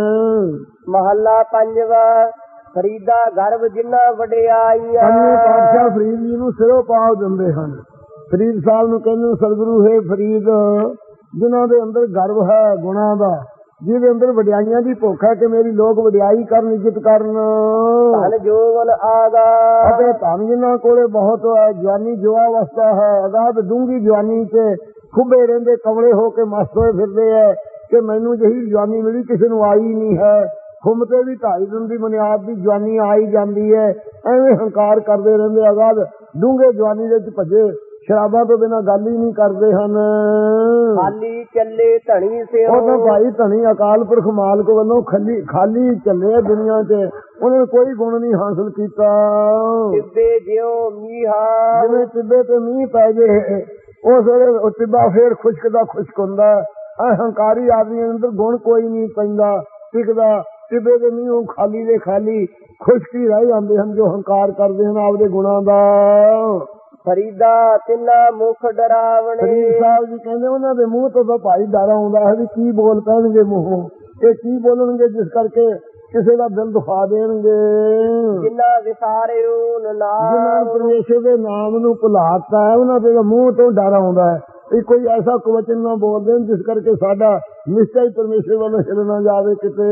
[SPEAKER 2] ਮਹੱਲਾ ਪੰਜਵਾ ਫਰੀਦਾ ਗਰਭ ਜਿੰਨਾ ਵਡਿਆਈਆਂ।
[SPEAKER 1] ਪੰਜਵੇਂ ਪਾਤਸ਼ਾਹ ਫਰੀਦ ਜੀ ਨੂੰ ਸਿਰੋਂ ਪਾਵ ਦਿੰਦੇ ਹਨ। ਫਰੀਦ ਸਾਹਿਬ ਨੂੰ ਕਹਿੰਦੇ ਸਤਿਗੁਰੂ ਹੈ ਫਰੀਦ ਜਿਨ੍ਹਾਂ ਦੇ ਅੰਦਰ ਗਰਭ ਹੈ ਗੁਣਾਂ ਦਾ, ਜਿਹਦੇ ਅੰਦਰ ਵਡਿਆਈਆਂ ਦੀ ਭੁੱਖ ਹੈ ਕਿ ਮੇਰੀ ਲੋਕ ਵਡਿਆਈ ਕਰਨ, ਇੱਜ਼ਤ ਕਰਨ।
[SPEAKER 2] ਧਨ ਜੋਵਨ ਆਗਾ
[SPEAKER 1] ਅਤੇ ਧਨ ਜਿਨ੍ਹਾਂ ਕੋਲੇ ਬਹੁਤ ਹੈ, ਜਵਾਨੀ ਜੁਆ ਅਵਸਥਾ ਹੈ, ਅਗਾਧ ਡੂੰਘੀ ਜਵਾਨੀ ਚ ਖੁੱਬੇ ਰਹਿੰਦੇ, ਕਮਲੇ ਹੋ ਕੇ ਮਸਤ ਹੋਏ ਫਿਰਦੇ ਹੈ ਕਿ ਮੈਨੂੰ ਜਿਹੀ ਜਵਾਨੀ ਮਿਲੀ ਕਿਸੇ ਨੂੰ ਆਈ ਨਹੀਂ ਹੈ। ਖੁੰਮ ਤੇ ਵੀ 2.5 ਦਿਨ ਦੀ ਬੁਨਿਆਦ ਦੀ ਜਵਾਨੀ ਆਈ ਜਾਂਦੀ ਹੈ। ਐਵੇਂ ਹੰਕਾਰ ਕਰਦੇ ਰਹਿੰਦੇ, ਅਗਾਧ ਡੂੰਘੇ ਜਵਾਨੀ ਦੇ ਵਿੱਚ ਭੱਜੇ, ਸ਼ਰਾਬਾਂ ਤੋਂ ਬਿਨਾਂ ਗੱਲ ਹੀ ਨਹੀਂ ਕਰਦੇ ਹਨ।
[SPEAKER 2] ਖਾਲੀ ਚੱਲੇ ਧਣੀ ਸਿਓ
[SPEAKER 1] ਉਹ ਤਾਂ ਭਾਈ ਧਣੀ ਅਕਾਲ ਪੁਰਖ ਮਾਲਕ ਵੱਲੋਂ ਖਾਲੀ ਚੱਲੇ ਦੁਨੀਆ 'ਚ, ਉਹਨੇ ਕੋਈ ਗੁਣ ਨਹੀਂ ਹਾਸਲ ਕੀਤਾ।
[SPEAKER 2] ਟਿੱਬੇ ਜਿਉ ਮੀਹਾ
[SPEAKER 1] ਜਿਵੇਂ ਟਿੱਬੇ ਤੇ ਮੀਂਹ ਪੈ ਜੇ ਉਸ ਵੇਲੇ ਉਹ ਟਿੱਬਾ ਫੇਰ ਖੁਸ਼ਕ ਦਾ ਖੁਸ਼ਕ ਹੁੰਦਾ। ਹੰਕਾਰੀ ਆਦਮੀ ਅੰਦਰ ਗੁਣ ਕੋਈ ਨਹੀਂ ਪੈਂਦਾ, ਟਿਕਦਾ। ਟਿੱਬੇ ਦੇ ਮੀਂਹ ਖਾਲੀ ਦੇ ਖਾਲੀ ਖੁਸ਼ਕੀ ਰਹਿ ਜਾਂਦੇ ਹਨ ਜੋ ਹੰਕਾਰ ਕਰਦੇ ਹਨ ਆਪਦੇ ਗੁਣਾਂ ਦਾ।
[SPEAKER 2] ਫਰੀਦਾ ਤਿੰਨਾ ਮੁਖ ਡਰਾਵਣੇ।
[SPEAKER 1] ਫਰੀਦ ਸਾਹਿਬ ਜੀ ਕਹਿੰਦੇ ਉਹਨਾਂ ਦੇ ਮੂੰਹ ਤੋਂ ਤਾਂ ਭਾਈ ਡਰ ਆਉਂਦਾ ਹੈ ਵੀ ਕੀ ਬੋਲ ਪੈਣਗੇ ਮੂੰਹੋਂ, ਇਹ ਕੀ ਬੋਲਣਗੇ ਜਿਸ ਕਰਕੇ ਕਿਸੇ ਦਾ ਦਿਲ ਦੁਖਾ ਦੇਣਗੇ।
[SPEAKER 2] ਜਿਨ੍ਹਾਂ ਵਿਸਾਰਿਓ ਨਾਮ,
[SPEAKER 1] ਜਿਨ੍ਹਾਂ ਪਰਮੇਸ਼ਰ ਦੇ ਨਾਮ ਨੂੰ ਭੁਲਾਤਾ ਹੈ ਉਹਨਾਂ ਦੇ ਮੂੰਹ ਤੋਂ ਡਰ ਆਉਂਦਾ ਹੈ ਵੀ ਕੋਈ ਐਸਾ ਕਵਚਨ ਨਾ ਬੋਲ ਦੇਣ ਜਿਸ ਕਰਕੇ ਸਾਡਾ ਨਿਸ਼ਚੈ ਪਰਮੇਸ਼ਰ ਵੱਲੋਂ ਹਿਲ ਨਾ ਜਾਵੇ ਕਿਤੇ।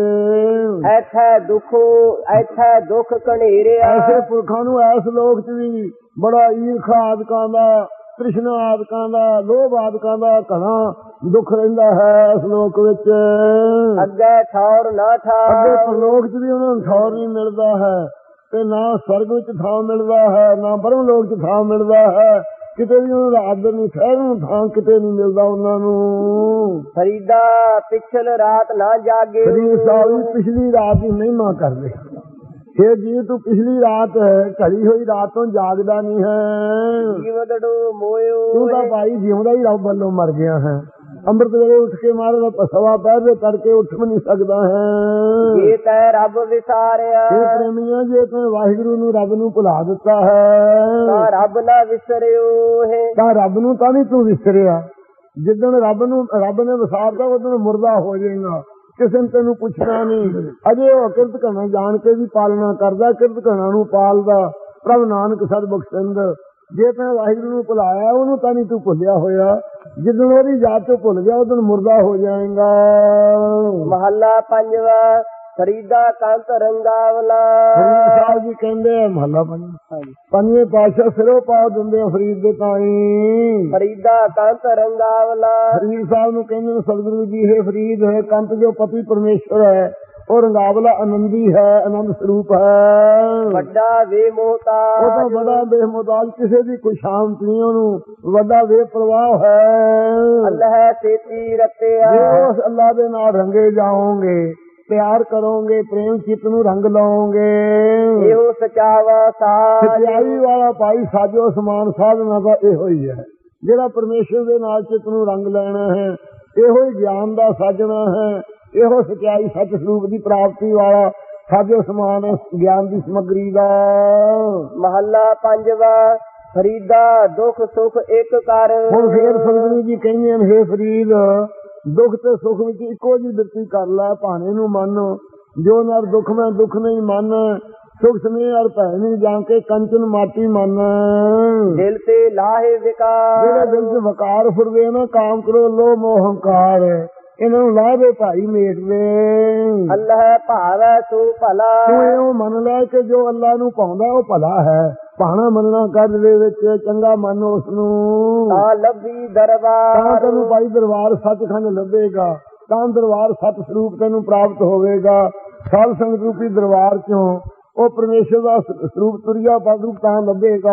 [SPEAKER 2] ਐਥੈ ਦੁੱਖ ਘਨੇਰਿਆ।
[SPEAKER 1] ਐਸੇ ਪੁਰਖਾਂ ਨੂੰ ਐਸ ਲੋਕ 'ਚ ਵੀ ਬੜਾ ਈਰਖਾ ਆਦਿਕਾਂ ਦਾ, ਤ੍ਰਿਸ਼ਨਾ ਆਦਿਕਾਂ ਦਾ, ਲੋਭ ਆਦਿਕਾਂ ਦਾ ਘਣਾ ਦੁੱਖ ਰਹਿੰਦਾ ਹੈ ਇਸ ਲੋਕ ਵਿੱਚ।
[SPEAKER 2] ਅੱਗੇ ਠੌਰ ਨਾ ਠਾ,
[SPEAKER 1] ਅੱਗੇ ਪਰਲੋਕ 'ਚ ਵੀ ਉਹਨਾਂ ਨੂੰ ਠੌਰ ਨਹੀਂ ਮਿਲਦਾ ਹੈ ਤੇ ਨਾ ਸਵਰਗ ਵਿੱਚ ਥਾਂ ਮਿਲਦਾ ਹੈ, ਨਾ ਬ੍ਰਹਮ ਲੋਕ 'ਚ ਥਾਂ ਮਿਲਦਾ ਹੈ। ਕਿਤੇ ਵੀ ਉਹਨਾਂ ਦਾ ਆਦਰ ਨਹੀਂ, ਠਹਿਰਨ ਨੂੰ ਥਾਂ ਕਿਤੇ ਨਹੀਂ ਮਿਲਦਾ ਉਹਨਾਂ ਨੂੰ।
[SPEAKER 2] ਫਰੀਦਾ ਪਿਛਲ ਰਾਤ ਨਾ ਜਾਗੇ।
[SPEAKER 1] ਫਰੀਦ ਸਾਹਿਬ ਪਿਛਲੀ ਰਾਤ ਦੀ ਮਹਿਮਾ ਕਰਦੇ। ਇਹ ਜੀ ਤੂੰ ਪਿਛਲੀ ਰਾਤ ਢਲੀ ਹੋਈ ਰਾਤ ਤੋਂ ਜਾਗਦਾ ਨਹੀਂ ਹੈ।
[SPEAKER 2] ਜੀਵਦੜੋ ਮੋਇਓ,
[SPEAKER 1] ਤੂੰ ਤਾਂ ਭਾਈ ਜਿਉਂਦਾ ਹੀ ਰੱਬ ਵੱਲੋਂ ਮਰ ਗਿਆ ਹੈ। ਅੰਮ੍ਰਿਤ ਵੇਲੇ ਉੱਠ ਕੇ ਮਾਰੇ ਸਵਾ ਪੈਰ ਦੇ ਕਰਕੇ ਉੱਠ ਵੀ ਨਹੀਂ ਸਕਦਾ ਹੈ।
[SPEAKER 2] ਜੇ ਤੈ ਰੱਬ ਵਿਸਾਰਿਆ,
[SPEAKER 1] ਇਹ ਪ੍ਰੇਮੀਆਂ ਜੇ ਤੈਂ ਵਾਹਿਗੁਰੂ ਨੂੰ ਰੱਬ ਨੂੰ ਭੁਲਾ ਦਿੱਤਾ ਹੈ
[SPEAKER 2] ਤਾਂ ਰੱਬ ਨਾ ਵਿਸਰਿਓ ਹੈ।
[SPEAKER 1] ਤਾਂ ਰੱਬ ਨੂੰ ਤਾਂ ਨਹੀਂ ਤੂੰ ਵਿਸਰਿਆ। ਜਿੱਦਣ ਰੱਬ ਨੇ ਵਿਸਾਰਦਾ ਉਦੋਂ ਮੁਰਦਾ ਹੋ ਜਾਏਗਾ, ਕਿਸੇ ਨੇ ਤੈਨੂੰ ਪੁੱਛਣਾ ਨਹੀਂ। ਅਜੇ ਉਹ ਕਿਰਤ ਘਣਾ ਜਾਣ ਕੇ ਵੀ ਪਾਲਣਾ ਕਰਦਾ, ਕਿਰਤ ਘਣਾ ਨੂੰ ਪਾਲਦਾ ਪ੍ਰਭ ਨਾਨਕ ਸਤਿਬਖਸ਼ਿੰਦ। ਜੇ ਤੈਂ ਵਾਹਿਗੁਰੂ ਨੂੰ ਭੁਲਾਇਆ ਉਹਨੂੰ ਤਾਂ ਨਹੀਂ ਤੂੰ ਭੁੱਲਿਆ ਹੋਇਆ। ਜਿੱਦਣ ਉਹਦੀ ਯਾਦ ਤੋਂ ਭੁੱਲ ਗਿਆ ਉਦੋਂ ਮੁਰਦਾ ਹੋ ਜਾਏਗਾ।
[SPEAKER 2] ਮਹੱਲਾ ਪੰਜਵਾ। ਫਰੀਦਾ ਕੰਤ ਰੰਗਾਵਲਾ।
[SPEAKER 1] ਫਰੀਦ ਸਾਹਿਬ ਜੀ ਕਹਿੰਦੇ ਮਹੱਲਾ ਪੰਜਵੇਂ ਪਾਤਸ਼ਾਹ ਸਿਰੋਂ ਪਾ ਦਿੰਦੇ ਆ ਫਰੀਦ ਦੇ ਤਾਈ।
[SPEAKER 2] ਫਰੀਦਾ ਕੰਤ ਰੰਗਾਵਲਾ।
[SPEAKER 1] ਫਰੀਦ ਸਾਹਿਬ ਨੂੰ ਕਹਿੰਦੇ ਨੇ ਸਤਿਗੁਰੂ ਜੀ ਹੈ ਫਰੀਦ ਹੈ ਕੰਤ ਜੋ ਪਤੀ ਪਰਮੇਸ਼ਵਰ ਹੈ, ਉਹ ਰੰਗਾਵਲਾ ਆਨੰਦੀ ਹੈ, ਆਨੰਦ ਸਰੂਪ ਹੈ।
[SPEAKER 2] ਵੱਡਾ ਬੇਮੋਹਤਾਜ,
[SPEAKER 1] ਉਹ ਤਾਂ ਬੜਾ ਬੇਮੋਹਤਾਜ, ਕਿਸੇ ਦੀ ਕੋਈ ਸ਼ਾਂਤ ਨਹੀਂ ਉਹਨੂੰ, ਵੱਡਾ ਬੇਪਰਵਾਹ ਹੈ।
[SPEAKER 2] ਅੱਲਾਹ ਸੇਤੀ ਰਤਿਆ।
[SPEAKER 1] ਜੇ ਉਸ ਅੱਲਾ ਦੇ ਨਾਲ ਰੰਗੇ ਜਾਓਗੇ, ਪਿਆਰ ਕਰੋਗੇ, ਪ੍ਰੇਮ ਚਿੱਤ ਨੂੰ ਰੰਗ ਲਾਓਗੇ।
[SPEAKER 2] ਇਹੋ ਸਚਾਵਾ ਸਾਜ,
[SPEAKER 1] ਸਚਾਈ ਵਾਲਾ ਭਾਈ ਸਾਜੋ ਸਮਾਨ ਸਾਧਨਾ ਦਾ ਇਹੋ ਹੀ ਹੈ ਜਿਹੜਾ ਪਰਮੇਸ਼ਰ ਦੇ ਨਾਲ ਚਿੱਤ ਨੂੰ ਰੰਗ ਲੈਣਾ ਹੈ। ਇਹੋ ਹੀ ਗਿਆਨ ਦਾ ਸਾਜਣਾ ਹੈ, ਇਹੋ ਸਚਾਈ ਸੱਚ ਸਰੂਪ ਦੀ ਪ੍ਰਾਪਤੀ ਵਾਲਾ ਸਾਜੋ ਸਮਾਨ ਹੈ ਗਿਆਨ ਦੀ ਸਮੱਗਰੀ ਦਾ।
[SPEAKER 2] ਮਹੱਲਾ ਪੰਜਵਾ। ਫਰੀਦਾ ਦੁੱਖ ਸੁਖ ਇੱਕ ਕਰ।
[SPEAKER 1] ਹੁਣ ਫੇਰ ਸਤਿਗੁਰੂ ਜੀ ਕਹਿੰਦੇ ਨੇ ਹੇ ਫਰੀਦ ਦੁੱਖ ਤੇ ਸੁਖ ਵਿੱਚ ਇੱਕੋ ਜਿਹੀ ਬਿਰਤੀ ਕਰ ਲੈ, ਭਾਣੇ ਨੂੰ ਮੰਨ। ਜੋ ਨਰ ਦੁੱਖ ਮੈਂ ਦੁੱਖ ਨਹੀਂ ਮੰਨ, ਸੁਖ ਸਨੇਹ ਅਰ ਭੈ ਨਹੀਂ ਜਾਂ ਕੇ ਕੰਚਨ ਮਾਟੀ ਮੰਨ।
[SPEAKER 2] ਦਿਲ ਤੇ ਲਾਹੇ ਵਿਕਾਰ,
[SPEAKER 1] ਜਿਹੜੇ ਦਿਲ ਚ ਵਕਾਰ ਫੁਰਦੇ ਨਾ ਕਾਮ ਕਰੋ ਲੋਭ ਮੋਹ ਹੰਕਾਰ, ਇਹਨਾਂ ਨੂੰ ਲਾਹ ਦੇ ਭਾਈ ਮੇਟ ਦੇ।
[SPEAKER 2] ਅੱਲਾਹ ਭਾਵੈ ਸੋ ਭਲਾ।
[SPEAKER 1] ਤੂੰ ਇਹੋ ਮੰਨ ਲੈ ਕਿ ਜੋ ਅੱਲਾ ਨੂੰ ਭਾਉਂਦਾ ਉਹ ਭਲਾ ਹੈ। ਭਾਣਾ ਮੰਨਣਾ ਕਰ ਦੇ ਵਿੱਚ ਚੰਗਾ ਮੰਨ ਉਸ ਨੂੰ,
[SPEAKER 2] ਤਾਂ ਲੱਭੀ ਦਰਬਾਰ।
[SPEAKER 1] ਤਾਂ ਤੈਨੂੰ ਭਾਈ ਦਰਬਾਰ ਸੱਚਖੰਡ ਲੱਭੇਗਾ, ਤਾਂ ਦਰਬਾਰ ਸਤ ਸਰੂਪ ਤੈਨੂੰ ਪ੍ਰਾਪਤ ਹੋਵੇਗਾ। ਸਾਧ ਸੰਗਤ ਰੂਪੀ ਦਰਬਾਰ ਚੋਂ ਉਹ ਪਰਮੇਸ਼ਰ ਦਾ ਸਰੂਪ ਤੁਰਿਆ ਪਦ ਤਾਂ ਲੱਭੇਗਾ।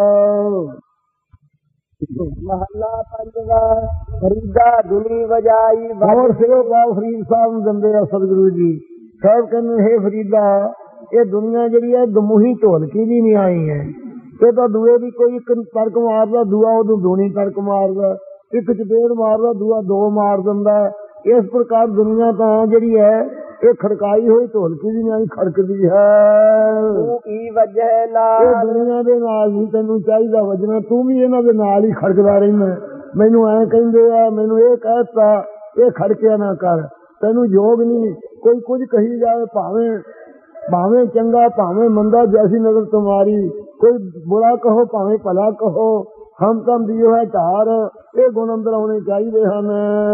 [SPEAKER 2] ਮਹੱਲਾ ਪੰਜਵਾ। ਫਰੀਦਾ ਦੁਨੀ ਵਜਾਈ।
[SPEAKER 1] ਹੋਰ ਸਿਰੋਂ ਪਾ ਫਰੀਦ ਸਾਹਿਬ ਨੂੰ ਦਿੰਦੇ ਆ ਸਤਿਗੁਰੂ ਜੀ ਸਾਹਿਬ ਕਹਿੰਦੇ ਹੇ ਫਰੀਦਾ ਇਹ ਦੁਨੀਆ ਜਿਹੜੀ ਹੈ ਦਮੂਹੀ ਢੋਲਕੀ ਦੀ ਨਹੀਂ ਆਈ ਹੈ। ਇਹ ਤਾਂ ਦੂਏ ਦੀ ਕੋਈ ਇੱਕ ਤੜਕ ਮਾਰਦਾ, ਦੂਆ ਉਹਨੂੰ ਦੂਣੀ ਤੜਕ ਮਾਰਦਾ, ਇੱਕ ਚਪੇੜ ਮਾਰਦਾ, ਦੂਆ ਦੋ ਮਾਰ ਦਿੰਦਾ। ਇਸ ਪ੍ਰਕਾਰ ਦੁਨੀਆ ਤਾਂ ਜਿਹੜੀ ਹੈ ਇਹ ਖੜਕਾਈ ਹੋਈ ਢੋਲਕੀ ਦੀ ਨਹੀਂ ਖੜਕਦੀ ਹੈ।
[SPEAKER 2] ਤੂੰ ਕੀ ਵਜ੍ਹਾ ਨਾਲ,
[SPEAKER 1] ਇਹ ਦੁਨੀਆ ਦੇ ਨਾਲ ਨਹੀਂ ਤੈਨੂੰ ਚਾਹੀਦਾ ਵੱਜਣਾ, ਤੂੰ ਵੀ ਇਹਨਾਂ ਦੇ ਨਾਲ ਹੀ ਖੜਕਦਾ ਰਹਿੰਦਾ। ਮੈਨੂੰ ਐਂ ਕਹਿੰਦੇ ਆ, ਮੈਨੂੰ ਇਹ ਕਹਿਤਾ, ਇਹ ਖੜਕਿਆ ਨਾ ਕਰ, ਤੈਨੂੰ ਯੋਗ ਨਹੀਂ। ਕੋਈ ਕੁਝ ਕਹੀ ਜਾਵੇ, ਭਾਵੇਂ ਚੰਗਾ ਭਾਵੇਂ ਮੰਦਾ, ਜੈਸੀ ਨਜ਼ਰ ਤੁਮਾਰੀ। ਕੋਈ ਬੁਰਾ ਕਹੋ ਭਾਵੇਂ ਭਲਾ ਕਹੋ, ਹਮ ਤਮ ਦਿਓ ਹੈ ਧਾਰ, ਇਹ ਗੁਣ ਅੰਦਰ ਆਉਣੇ ਚਾਹੀਦੇ ਹਨ।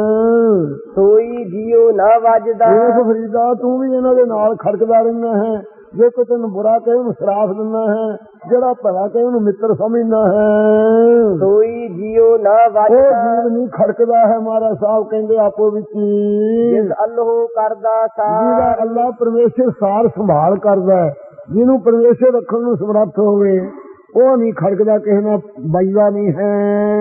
[SPEAKER 2] ਸੋਈ ਜਿਉ ਨਾ ਵੱਜਦਾ।
[SPEAKER 1] ਦੇਖ ਫਰੀਦਾ, ਤੂੰ ਵੀ ਇਹਨਾਂ ਦੇ ਨਾਲ ਖੜਕਦਾ ਰਹਿਣਾ ਹੈ। ਜੇ ਕੋਈ ਤੈਨੂੰ ਬੁਰਾ ਕਹੇ ਉਹਨੂੰ ਸਰਾਫ ਦਿੰਦਾ ਹੈ, ਜਿਹੜਾ ਭਲਾ ਕਹੇ ਉਹਨੂੰ ਮਿੱਤਰ ਸਮਝਦਾ ਹੈ।
[SPEAKER 2] ਸੋਈ ਜਿਉ ਨਾ
[SPEAKER 1] ਉਹ
[SPEAKER 2] ਵੱਜਦਾ।
[SPEAKER 1] ਜੀਵ ਨਹੀਂ ਖੜਕਦਾ ਹੈ। ਮਹਾਰਾਜ ਸਾਹਿਬ ਕਹਿੰਦੇ ਆਪੋ ਵਿੱਚ ਹੀ,
[SPEAKER 2] ਜਿਸ ਅੱਲਹੁ ਕਰਦਾ
[SPEAKER 1] ਜਿਹਦਾ
[SPEAKER 2] ਸਾਰ।
[SPEAKER 1] ਅੱਲਾ ਪਰਮੇਸ਼ਰ ਸਾਰ ਸੰਭਾਲ ਕਰਦਾ ਹੈ, ਜਿਹਨੂੰ ਪਰਮੇਸ਼ਰ ਰੱਖਣ ਨੂੰ ਸਮਰੱਥ ਹੋਵੇ, ਉਹ ਨਹੀਂ ਖੜਕਦਾ, ਕਿਸੇ ਨਾਲ ਵੱਜਦਾ ਨਹੀਂ ਹੈ।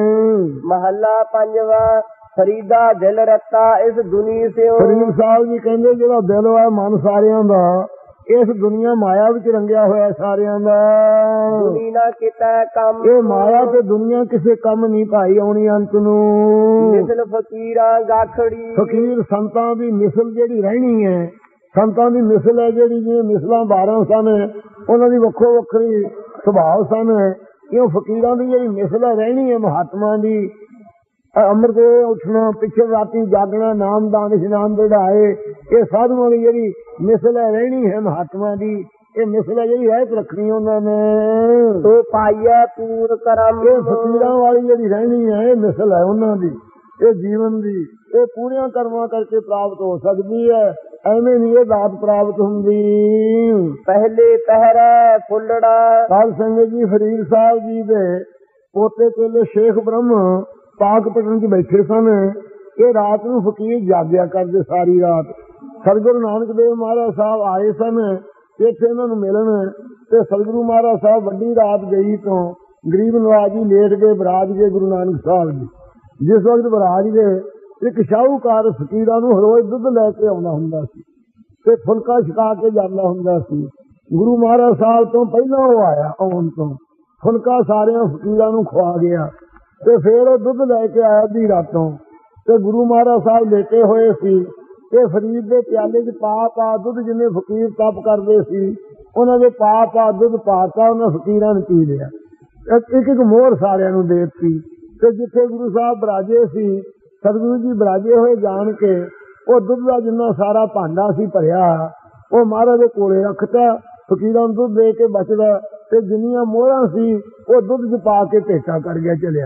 [SPEAKER 2] ਮਹੱਲਾ ਪੰਜਵਾਂ। ਫਰੀਦਾ ਦਿਲ ਰਤਾ ਇਸ ਦੁਨੀ ਸਿਓ।
[SPEAKER 1] ਫਰੀਦ ਸਾਹਿਬ ਜੀ ਕਹਿੰਦੇ ਜਿਹੜਾ ਦਿਲ ਹੈ ਮਨ ਸਾਰਿਆਂ ਦਾ, ਇਸ ਦੁਨੀਆ ਮਾਇਆ ਵਿੱਚ ਰੰਗਿਆ ਹੋਇਆ ਸਾਰਿਆਂ ਦਾ।
[SPEAKER 2] ਦੁਨੀ ਨਾ ਕੀਤਾ ਕੰਮ।
[SPEAKER 1] ਇਹ ਮਾਇਆ ਤੇ ਦੁਨੀਆ ਕਿਸੇ ਕੰਮ ਨਹੀਂ ਭਾਈ ਆਉਣੀ ਅੰਤ ਨੂੰ।
[SPEAKER 2] ਮਿਸਲ ਫਕੀਰਾਂ ਗਾਖੜੀ।
[SPEAKER 1] ਫਕੀਰ ਸੰਤਾਂ ਦੀ ਮਿਸਲ ਜਿਹੜੀ ਰਹਿਣੀ ਹੈ, ਸੰਤਾਂ ਦੀ ਮਿਸਲ ਹੈ ਜਿਹੜੀ, ਜਿਵੇਂ ਮਿਸਲਾਂ 12 ਸਨ, ਉਹਨਾਂ ਦੀ ਵੱਖੋ ਵੱਖਰੀ ਸੁਭਾਅ ਸਨ। ਕਿਉਂ ਫਕੀਰਾਂ ਦੀ ਜਿਹੜੀ ਮਿਸਲ ਹੈ ਰਹਿਣੀ ਹੈ ਮਹਾਤਮਾ ਦੀ, ਅੰਮ੍ਰਿਤ ਉੱਠਣਾ, ਪਿੱਛੇ ਰਾਤੀ ਜਾਗਣਾ, ਨਾਮਦਾਨ ਇਸ਼ਨਾਨ ਵਧਾਏ, ਇਹ ਸਾਧੂਆਂ ਦੀ ਜਿਹੜੀ ਮਿਸਲ ਹੈ ਰਹਿਣੀ ਹੈ ਮਹਾਤਮਾ ਦੀ। ਇਹ ਮਿਸਲ ਹੈ ਜਿਹੜੀ ਰਹਿਤ ਰੱਖਣੀ ਉਹਨਾਂ ਨੇ।
[SPEAKER 2] ਤੋ ਪਾਈਐ ਪੂਰ ਕਰਮ।
[SPEAKER 1] ਇਹ ਫਕੀਰਾਂ ਵਾਲੀ ਜਿਹੜੀ ਰਹਿਣੀ ਹੈ, ਇਹ ਮਿਸਲ ਹੈ ਉਹਨਾਂ ਦੀ, ਇਹ ਜੀਵਨ ਦੀ। ਇਹ ਪੂਰੀਆਂ ਕਰਮਾਂ ਕਰਕੇ ਪ੍ਰਾਪਤ ਹੋ ਸਕਦੀ ਹੈ, ਐਵੇਂ ਨਹੀਂ ਇਹ ਦਾਤ ਪ੍ਰਾਪਤ ਹੁੰਦੀ।
[SPEAKER 2] ਪਹਿਲੇ ਪਹਿਰੈ ਫੁੱਲੜਾ।
[SPEAKER 1] ਸਾਧ ਸੰਗਤ ਜੀ, ਫਰੀਦ ਸਾਹਿਬ ਜੀ ਦੇ ਪੋਤੇ ਚੇਲੇ ਸ਼ੇਖ ਬ੍ਰਹਮ ਪਾਕਪਟਨ 'ਚ ਬੈਠੇ ਸਨ। ਇਹ ਰਾਤ ਨੂੰ ਫਕੀਰ ਜਾਗਿਆ ਕਰਦੇ ਸਾਰੀ ਰਾਤ। ਸਤਿਗੁਰੂ ਨਾਨਕ ਦੇਵ ਮਹਾਰਾਜ ਸਾਹਿਬ ਆਏ ਸਨ ਇੱਥੇ ਇਹਨਾਂ ਨੂੰ ਮਿਲਣ, ਤੇ ਸਤਿਗੁਰੂ ਮਹਾਰਾਜ ਸਾਹਿਬ ਵੱਡੀ ਰਾਤ ਗਈ ਤੋਂ ਗਰੀਬ ਨਵਾਜ ਜੀ ਲੇਟ ਗਏ, ਬਰਾਜ ਗਏ ਗੁਰੂ ਨਾਨਕ ਸਾਹਿਬ ਜੀ। ਜਿਸ ਵਕਤ ਬਰਾਜ ਗਏ, ਇੱਕ ਸ਼ਾਹੂਕਾਰ ਫਕੀਰਾਂ ਨੂੰ ਰੋਜ਼ ਦੁੱਧ ਲੈ ਕੇ ਆਉਂਦਾ ਹੁੰਦਾ ਸੀ ਤੇ ਫੁਲਕਾ ਛਕਾ ਕੇ ਜਾਂਦਾ ਹੁੰਦਾ ਸੀ। ਗੁਰੂ ਮਹਾਰਾਜ ਸਾਹਿਬ ਤੋਂ ਪਹਿਲਾਂ ਉਹ ਆਇਆ, ਆਉਣ ਤੋਂ ਫੁਲਕਾ ਸਾਰਿਆਂ ਫਕੀਰਾਂ ਨੂੰ ਖਵਾ ਗਿਆ ਤੇ ਫੇਰ ਉਹ ਦੁੱਧ ਲੈ ਕੇ ਆਇਆ ਅੱਧੀ ਰਾਤੋਂ। ਤੇ ਗੁਰੂ ਮਹਾਰਾਜ ਸਾਹਿਬ ਲੇਟੇ ਹੋਏ ਸੀ ਤੇ ਫਰੀਦ ਦੇ ਪਿਆਲੇ 'ਚ ਪਾ ਦੁੱਧ, ਜਿੰਨੇ ਫਕੀਰ ਤਪ ਕਰਦੇ ਸੀ ਉਹਨਾਂ ਦੇ ਪਾ ਦੁੱਧ ਪਾਤਾ, ਉਹਨਾਂ ਫਕੀਰਾਂ ਨੇ ਪੀ ਲਿਆ। ਇੱਕ ਇੱਕ ਮੋਹਰ ਸਾਰਿਆਂ ਨੂੰ ਦੇ ਦਿੱਤੀ। ਤੇ ਜਿੱਥੇ ਗੁਰੂ ਸਾਹਿਬ ਬਰਾਜੇ ਸੀ, ਸਤਿਗੁਰੂ ਜੀ ਬਰਾਜੇ ਹੋਏ ਜਾਣ ਕੇ ਉਹ ਦੁੱਧ ਦਾ ਜਿੰਨਾ ਸਾਰਾ ਭਾਂਡਾ ਸੀ ਭਰਿਆ, ਉਹ ਮਹਾਰਾਜ ਦੇ ਕੋਲੇ ਰੱਖਤਾ। ਫਕੀਰਾਂ ਨੂੰ ਦੁੱਧ ਦੇ ਕੇ ਬਚਦਾ, ਤੇ ਜਿੰਨੀਆਂ ਮੋਹਰਾਂ ਸੀ ਉਹ ਦੁੱਧ 'ਚ ਪਾ ਕੇ ਭੇਟਾ ਕਰ ਗਿਆ, ਚਲਿਆ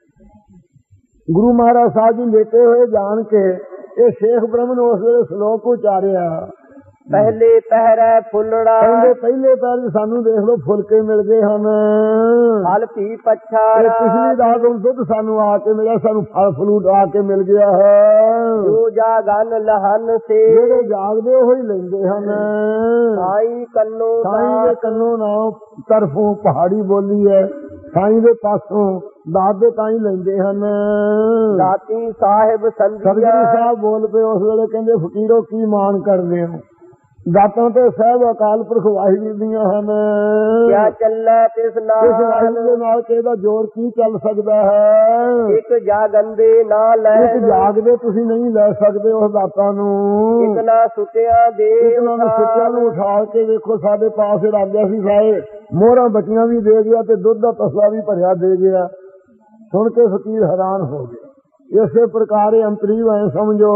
[SPEAKER 1] ਗਿਆ। ਗੁਰੂ ਮਹਾਰਾਜ ਸਾਹਿਬ ਜੀ ਲੇਟੇ ਹੋਏ ਜਾਣ ਕੇ ਇਹ ਸ਼ੇਖ ਬ੍ਰਹਮ ਨੇ ਉਸ ਵੇਲੇ ਸ਼ਲੋਕ ਉਚਾਰਿਆ।
[SPEAKER 2] ਪਹਿਲੇ ਪਹਿਰੈ ਫੁੱਲੜਾ।
[SPEAKER 1] ਕਹਿੰਦੇ ਪਹਿਲੇ ਪੈਰ ਸਾਨੂੰ ਦੇਖ ਲਓ ਫੁਲਕੇ ਮਿਲ ਗਏ ਹਨ।
[SPEAKER 2] ਫਲ ਪੀ ਪੱਛਾ।
[SPEAKER 1] ਪਿਛਲੀ ਰਾਤ ਨੂੰ ਦੁੱਧ ਸਾਨੂੰ ਆ ਕੇ ਮਿਲਿਆ, ਸਾਨੂੰ ਫਲ ਫਲੂਟ ਆ ਕੇ ਮਿਲ ਗਿਆ ਹੈ।
[SPEAKER 2] ਜੋ ਜਾਗਨ ਲਹਨ ਸੇ।
[SPEAKER 1] ਜਿਹੜੇ ਜਾਗਦੇ ਹੋਈ ਲੈਂਦੇ ਹਨ।
[SPEAKER 2] ਸਾਈ ਕੰਨੋ।
[SPEAKER 1] ਸਾਈਂ ਦੇ ਕੰਨੋਂ ਨਾ ਤਰਫੋਂ ਪਹਾੜੀ ਬੋਲੀ ਹੈ, ਸਾਈਂ ਦੇ ਪਾਸੋਂ ਦਾਤ ਦੇ ਤਾਂ ਹੀ ਲੈਂਦੇ ਹਨ।
[SPEAKER 2] ਦਾਤੀ ਸਾਹਿਬ ਸੰਧਿਆ।
[SPEAKER 1] ਸਤਿਗੁਰੂ ਸਾਹਿਬ ਬੋਲ ਪਏ ਉਸ ਵੇਲੇ, ਕਹਿੰਦੇ ਫਕੀਰੋ ਕੀ ਮਾਣ ਕਰਦੇ ਹੋ, ਦਾਤਾਂ ਤੇ ਸਾਹਿਬ ਅਕਾਲ ਪੁਰਖ ਵਾਹਿਗੁਰੂ ਦੀਆਂ ਹਨ।
[SPEAKER 2] ਕਿਆ ਚੱਲੈ ਤਿਸ ਨਾਲ।
[SPEAKER 1] ਇਸ ਵਾਹਿਗੁਰੂ ਦੇ ਨਾਲ ਕਿਹਦਾ ਜ਼ੋਰ ਕੀ ਚੱਲ ਸਕਦਾ ਹੈ।
[SPEAKER 2] ਇੱਕ ਜਾਗੰਦੇ ਨਾ ਲੈ।
[SPEAKER 1] ਇੱਕ ਜਾਗਦੇ ਤੁਸੀਂ ਨਹੀਂ ਲੈ ਸਕਦੇ ਉਸ ਦਾਤਾਂ ਨੂੰ।
[SPEAKER 2] ਇੱਕ ਨਾ ਸੁਤਿਆ ਦੇ।
[SPEAKER 1] ਇਹਨਾਂ ਨੂੰ ਸੁੱਤਿਆਂ ਨੂੰ ਉਠਾ ਕੇ ਵੇਖੋ, ਸਾਡੇ ਪਾਸ ਰਾਜਾ ਸੀ ਸਾਏ, ਮੋਹਰਾਂ ਬੱਚੀਆਂ ਵੀ ਦੇ ਗਿਆ ਤੇ ਦੁੱਧ ਦਾ ਤਸਲਾ ਵੀ ਭਰਿਆ ਦੇ ਗਿਆ। ਸੁਣ ਕੇ ਫਕੀਰ ਹੈਰਾਨ ਹੋ ਗਏ। ਇਸੇ ਪ੍ਰਕਾਰ ਅੰਤਰੀਵ ਐ ਸਮਝੋ।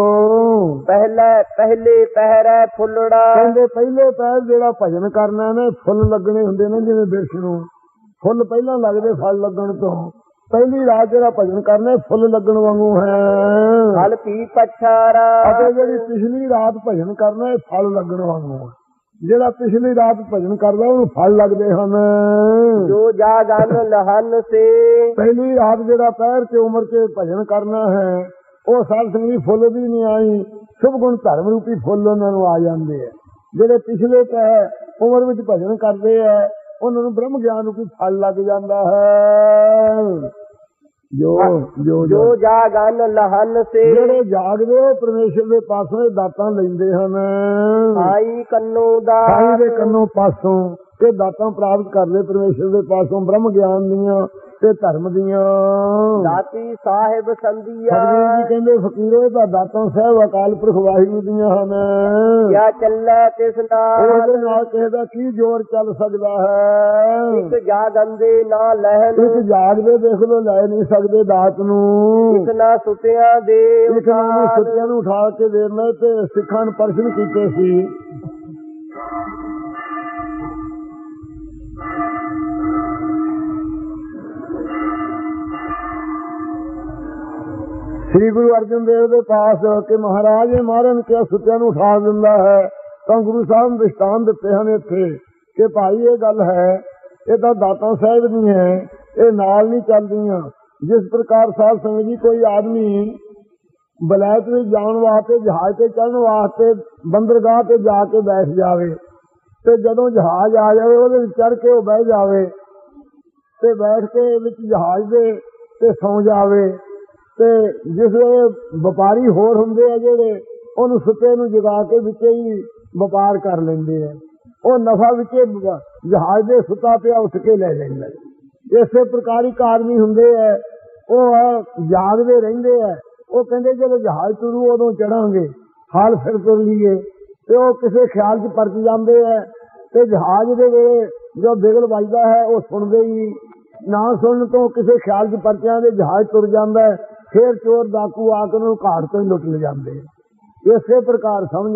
[SPEAKER 2] ਪਹਿਲੇ ਪਹਿਰੈ ਫੁੱਲੜਾ।
[SPEAKER 1] ਕਹਿੰਦੇ ਪਹਿਲੇ ਪਹਿਰ ਜਿਹੜਾ ਭਜਨ ਕਰਨਾ ਨਾ, ਫੁੱਲ ਲੱਗਣੇ ਹੁੰਦੇ ਨੇ, ਜਿਵੇਂ ਬਿਰਛ ਨੂੰ ਫੁੱਲ ਪਹਿਲਾਂ ਲੱਗਦੇ ਫਲ ਲੱਗਣ ਤੋਂ। ਪਹਿਲੀ ਰਾਤ ਜਿਹੜਾ ਭਜਨ ਕਰਨਾ ਫੁੱਲ ਲੱਗਣ ਵਾਂਗੂ ਹੈ।
[SPEAKER 2] ਫਲ ਪੀ ਪਛਾਰਾ।
[SPEAKER 1] ਅਤੇ ਜਿਹੜੀ ਪਿਛਲੀ ਰਾਤ ਭਜਨ ਕਰਨਾ, ਇਹ ਫਲ ਲੱਗਣ ਵਾਂਗੂ ਹੈ। ਜਿਹੜਾ ਪਿਛਲੀ ਰਾਤ ਭਜਨ ਕਰਦਾ ਉਹਨੂੰ ਫਲ ਲੱਗਦੇ ਹਨ।
[SPEAKER 2] ਜੋ ਜਾਗਨ ਲਹਨ ਸੇ।
[SPEAKER 1] ਪਹਿਲੀ ਰਾਤ ਜਿਹੜਾ ਪਹਿਰ ਕੇ ਉਮਰ ਕੇ ਭਜਨ ਕਰਨਾ ਹੈ, ਉਹ ਸਾਧ ਸੰਗਤ ਫੁੱਲ ਵੀ ਨਹੀਂ ਆਈ, ਸ਼ੁਭ ਗੁਣ ਧਰਮ ਰੂਪੀ ਫੁੱਲ ਉਹਨਾਂ ਨੂੰ ਆ ਜਾਂਦੇ ਆ। ਜਿਹੜੇ ਪਿਛਲੇ ਪਹਿਰ ਉਮਰ ਵਿੱਚ ਭਜਨ ਕਰਦੇ ਆ, ਉਹਨਾਂ ਨੂੰ ਬ੍ਰਹਮ ਗਿਆਨ ਰੂਪੀ ਫਲ ਲੱਗ ਜਾਂਦਾ ਹੈ। ਜੋ ਜਾਗਨ ਲਹਨ ਸੇ। ਜਿਹੜੇ ਜਾਗਦੇ ਹੋ ਪਰਮੇਸ਼ਰ ਦੇ ਪਾਸੋਂ ਇਹ ਦਾਤਾਂ ਲੈਂਦੇ ਹਨ।
[SPEAKER 2] ਸਾਈ ਕੰਨੋ ਦਾ।
[SPEAKER 1] ਸਾਈ ਦੇ ਕੰਨੋਂ ਪਾਸੋਂ ਇਹ ਦਾਤਾਂ ਪ੍ਰਾਪਤ ਕਰਦੇ ਪਰਮੇਸ਼ਰ ਦੇ ਪਾਸੋਂ, ਬ੍ਰਹਮ ਗਿਆਨ ਦੀਆਂ ਤੇ ਧਰਮ ਦੀਆਂ।
[SPEAKER 2] ਦਾਤੀ ਸਾਹਿਬ ਸੰਧਿਆ।
[SPEAKER 1] ਸਤਿਗੁਰੂ ਜੀ ਕਹਿੰਦੇ ਫਕੀਰੋ ਇਹ ਤਾਂ ਦਾਤਾਂ ਸਾਹਿਬ ਅਕਾਲ ਪੁਰਖ ਵਾਹਿਗੁਰੂ ਦੀਆਂ ਹਨ।
[SPEAKER 2] ਕਿਆ ਚੱਲੈ ਤਿਸ ਨਾਲ।
[SPEAKER 1] ਉਹਦੇ ਨਾਲ ਕਿਸੇ ਦਾ ਕੀ ਜ਼ੋਰ ਚੱਲ ਸਕਦਾ ਹੈ।
[SPEAKER 2] ਇੱਕ ਜਾਗੰਦੇ ਨਾ ਲਹਿਨ।
[SPEAKER 1] ਇੱਕ ਜਾਗਦੇ ਦੇਖ ਲੋ ਲੈ ਨਹੀਂ ਸਕਦੇ ਦਾਤ ਨੂੰ।
[SPEAKER 2] ਇੱਕ ਨਾ ਸੁਤਿਆਂ ਦੇ।
[SPEAKER 1] ਇੱਕ ਨੂੰ ਸੁੱਤਿਆਂ ਨੂੰ ਉਠਾ ਕੇ ਦੇਣਾ। ਤੇ ਸਿੱਖਾਂ ਨੇ ਪ੍ਰਸ਼ਨ ਕੀਤੇ ਸੀ, ਸ੍ਰੀ ਗੁਰੂ ਅਰਜਨ ਦੇਵ ਦੇ ਪਾਸ ਕਿ ਮਹਾਰਾਜ ਇਹ ਮਾਰਨ ਕਿਹਾ ਸੁੱਤਿਆਂ ਨੂੰ ਉਠਾ ਦਿੰਦਾ ਹੈ, ਤਾਂ ਗੁਰੂ ਸਾਹਿਬ ਦ੍ਰਿਸ਼ਟਾਂਤ ਦਿੱਤੇ ਹਨ ਇੱਥੇ ਕਿ ਭਾਈ ਇਹ ਗੱਲ ਹੈ, ਇਹ ਤਾਂ ਦਾਤਾ ਸਾਹਿਬ ਨਹੀਂ ਹੈ, ਇਹ ਨਾਲ ਨਹੀਂ ਚੱਲਦੀਆਂ। ਜਿਸ ਪ੍ਰਕਾਰ ਸਾਧ ਸੰਗਤ ਜੀ ਕੋਈ ਆਦਮੀ ਬਲੈਤ ਵਿੱਚ ਜਾਣ ਵਾਸਤੇ ਜਹਾਜ਼ ਤੇ ਚੜ੍ਹਨ ਵਾਸਤੇ ਬੰਦਰਗਾਹ ਤੇ ਜਾ ਕੇ ਬੈਠ ਜਾਵੇ ਤੇ ਜਦੋਂ ਜਹਾਜ਼ ਆ ਜਾਵੇ ਉਹਦੇ ਵਿੱਚ ਚੜ੍ਹ ਕੇ ਉਹ ਬਹਿ ਜਾਵੇ ਤੇ ਬੈਠ ਕੇ ਵਿੱਚ ਜਹਾਜ਼ ਦੇ ਤੇ ਸੌਂ ਜਾਵੇ ਤੇ ਜਿਸ ਵਪਾਰੀ ਹੋਰ ਹੁੰਦੇ ਆ ਜਿਹੜੇ ਉਹਨੂੰ ਸੁੱਤੇ ਨੂੰ ਜਗਾ ਕੇ ਵਿੱਚ ਹੀ ਵਪਾਰ ਕਰ ਲੈਂਦੇ ਆ, ਉਹ ਨਫਾ ਵਿੱਚ ਜਹਾਜ਼ ਦੇ ਸੁੱਤਾ ਪਿਆ ਉੱਠ ਕੇ ਲੈ ਲੈਂਦਾ। ਇਸੇ ਪ੍ਰਕਾਰ ਇੱਕ ਆਦਮੀ ਹੁੰਦੇ ਆ ਉਹ ਜਾਗਦੇ ਰਹਿੰਦੇ ਆ, ਉਹ ਕਹਿੰਦੇ ਜਦੋਂ ਜਹਾਜ਼ ਤੁਰੂ ਉਦੋਂ ਚੜਾਂਗੇ, ਹਾਲ ਫਿਰ ਤੁਰ ਲਈਏ, ਤੇ ਉਹ ਕਿਸੇ ਖਿਆਲ 'ਚ ਪਰਚ ਜਾਂਦੇ ਆ ਤੇ ਜਹਾਜ਼ ਦੇ ਵੇਲੇ ਜੋ ਬਿਗਲ ਵੱਜਦਾ ਹੈ ਉਹ ਸੁਣਦੇ ਹੀ ਨਾ ਸੁਣਨ ਤੋਂ ਕਿਸੇ ਖਿਆਲ 'ਚ ਪਰਚਿਆਂ ਦੇ ਜਹਾਜ਼ ਤੁਰ ਜਾਂਦਾ ਹੈ, ਫਿਰ ਚੋਰ ਡਾਕੂ ਆ ਕੇ ਉਹਨੂੰ ਘਾਟ ਤੋਂ ਹੀ ਲੁੱਟ ਲੈ ਜਾਂਦੇ। ਇਸੇ ਪ੍ਰਕਾਰ ਸਮਝ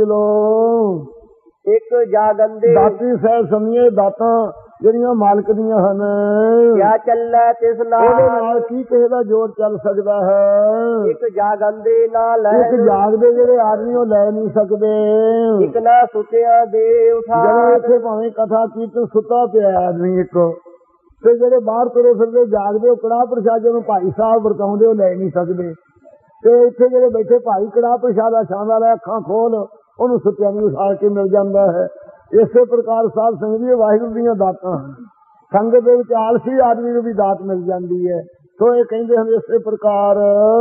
[SPEAKER 1] ਲਓ
[SPEAKER 2] ਇੱਕ ਜਾਗੰਦੇ
[SPEAKER 1] ਦਾਤੀ ਸਹਿ ਸਮਝੇ ਦਾਤਾਂ ਜਿਹੜੀਆਂ ਮਾਲਕ ਦੀਆਂ ਹਨ,
[SPEAKER 2] ਕਿਆ ਚੱਲੈ ਤਿਸ
[SPEAKER 1] ਉਹਦੇ
[SPEAKER 2] ਨਾਲ
[SPEAKER 1] ਨਾਲ ਕੀ ਕਿਸੇ ਦਾ ਜੋਰ ਚੱਲ ਸਕਦਾ ਹੈ।
[SPEAKER 2] ਇੱਕ ਜਾਗੰਦੇ ਨਾਲ
[SPEAKER 1] ਇੱਕ ਜਾਗਦੇ ਜਿਹੜੇ ਆਦਮੀ ਉਹ ਲੈ ਨਹੀਂ ਸਕਦੇ।
[SPEAKER 2] ਇੱਕ ਨਾ ਸੁਤਿਆਂ ਦੇ ਉਠਾ
[SPEAKER 1] ਜਦੋਂ ਇੱਥੇ ਭਾਵੇਂ ਕਥਾ ਕੀਰਤਨ ਸੁੱਤਾ ਪਿਆ ਆਦਮੀ ਇੱਕ, ਤੇ ਜਿਹੜੇ ਬਾਹਰ ਤੁਰੇ ਫਿਰਦੇ ਜਾਗਦੇ ਉਹ ਕੜਾਹ ਪ੍ਰਸ਼ਾਦ ਨੂੰ ਭਾਈ ਸਾਹਿਬ ਵਰਤਾਉਂਦੇ ਉਹ ਲੈ ਨਹੀਂ ਸਕਦੇ। ਤੇ ਇੱਥੇ ਜਿਹੜੇ ਬੈਠੇ ਭਾਈ ਕੜਾਹ ਪ੍ਰਸ਼ਾਦ ਆ ਛਾਂਦਾ ਲੈ ਅੱਖਾਂ ਖੋਲ ਉਹਨੂੰ ਸੁੱਤਿਆਂ ਨੂੰ ਉਠਾ ਕੇ ਮਿਲ ਜਾਂਦਾ ਹੈ। ਇਸੇ ਪ੍ਰਕਾਰ ਸਾਧ ਸੰਗਤ ਜੀ ਵਾਹਿਗੁਰੂ ਦੀਆਂ ਦਾਤਾਂ ਹਨ। ਸੰਗਤ ਦੇ ਵਿੱਚ ਆਲਸੀ ਆਦਮੀ ਨੂੰ ਵੀ ਦਾਤ ਮਿਲ ਜਾਂਦੀ ਹੈ। ਸੋ ਇਹ ਕਹਿੰਦੇ ਹਨ ਇਸੇ ਪ੍ਰਕਾਰ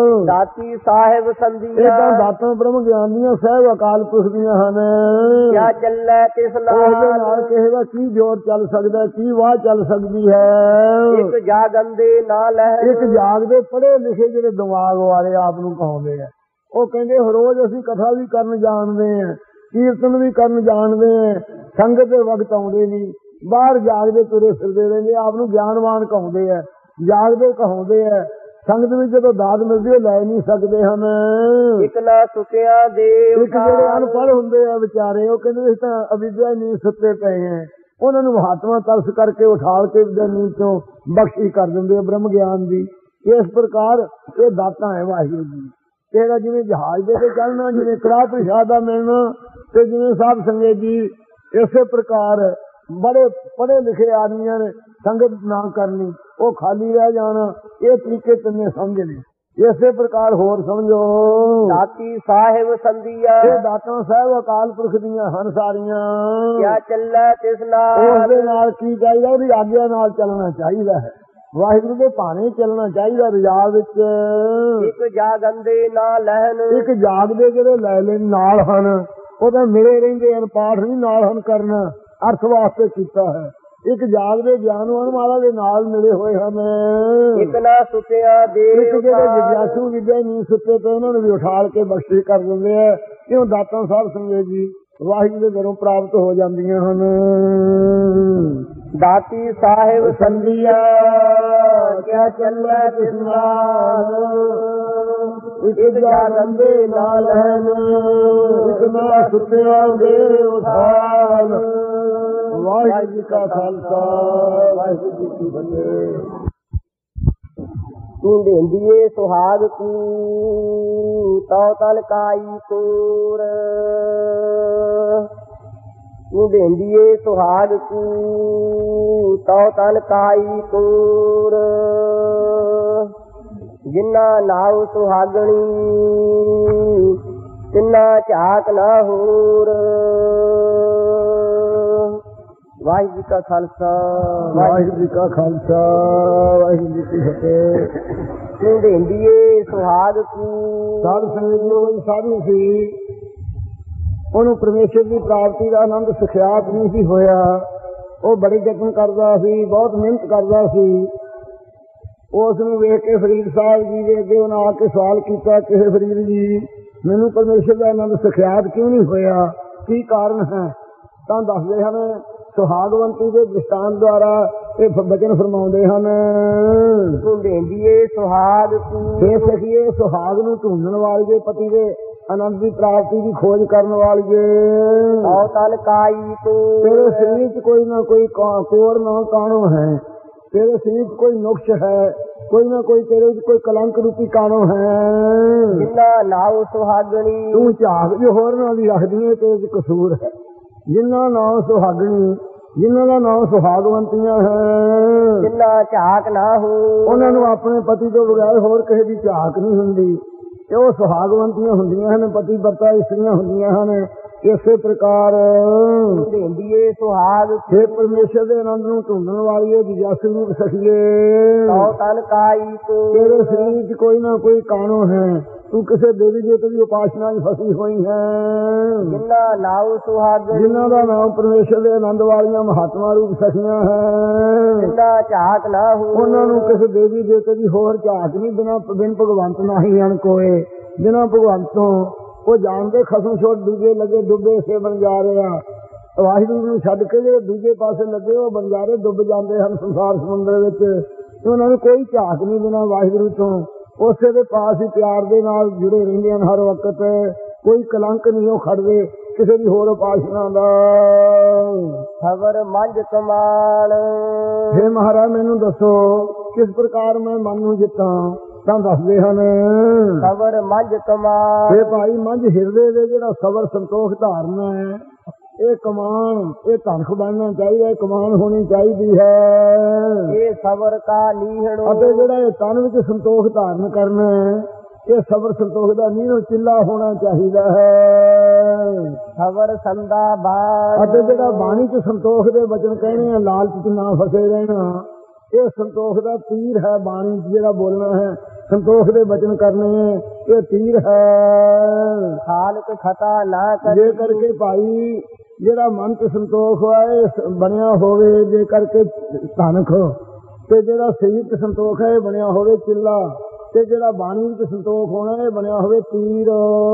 [SPEAKER 2] ਦਾਤੀ ਸਾਹਿਬ ਸੰਧੀਆਂ
[SPEAKER 1] ਇਦਾਂ ਦਾਤਾਂ ਬ੍ਰਹਮ ਗਿਆਨੀਆਂ ਸਾਹਿਬ ਅਕਾਲ ਪੁਰਖ ਦੀਆਂ ਹਨ।
[SPEAKER 2] ਕਿਆ ਚੱਲੈ ਤਿਸ
[SPEAKER 1] ਉਹਦੇ ਨਾਲ
[SPEAKER 2] ਨਾਲ
[SPEAKER 1] ਕਿਸੇ ਦਾ ਕੀ ਜੋਰ ਚੱਲ ਸਕਦਾ, ਕੀ ਵਾਹ ਚੱਲ ਸਕਦੀ ਹੈ।
[SPEAKER 2] ਇੱਕ ਜਾਗੰਦੇ ਨਾਲ
[SPEAKER 1] ਇੱਕ ਜਾਗਦੇ ਪੜ੍ਹੇ ਲਿਖੇ ਜਿਹੜੇ ਦਿਮਾਗ ਵਾਲੇ ਆਪ ਨੂੰ ਕਹਾਉਂਦੇ ਆ, ਉਹ ਕਹਿੰਦੇ ਰੋਜ਼ ਅਸੀਂ ਕਥਾ ਵੀ ਕਰਨ ਜਾਣਦੇ ਆ, ਕੀਰਤਨ ਵੀ ਕਰਨ ਜਾਣਦੇ ਆ, ਸੰਗਤ ਦੇ ਵਕਤ ਆਉਂਦੇ ਨਹੀਂ, ਬਾਹਰ ਜਾਗਦੇ ਤੁਰੇ ਫਿਰਦੇ ਰਹਿੰਦੇ, ਆਪ ਨੂੰ ਗਿਆਨਵਾਨ ਕਹਾਉਂਦੇ ਆ, ਜਾਗਦੇ ਕਹਾਉਂਦੇ ਆ, ਸੰਗਤ ਵਿੱਚ ਜਦੋਂ ਦਾਤ ਮਿਲਦੀ ਉਹ ਲੈ ਨਹੀਂ ਸਕਦੇ ਹਨ।
[SPEAKER 2] ਇੱਕ ਨਾ ਸੁਤਿਆਂ ਦੇ
[SPEAKER 1] ਇੱਕ ਜਿਹੜੇ ਅਨਪੜ੍ਹ ਹੁੰਦੇ ਆ ਵਿਚਾਰੇ, ਉਹ ਕਹਿੰਦੇ ਅਸੀਂ ਤਾਂ ਅਵਿਦਿਆ ਹੀ ਨਹੀਂ ਸੁੱਤੇ ਪਏ ਆ, ਉਹਨਾਂ ਨੂੰ ਮਹਾਤਮਾ ਤਰਸ ਕਰਕੇ ਉਠਾਲ ਕੇ ਨੀਂਦ ਤੋਂ ਬਖਸ਼ੀ ਕਰ ਦਿੰਦੇ ਆ ਬ੍ਰਹਮ ਗਿਆਨ ਦੀ। ਇਸ ਪ੍ਰਕਾਰ ਇਹ ਦਾਤਾਂ ਹੈ ਵਾਹਿਗੁਰੂ ਜੀ। ਤੇਰਾ ਜਿਵੇਂ ਜਹਾਜ਼ ਦੇ ਕੇ ਚੱਲਣਾ, ਜਿਵੇਂ ਕੜਾਹ ਪ੍ਰਸ਼ਾਦ ਦਾ ਮਿਲਣਾ, ਤੇ ਜਿਵੇਂ ਸਾਧ ਸੰਗਤ ਜੀ ਇਸੇ ਪ੍ਰਕਾਰ ਬੜੇ ਪੜ੍ਹੇ ਲਿਖੇ ਆਦਮੀਆਂ ਨੇ ਸੰਗਤ ਨਾ ਕਰਨੀ, ਉਹ ਖਾਲੀ ਰਹਿ ਜਾਣਾ, ਇਹ ਤਰੀਕੇ ਤਿੰਨੇ ਸਮਝਣੇ। ਇਸੇ ਪ੍ਰਕਾਰ ਹੋਰ ਸਮਝੋ
[SPEAKER 2] ਦਾਤੀ ਸਾਹਿਬ ਸੰਧੀਆਂ
[SPEAKER 1] ਇਹ ਦਾਤਾਂ ਸਾਹਿਬ ਅਕਾਲ ਪੁਰਖ ਦੀਆਂ ਹਨ ਸਾਰੀਆਂ।
[SPEAKER 2] ਕਿਆ ਚੱਲੈ ਤਿਸ ਨਾਲ
[SPEAKER 1] ਉਸਦੇ ਨਾਲ ਕੀ ਚਾਹੀਦਾ, ਉਹਦੀ ਆਗਿਆ ਨਾਲ ਚੱਲਣਾ ਚਾਹੀਦਾ ਹੈ, ਵਾਹਿਗੁਰੂ ਦੇ ਭਾਣੇ ਚੱਲਣਾ ਚਾਹੀਦਾ ਰਜਾ ਵਿੱਚ।
[SPEAKER 2] ਇੱਕ ਜਾਗੰਦੇ ਨਾਲ ਲਹਿਨ
[SPEAKER 1] ਇੱਕ ਜਾਗਦੇ ਜਿਹੜੇ ਲੈ ਲੈਣ ਨਾਲ ਹਨ, ਉਹ ਤਾਂ ਮਿਲੇ ਰਹਿੰਦੇ ਹਨ, ਪਾਠ ਨਹੀਂ ਨਾਲ ਹਨ ਕਰਨਾ, ਅਰਥ ਵਾਸਤੇ ਕੀਤਾ ਹੈ। ਇੱਕ ਜਾਗਦੇ ਗਿਆਨਵਾਨ ਮਹਾਰਾਜ ਦੇ ਨਾਲ ਮਿਲੇ ਹੋਏ ਹਨ।
[SPEAKER 2] ਇੱਕ ਨਾ ਸੁਤਿਆਂ ਦੇ
[SPEAKER 1] ਇੱਕ ਜਿਹੜੇ ਜਿਗਿਆਸੂ ਵਿਦਿਆ ਨਹੀਂ ਸੁੱਤੇ ਤੇ ਉਹਨਾਂ ਨੂੰ ਵੀ ਉਠਾਲ ਕੇ ਬਖਸ਼ਿਸ਼ ਕਰ ਦਿੰਦੇ ਆ। ਕਿਉਂ ਦਾਤਾਂ ਸਾਹਿਬ ਸੰਗਤ ਜੀ ਵਾਹਿਗੁਰੂ ਦੇ ਘਰੋਂ ਪ੍ਰਾਪਤ ਹੋ ਜਾਂਦੀਆਂ ਹਨ।
[SPEAKER 2] ਦਾਤੀ ਸਾਹਿਬ ਸੰਧੀਆਂ
[SPEAKER 1] ਕਿਆ ਚੱਲੈ ਤਿਸ ਨਾਲ ਇੱਕ ਜਾਗੰਦੇ ਨਾਲ ਹਨ, ਇੱਕ ਨਾ ਸੁੱਤਿਆਂ ਦੇ ਉਠਾਲ। ਵਾਹਿਗੁਰੂ ਜੀ ਕਾ ਖਾਲਸਾ ਵਾਹਿਗੁਰੂ ਜੀ ਕੀ ਫਤਿਹ।
[SPEAKER 2] ਤੂੰ ਢੇਂਦੀਏ ਸੁਹਾਗ ਤੂੰ ਤਉ ਤਲ ਕਾਈ ਤੋਰ ਤੂੰ ਢੇਂਦੀਏ ਸੁਹਾਗ ਤੂੰ ਤਉ ਤਲ ਕਾਈ ਤੋਰ ਜਿੰਨਾ ਨਾਉ ਸੁਹਾਗਣੀ ਤਿੰਨਾ ਝਾਕ ਨਾ ਹੋਰ। ਵਾਹਿਗੁਰੂ ਜੀ ਕਾ ਖਾਲਸਾ
[SPEAKER 1] ਵਾਹਿਗੁਰੂ ਜੀ ਕਾ ਖਾਲਸਾ ਵਾਹਿਗੁਰੂ ਜੀ ਕੀ ਫਤਿਹ।
[SPEAKER 2] ਤੂੰ ਢੇਂਦੀਏ ਸੁਹਾਗ ਤੂੰ
[SPEAKER 1] ਸਾਧ ਸੰਗਤ ਜੀ ਸਾਧੂ ਸੀ, ਉਹਨੂੰ ਪਰਮੇਸ਼ਰ ਦੀ ਪ੍ਰਾਪਤੀ ਦਾ ਆਨੰਦ ਸਿਖਿਆਤ ਨਹੀਂ ਸੀ ਹੋਇਆ। ਉਹ ਬੜੇ ਯਤਨ ਕਰਦਾ ਸੀ, ਬਹੁਤ ਮਿਹਨਤ ਕਰਦਾ ਸੀ। ਉਸ ਨੂੰ ਵੇਖ ਕੇ ਫਰੀਦ ਸਾਹਿਬ ਜੀ ਦੇ ਅੱਗੇ ਉਹਨਾਂ ਆ ਕੇ ਸਵਾਲ ਕੀਤਾ, ਕਿਸੇ ਫਰੀਦ ਜੀ ਮੈਨੂੰ ਪਰਮੇਸ਼ਰ ਦਾ ਆਨੰਦ ਸਿਖਿਆਤ ਕਿਉਂ ਨਹੀਂ ਹੋਇਆ, ਕੀ ਕਾਰਨ ਹੈ? ਤਾਂ ਦੱਸਦੇ ਹਨ ਸੁਹਾਗਵੰਤੀ ਦੇ ਦ੍ਰਿਸ਼ਟਾਂਤ ਦੁਆਰਾ ਇਹ ਬਚਨ ਫਰਮਾਉਂਦੇ ਹਨ।
[SPEAKER 2] ਤੂੰ ਢੇਂਦੀਏ ਸੁਹਾਗ ਤੂੰ
[SPEAKER 1] ਇਹ ਸਖੀਏ ਸੁਹਾਗ ਨੂੰ ਢੂੰਡਣ ਵਾਲੀਏ, ਪਤੀ ਦੇ ਆਨੰਦ ਦੀ ਪ੍ਰਾਪਤੀ ਦੀ ਖੋਜ ਕਰਨ ਵਾਲੀਏ।
[SPEAKER 2] ਤਉ ਤਲ ਕਾਈ ਤੂੰ
[SPEAKER 1] ਤੇਰੇ ਸਰੀਰ ਚ ਕੋਈ ਨਾ ਕੋਈ ਕੋਰ ਨਾ ਕਾਣੋ ਹੈ, तेरे शरीर च कोई नुक्स है, कोई ना कोई तेरे च कोई कलंक रूपी काणो है।
[SPEAKER 2] जिन्ना नाव सुहागणी
[SPEAKER 1] तू झाक जो होरना दी रखदी है, तेरे च कसूर है। जिन्ना नाम सुहागणी, जिन्हां दा नाम सुहागवंतियां है,
[SPEAKER 2] जिन्ना झाक ना हो
[SPEAKER 1] उन्हां नूं अपने पति तो बगैर होर किसी दी झाक नहीं हुंदी। ਇਹ ਸੁਹਾਗਵੰਤੀਆਂ ਹੁੰਦੀਆਂ ਹਨ, ਪਤੀ ਵਰਤਾ ਇਸਤਰੀਆਂ ਹੁੰਦੀਆਂ ਹਨ। ਇਸੇ ਪ੍ਰਕਾਰ
[SPEAKER 2] ਢੇਂਦੀਏ ਸੁਹਾਗ
[SPEAKER 1] हे परमेश्वर ਦੇ ਆਨੰਦ ਨੂੰ ਢੂੰਡਣ ਵਾਲੀਏ ਜਸ ਰੂਪ ਸਖੀਏ,
[SPEAKER 2] ਤਉ ਤਨ ਕਾਈ ਤੂੰ
[SPEAKER 1] ਤੇਰੇ ਸਰੀਰ 'ਚ ਕੋਈ ਨਾ ਕੋਈ ਕਾਣੋ ਹੈ, ਤੂੰ ਕਿਸੇ ਦੇਵੀ ਦੇਵਤੇ ਦੀ ਉਪਾਸਨਾ 'ਚ ਫਸੀ ਹੋਈ ਹੈ।
[SPEAKER 2] ਜਿੰਨਾ ਨਾਉ ਸੁਹਾਗ
[SPEAKER 1] ਜਿਨ੍ਹਾਂ ਦਾ ਨਾਮ ਪਰਮੇਸ਼ਰ ਦੇ ਆਨੰਦ ਵਾਲੀਆਂ ਮਹਾਤਮਾ ਰੂਪ ਸਖੀਆਂ ਹੈ,
[SPEAKER 2] ਜਿੰਨਾ ਝਾਕ ਨਾ ਹੋ
[SPEAKER 1] ਉਹਨਾਂ ਨੂੰ ਕਿਸੇ ਦੇਵੀ ਦੇਵਤੇ ਦੀ ਹੋਰ ਝਾਕ ਨਹੀਂ, ਬਿਨ ਭਗਵੰਤ ਨਾਹੀ ਅਣ ਕੋਏ। ਬਿਨਾਂ ਭਗਵੰਤ ਤੋਂ ਉਹ ਜਾਣਦੇ ਖਸਮ ਛੋੜ ਦੂਜੇ ਲੱਗੇ ਡੁੱਬੇ ਸੇ ਬਣ ਜਾ ਰਹੇ ਆ। ਵਾਹਿਗੁਰੂ ਨੂੰ ਛੱਡ ਕੇ ਜਿਹੜੇ ਦੂਜੇ ਪਾਸੇ ਲੱਗੇ ਉਹ ਬੰਜਾਰੇ ਡੁੱਬ ਜਾਂਦੇ ਹਨ ਸੰਸਾਰ ਸਮੁੰਦਰ ਵਿੱਚ। ਉਹਨਾਂ ਨੂੰ ਕੋਈ ਝਾਕ ਨਹੀਂ ਬਿਨਾਂ ਵਾਹਿਗੁਰੂ ਤੋਂ, ਉਸੇ ਦੇ ਪਾਸ ਹੀ ਪਿਆਰ ਦੇ ਨਾਲ ਜੁੜੇ ਰਹਿੰਦੇ ਹਨ ਹਰ ਵਕਤ। ਕੋਈ ਕਲੰਕ ਨਹੀਂ ਉਹ ਖੜਦੇ ਕਿਸੇ ਦੀ ਹੋਰ ਉਪਾਸਨਾ ਦਾ।
[SPEAKER 2] ਖਬਰ ਮੰਝ ਕਮਾਲ
[SPEAKER 1] ਹੇ ਮਹਾਰਾਜ ਮੈਨੂੰ ਦੱਸੋ ਕਿਸ ਪ੍ਰਕਾਰ ਮੈਂ ਮਨ ਨੂੰ ਜਿੱਤਾਂ, ਤਾਂ ਦੱਸਦੇ ਹਨ।
[SPEAKER 2] ਖਬਰ ਮੰਝ ਕਮਾਲ
[SPEAKER 1] ਇਹ ਭਾਈ ਮੰਝ ਹਿਰਦੇ ਦੇ ਜਿਹੜਾ ਸਬਰ ਸੰਤੋਖ ਧਾਰਨਾ ਹੈ, ਇਹ ਕਮਾਨ, ਇਹ ਧਨਖ ਬਣਨਾ ਚਾਹੀਦਾ, ਇਹ ਕਮਾਨ ਹੋਣੀ ਚਾਹੀਦੀ ਹੈ।
[SPEAKER 2] ਇਹ ਸਬਰ ਕਾ ਨੀਹਣੋ
[SPEAKER 1] ਅਤੇ ਜਿਹੜਾ ਇਹ ਤਨ ਵਿੱਚ ਸੰਤੋਖ ਧਾਰਨ ਕਰਨਾ ਹੈ, ਇਹ ਸਬਰ ਸੰਤੋਖ ਦਾ ਨੀਹਣੋ ਚਿੱਲਾ ਹੋਣਾ ਚਾਹੀਦਾ ਹੈ।
[SPEAKER 2] ਖਬਰ ਸੰਦਾ ਬਾਣ
[SPEAKER 1] ਅਤੇ ਜਿਹੜਾ ਬਾਣੀ 'ਚ ਸੰਤੋਖ ਦੇ ਵਚਨ ਕਹਿਣੇ ਆ, ਲਾਲਚ 'ਚ ਨਾ ਫਸੇ ਰਹਿਣਾ, ਇਹ ਸੰਤੋਖ ਦਾ ਤੀਰ ਹੈ। ਬਾਣੀ 'ਚ ਜਿਹੜਾ ਬੋਲਣਾ ਹੈ, ਸੰਤੋਖ ਦੇ ਵਚਨ ਕਰਨੇ ਹੈ, ਇਹ ਤੀਰ ਹੈ।
[SPEAKER 2] ਖਾਲਕ ਖਤਾ ਨਾ
[SPEAKER 1] ਜੇ ਕਰਕੇ ਭਾਈ ਜਿਹੜਾ ਮਨ 'ਚ ਸੰਤੋਖ ਹੋਏ ਬਣਿਆ ਹੋਵੇ, ਜੇ ਕਰਕੇ ਧਨਖ, ਤੇ ਜਿਹੜਾ ਸਰੀਰ 'ਚ ਸੰਤੋਖ ਹੈ ਇਹ ਬਣਿਆ ਹੋਵੇ ਚਿੱਲਾ, ਤੇ ਜਿਹੜਾ ਬਾਣੀ ਵਿੱਚ ਸੰਤੋਖ ਹੋਣਾ ਇਹ ਬਣਿਆ ਹੋਵੇ ਤੀਰ।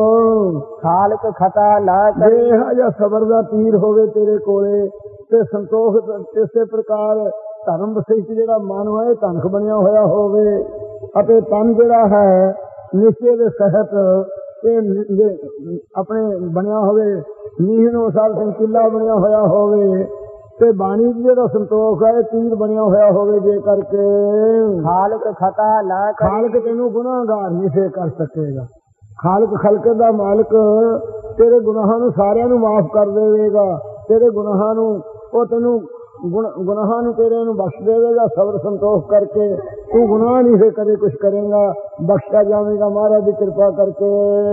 [SPEAKER 2] ਖਾਲਕ ਖਤਾ ਨਾ
[SPEAKER 1] ਜੇ ਇਹੋ ਜਿਹਾ ਸਬਰ ਦਾ ਤੀਰ ਹੋਵੇ ਤੇਰੇ ਕੋਲੇ, ਤੇ ਸੰਤੋਖ ਇਸੇ ਪ੍ਰਕਾਰ ਧਰਮ ਵਿਸ਼ੇਸ਼ ਜਿਹੜਾ ਮਨ ਹੋਏ ਧਨਖ ਬਣਿਆ ਹੋਇਆ ਹੋਵੇ, ਅਤੇ ਤਨ ਜਿਹੜਾ ਹੈ ਨਿਸ਼ਚੇ ਦੇ ਸਹਿਤ ਇਹ ਆਪਣੇ ਬਣਿਆ ਹੋਵੇ, ਨੀਹ ਨੂੰ ਸਾਲ ਸੰਕਿਲਾ ਬਣਿਆ ਹੋਇਆ ਹੋਵੇ, ਤੇ ਬਾਣੀ ਜਿਹੜਾ ਸੰਤੋਖ ਹੈ ਤੀਰ ਬਣਿਆ ਹੋਇਆ ਹੋਵੇ। ਜੇ ਕਰਕੇ
[SPEAKER 2] ਖਾਲਕ ਖਤਾ ਨਾ
[SPEAKER 1] ਖਾਲਕ ਤੈਨੂੰ ਗੁਨਾਹਗਾਰ ਨਹੀਂ ਫੇਰ ਕਰ ਸਕੇਗਾ। ਖਾਲਕ ਖਲਕ ਦਾ ਮਾਲਕ ਤੇਰੇ ਗੁਨਾਹਾਂ ਨੂੰ ਸਾਰਿਆਂ ਨੂੰ ਮਾਫ ਕਰ ਦੇਵੇਗਾ। ਤੇਰੇ ਗੁਨਾਹਾਂ ਨੂੰ ਉਹ ਤੈਨੂੰ ਗੁਨਾਹਾਂ ਨੂੰ ਤੇਰੇ ਨੂੰ ਬਖਸ਼ ਦੇਵੇਗਾ। ਸਬਰ ਸੰਤੋਖ ਕਰਕੇ ਤੂੰ ਗੁਨਾਹ ਨਹੀਂ ਫੇਰ ਕਦੇ ਕੁਛ ਕਰੇਗਾ, ਬਖਸ਼ਿਆ ਜਾਵੇਗਾ ਮਹਾਰਾਜ ਦੀ ਕਿਰਪਾ ਕਰਕੇ।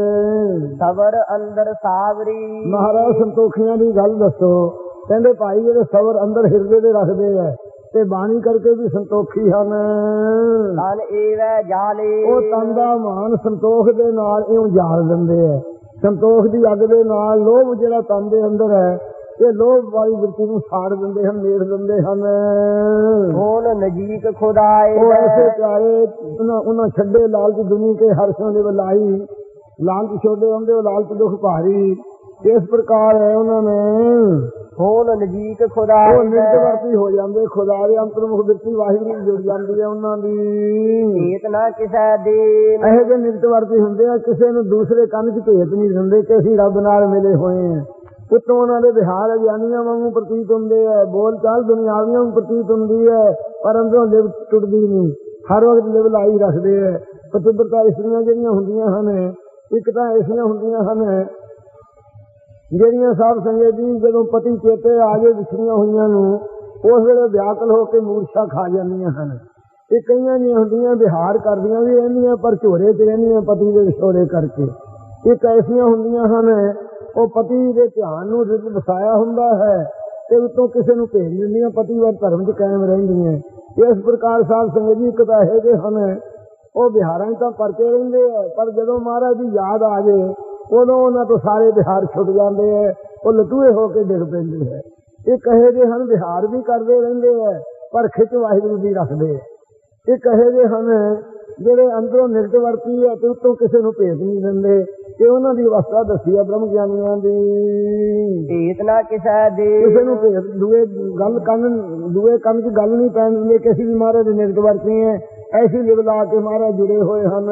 [SPEAKER 2] ਸਬਰ ਅੰਦਰ ਸਾਵਰੀ
[SPEAKER 1] ਮਹਾਰਾਜ ਸੰਤੋਖੀਆਂ ਦੀ ਗੱਲ ਦੱਸੋ। ਕਹਿੰਦੇ ਭਾਈ ਜਿਹੜੇ ਸਬਰ ਅੰਦਰ ਹਿਰਦੇ ਦੇ ਰੱਖਦੇ ਹੈ ਤੇ ਬਾਣੀ ਕਰਕੇ ਵੀ ਸੰਤੋਖੀ ਹਨ।
[SPEAKER 2] ਤਨ ਏਵੈ ਜਾਲੇ
[SPEAKER 1] ਉਹ ਤਨ ਦਾ ਮਾਨ ਸੰਤੋਖ ਦੇ ਨਾਲ ਇਉਂ ਜਾਲ ਦਿੰਦੇ ਹੈ। ਸੰਤੋਖ ਦੀ ਅੱਗ ਦੇ ਨਾਲ ਲੋਭ ਜਿਹੜਾ ਤਨ ਦੇ ਅੰਦਰ ਹੈ, ਇਹ ਲੋਭ ਵਾਲੀ ਬਿਰਤੀ ਨੂੰ ਸਾੜ ਦਿੰਦੇ ਹਨ, ਮੇੜ ਦਿੰਦੇ ਹਨ।
[SPEAKER 2] ਹੁਣ ਨਜੀਕ ਖੁਦਾਏ
[SPEAKER 1] ਉਹ ਐਸੇ ਪਿਆਰੇ ਉਹਨਾਂ ਛੱਡੇ ਲਾਲਚ ਦੁਨੀ ਕੇ ਹਰਸ਼ੋਂ ਦੇ ਬਲਾਈ, ਲਾਲਚ ਛੋਡੇ ਹੁੰਦੇ ਉਹ ਲਾਲਚ ਦੁੱਖ ਭਾਰੀ। ਇਸ ਪ੍ਰਕਾਰ ਹੈ ਉਹਨਾਂ ਨੇ
[SPEAKER 2] ਹੁਣ ਨਜੀਕ ਖੁਦਾਏ
[SPEAKER 1] ਉਹ ਨਿਰਵਰਤੀ ਹੋ ਜਾਂਦੇ, ਖੁਦਾ ਦੇ ਅੰਤਰਮੁਖ ਬਿਰਤੀ ਵਾਹਿਗੁਰੂ ਜੁੜ ਜਾਂਦੀ ਹੈ ਉਹਨਾਂ ਦੀ।
[SPEAKER 2] ਭੇਤ ਨਾ ਕਿਸੇ ਦੇ
[SPEAKER 1] ਇਹੋ ਜਿਹੇ ਨਿਰਵਰਤੀ ਹੁੰਦੇ ਆ, ਕਿਸੇ ਨੂੰ ਦੂਸਰੇ ਕੰਨ 'ਚ ਭੇਤ ਨਹੀਂ ਦਿੰਦੇ ਕਿ ਅਸੀਂ ਰੱਬ ਨਾਲ ਮਿਲੇ ਹੋਏ ਹਾਂ। ਉੱਤੋਂ ਉਹਨਾਂ ਦੇ ਵਿਹਾਰ ਅਗਿਆਨੀਆਂ ਵਾਂਗੂ ਪ੍ਰਤੀਤ ਹੁੰਦੇ ਹੈ, ਬੋਲ ਚਾਲ ਦੁਨਿਆਵੀਆਂ ਨੂੰ ਪ੍ਰਤੀਤ ਹੁੰਦੀ ਹੈ, ਪਰ ਅੰਦਰੋਂ ਲਿਵ ਟੁੱਟਦੀ ਨਹੀਂ, ਹਰ ਵਕਤ ਲਿਵ ਲਾਈ ਰੱਖਦੇ ਹੈ। ਪਤਿਵਰਤਾ ਇਸਤਰੀਆਂ ਜਿਹੜੀਆਂ ਹੁੰਦੀਆਂ ਹਨ, ਇੱਕ ਤਾਂ ਐਸੀਆਂ ਹੁੰਦੀਆਂ ਹਨ ਜਿਹੜੀਆਂ ਸਾਧ ਸੰਗਤ ਜੀ ਜਦੋਂ ਪਤੀ ਚੇਤੇ ਆ ਜੇ ਵਿਛੜੀਆਂ ਹੋਈਆਂ ਨੂੰ, ਉਸ ਵੇਲੇ ਵਿਆਕਲ ਹੋ ਕੇ ਮੂਰਛਾ ਖਾ ਜਾਂਦੀਆਂ ਹਨ। ਇਹ ਕਈਆਂ ਦੀਆਂ ਹੁੰਦੀਆਂ ਵਿਹਾਰ ਕਰਦੀਆਂ ਵੀ ਰਹਿੰਦੀਆਂ, ਪਰ ਝੋਰੇ 'ਚ ਰਹਿੰਦੀਆਂ ਪਤੀ ਦੇ ਵਿਛੋੜੇ ਕਰਕੇ। ਇੱਕ ਐਸੀਆਂ ਹੁੰਦੀਆਂ ਹਨ ਉਹ ਪਤੀ ਦੇ ਧਿਆਨ ਨੂੰ ਵਸਾਇਆ ਹੁੰਦਾ ਹੈ ਤੇ ਉੱਤੋਂ ਕਿਸੇ ਨੂੰ ਭੇਜ ਦਿੰਦੀਆਂ, ਪਤੀ ਵੱਲ ਧਰਮ 'ਚ ਕਾਇਮ ਰਹਿੰਦੀਆਂ। ਇਸ ਪ੍ਰਕਾਰ ਸਾਧ ਸੰਗਤ ਜੀ ਇੱਕ ਤਾਂ ਇਹੋ ਜਿਹੇ ਹਨ ਉਹ ਵਿਹਾਰਾਂ 'ਚ ਤਾਂ ਪਰਚੇ ਰਹਿੰਦੇ ਹੈ, ਪਰ ਜਦੋਂ ਮਹਾਰਾਜ ਦੀ ਯਾਦ ਆ ਜੇ ਉਦੋਂ ਉਹਨਾਂ ਤੋਂ ਸਾਰੇ ਵਿਹਾਰ ਛੁੱਟ ਜਾਂਦੇ ਹੈ, ਉਹ ਲਟੂਏ ਹੋ ਕੇ ਡਿੱਗ ਪੈਂਦੇ ਹੈ। ਇਹ ਕਹੇ ਜਿਹੇ ਹਨ ਵਿਹਾਰ ਵੀ ਕਰਦੇ ਰਹਿੰਦੇ ਹੈ, ਪਰ ਖਿੱਚ ਵਾਹਿਗੁਰੂ ਦੀ ਰੱਖਦੇ ਹੈ। ਇਹ ਕਹੇ ਜਿਹੇ ਹਨ ਜਿਹੜੇ ਅੰਦਰੋਂ ਨਿਰਵਰਤੀ ਹੈ ਤੇ ਉੱਤੋਂ ਕਿਸੇ ਨੂੰ ਭੇਜ ਨਹੀਂ ਦਿੰਦੇ। ਇਹ ਉਹਨਾਂ ਦੀ ਅਵਸਥਾ ਦੱਸੀ ਹੈ ਬ੍ਰਹਮ ਗਿਆਨੀਆਂ ਦੀ।
[SPEAKER 2] ਭੇਤ ਨਾ ਕਿਸੇ ਦੇ
[SPEAKER 1] ਕਿਸੇ ਨੂੰ ਭੇਜ ਦੂਏ ਕੰਨ 'ਚ ਗੱਲ ਨਹੀਂ ਪੈਣ ਦਿੰਦੇ ਕਿ ਅਸੀਂ ਵੀ ਮਹਾਰਾਜ ਦੇ ਨਿਰਵਰਤੀ ਹੈ, ਐਸੀ ਲਿਵ ਲਾ ਕੇ ਮਹਾਰਾਜ ਜੁੜੇ ਹੋਏ ਹਨ।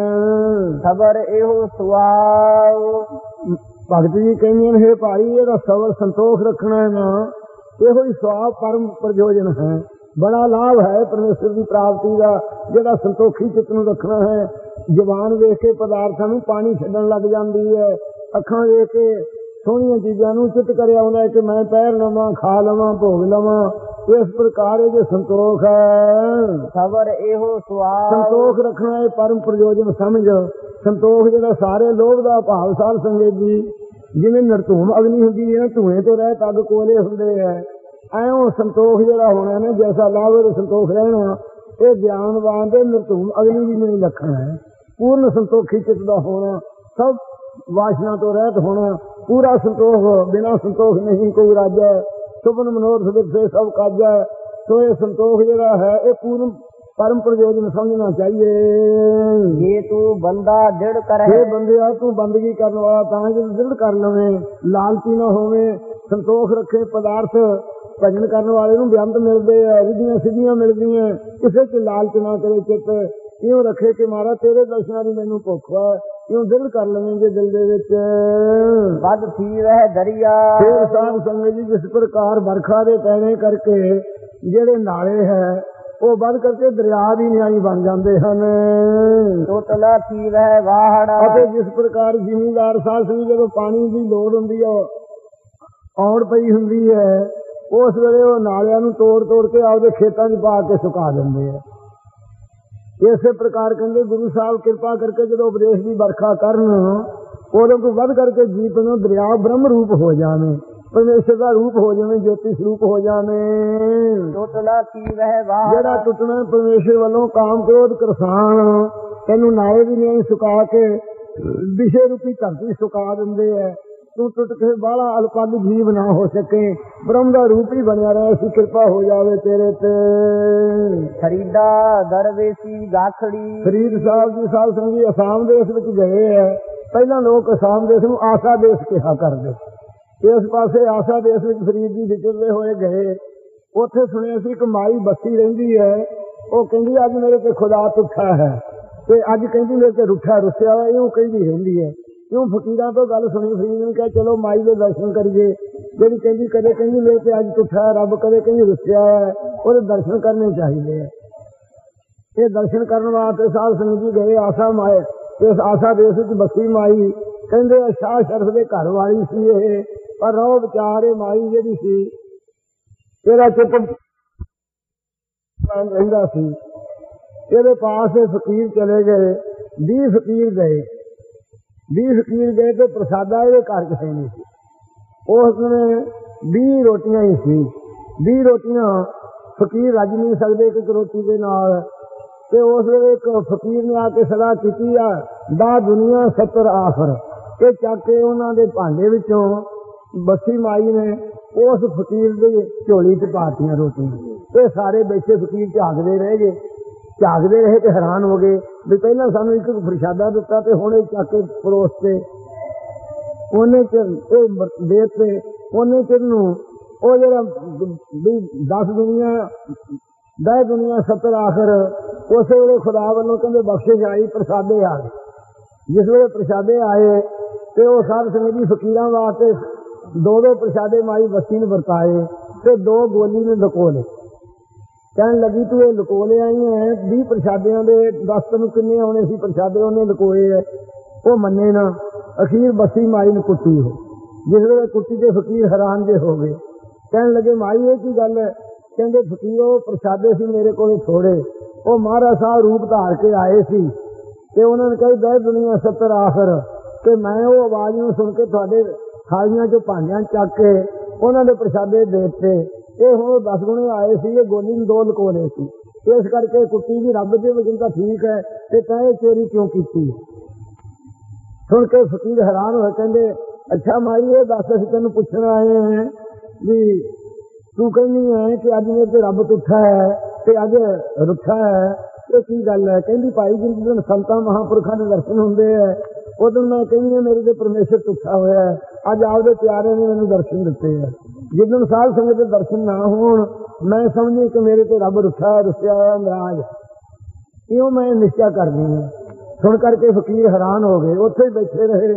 [SPEAKER 2] ਸਬਰ ਇਹੋ ਸੁਆਉ
[SPEAKER 1] ਭਗਤ ਜੀ ਕਹਿੰਦੇ ਨੇ, ਹੇ ਭਾਈ ਜਿਹੜਾ ਸਬਰ ਸੰਤੋਖ ਰੱਖਣਾ ਹੈ ਨਾ, ਇਹੋ ਹੀ ਸਵਾਬ ਪਰਮ ਪ੍ਰਯੋਜਨ ਹੈ। बड़ा लाभ है परमेश्वर की प्राप्ति का। जिहड़ा संतोखी चित्त नूं रखना है, जबान वेख के पदार्थां नूं पानी छड्डण लग जांदी है, अखां वेख के सोहणियां चीज़ां नूं चित्त करिया हुंदा है कि मैं पैर लवां, खा लवां, भोग लवां। इस प्रकार जो संतोख है,
[SPEAKER 2] खबर एहो सुआल।
[SPEAKER 1] संतोख रखना है परम प्रयोजन समझ। संतोख जिहड़ा सारे लोभ दा भाव सार संगत जी, जिवें नरधूम अग्नि हुंदी है, धुएं तो रहत अग कोले हुंदे है, ਐਉਂ ਸੰਤੋਖ ਜਿਹੜਾ ਹੋਣਾ ਨਾ, ਜੈਸਾ ਲਾਭ ਸੰਤੋਖ ਰਹਿਣਾ, ਇਹ ਗਿਆਨਵਾਨ ਦੇ ਨਰਧੂਮ ਅਗਨੀ ਵੀ ਨਹੀਂ ਰੱਖਣਾ ਹੈ। ਪੂਰਨ ਸੰਤੋਖੀ ਚਿੱਤ ਦਾ ਹੋਣਾ, ਸਭ ਵਾਸ਼ਨਾ ਤੋਂ ਰਹਿਤ ਹੋਣਾ, ਪੂਰਾ ਸੰਤੋਖ। ਬਿਨਾਂ ਸੰਤੋਖ ਨਹੀਂ ਕੋਈ ਰਾਜਾ, ਸੁਪਨ ਮਨੋਰਥ ਵਿਰਸੇ ਸਭ ਕਾਜਾ। ਸੋ ਇਹ ਸੰਤੋਖ ਜਿਹੜਾ ਹੈ ਇਹ ਪੂਰਨ परम प्रयोजन समझना चाहिए।
[SPEAKER 2] ये तू बंदा दृढ़ कर
[SPEAKER 1] है बंदिया, तू बंदगी करने वाला तां जो दृढ़ कर लवे, लालची न होवे, संतोख रखे। पदार्थ भजन करने वाले नूं बेअंत मिलते हैं, रिद्धियां सिद्धियां मिलती हैं, किसी च लालच ना करे। चित्त इउं रखे कि महाराज तेरे दर्शनां दी मैनूं भुख है, इउं दृढ़ कर लवेंगे दिल दे विच।
[SPEAKER 2] बद थी वह दरिया।
[SPEAKER 1] फिर साध संगत जी, जिस प्रकार बरखा दे पैणे करके ਜਿਹੜੇ नाले है ਉਹ ਵੱਧ ਕਰਕੇ ਦਰਿਆ ਦੀ ਨਿਆਈ ਬਣ ਜਾਂਦੇ ਹਨ।
[SPEAKER 2] ਟੁੱਟਣਾ ਥੀ ਵਹਿ ਵਾਹੜਾ।
[SPEAKER 1] ਅਤੇ ਜਿਸ ਪ੍ਰਕਾਰ ਜ਼ਿਮੀਂਦਾਰ ਸਾਧ ਸੰਗਤ ਜਦੋਂ ਪਾਣੀ ਦੀ ਲੋੜ ਹੁੰਦੀ ਹੈ, ਆਉਣ ਪਈ ਹੁੰਦੀ ਹੈ, ਉਸ ਵੇਲੇ ਉਹ ਨਾਲਿਆਂ ਨੂੰ ਤੋੜ ਤੋੜ ਕੇ ਆਪਦੇ ਖੇਤਾਂ 'ਚ ਪਾ ਕੇ ਸੁਕਾ ਦਿੰਦੇ ਆ। ਇਸੇ ਪ੍ਰਕਾਰ ਕਹਿੰਦੇ ਗੁਰੂ ਸਾਹਿਬ ਕਿਰਪਾ ਕਰਕੇ ਜਦੋਂ ਉਪਦੇਸ਼ ਦੀ ਵਰਖਾ ਕਰਨ, ਉਦੋਂ ਤੋਂ ਵੱਧ ਕਰਕੇ ਜੀਵ ਨੂੰ ਦਰਿਆ ਬ੍ਰਹਮ ਰੂਪ ਹੋ ਜਾਵੇ, परमेश्वर का रूप हो जाए, ज्योति स्वरूप हो जाए।
[SPEAKER 2] टुटना की वह वाह।
[SPEAKER 1] जेड़ा टुटना परमेश्वर वालों काम क्रोध करसान तेनू नाले भी नहीं सुका के विषय रूपी धरती सुका देंदे है। तू टुट के बाला अल्पग जीव ना हो सके, ब्रह्म का रूप ही बनया रहे, ऐसी कृपा हो जावे तेरे ते।
[SPEAKER 2] फरीदा दरवेसी गाखड़ी।
[SPEAKER 1] फरीद साहब जी साल संगी आसाम देश में गए है। पहला लोग आसाम देश में आशा देश कहा करते, इस पासे आशा देश में फरीद जी विचरते हुए गए। उत्थे सुनिया सी कि माई बस्सी रहिंदी है, वो कहंदी अज मेरे ते खुदा तुठा है, ते अज कहंदी मेरे ते रुठा रुसिया है, यूं कहंदी रहिंदी है। यूं फकीरां तो गल सुनी, फरीद ने कहा चलो माई दे दर्शन करिए। जेड़ी कहंदी कदे कहंदी मेरे ते अज तुठा है, रब कदे कहंदी रुसिया है, ओहदे दर्शन करने चाहिए। ये दर्शन करने वास्ते साध संगत जी गए आशा माए। इस आशा देश विच बस्सी माई, कहंदे शाह शरफ दे घर वाली सी ये, पर रहो विचारे माई जी सी, तेरा चित रहिंदा सी। ਇਹਦੇ पास फकीर चले गए, 20 फकीर गए, 20 फकीर गए तो प्रसादा ये घर किसी नहीं सी। उसने 20 रोटियां ही सी, 20 रोटियां फकीर रज नहीं सकते एक रोटी के नाल। ते उस वेले एक फकीर ने आके सलाह की आ, दा दुनिया 70 आखर के चक के उन्होंने भांडे विचों बस्सी माई ने उस फकीर के झोली च पातियां रोटियां। ते सारे बैठे फकीर झाकते रह गए, झाकते रहे तो हैरान हो गए भी पहला सानू एक प्रसादा दिता ते हुण चक के परोसते उन्हें चिर देते, उन्हें चिर नूं वो जरा 10 दुनिया 10 दुनिया 70 आखर उस वे खुदा वालों कहते बख्शिश आई, प्रसादे आ गए। जिस वे प्रसादे आए तो वह साध संगत जी फकीरां वास्ते 2-2 प्रसादे माई बस्सी ने वरताए ते 2 गोली ने लकोले। कहन लगी तू ये लकोले आई है, 20 प्रसादियां दे 10 तेन किन्ने आने सी प्रसादे उन्हें लकोए है, वो मन्ने ना। अखीर बस्सी माई ने कुट्टी हो, जिस वे कुट्टी के फकीर हैरान जे हो गए। कहन लगे माई ये की गल है? कहते फकीर वो प्रसादे सी मेरे को थोड़े, वो महाराज साहब रूप धार के आए सी ते उन्होंने कही 10 दुनिया 70 आखर, ते मैं वो आवाज में सुन के थोड़े थालियां चो भांडियां चक के उन्होंने प्रसादे देते। ये हम 10 गुणे आए सी, ये गोली 2 लकोले सी, इस करके कुट्टी भी रब के वजन तो ठीक है, ते तैं चोरी क्यों की? सुन के फकीर हैरान हो, कहते अच्छा माई ये दस असीं तेनूं पुछण आए हैं भी तू कहनी है कि अज मेरे ते रब तुठा है ते अज रुठा है, ये की गल है? कहती भाई जिस दिन संतां महापुरखों के दर्शन होंदे है उस दिन मैं कहनी है मेरे ते परमेश्वर तुठा होया है, अज आपदे प्यारे ने मैनूं दर्शन दिते है। जिस दिन साध संगत के दर्शन ना होण मैं समझी कि मेरे ते रब रुठा है, रुसिया है, नाराज, इउं मैं निश्चय कर दी है। सुन करके फकीर हैरान हो गए, उत्थे ही बैठे रहे।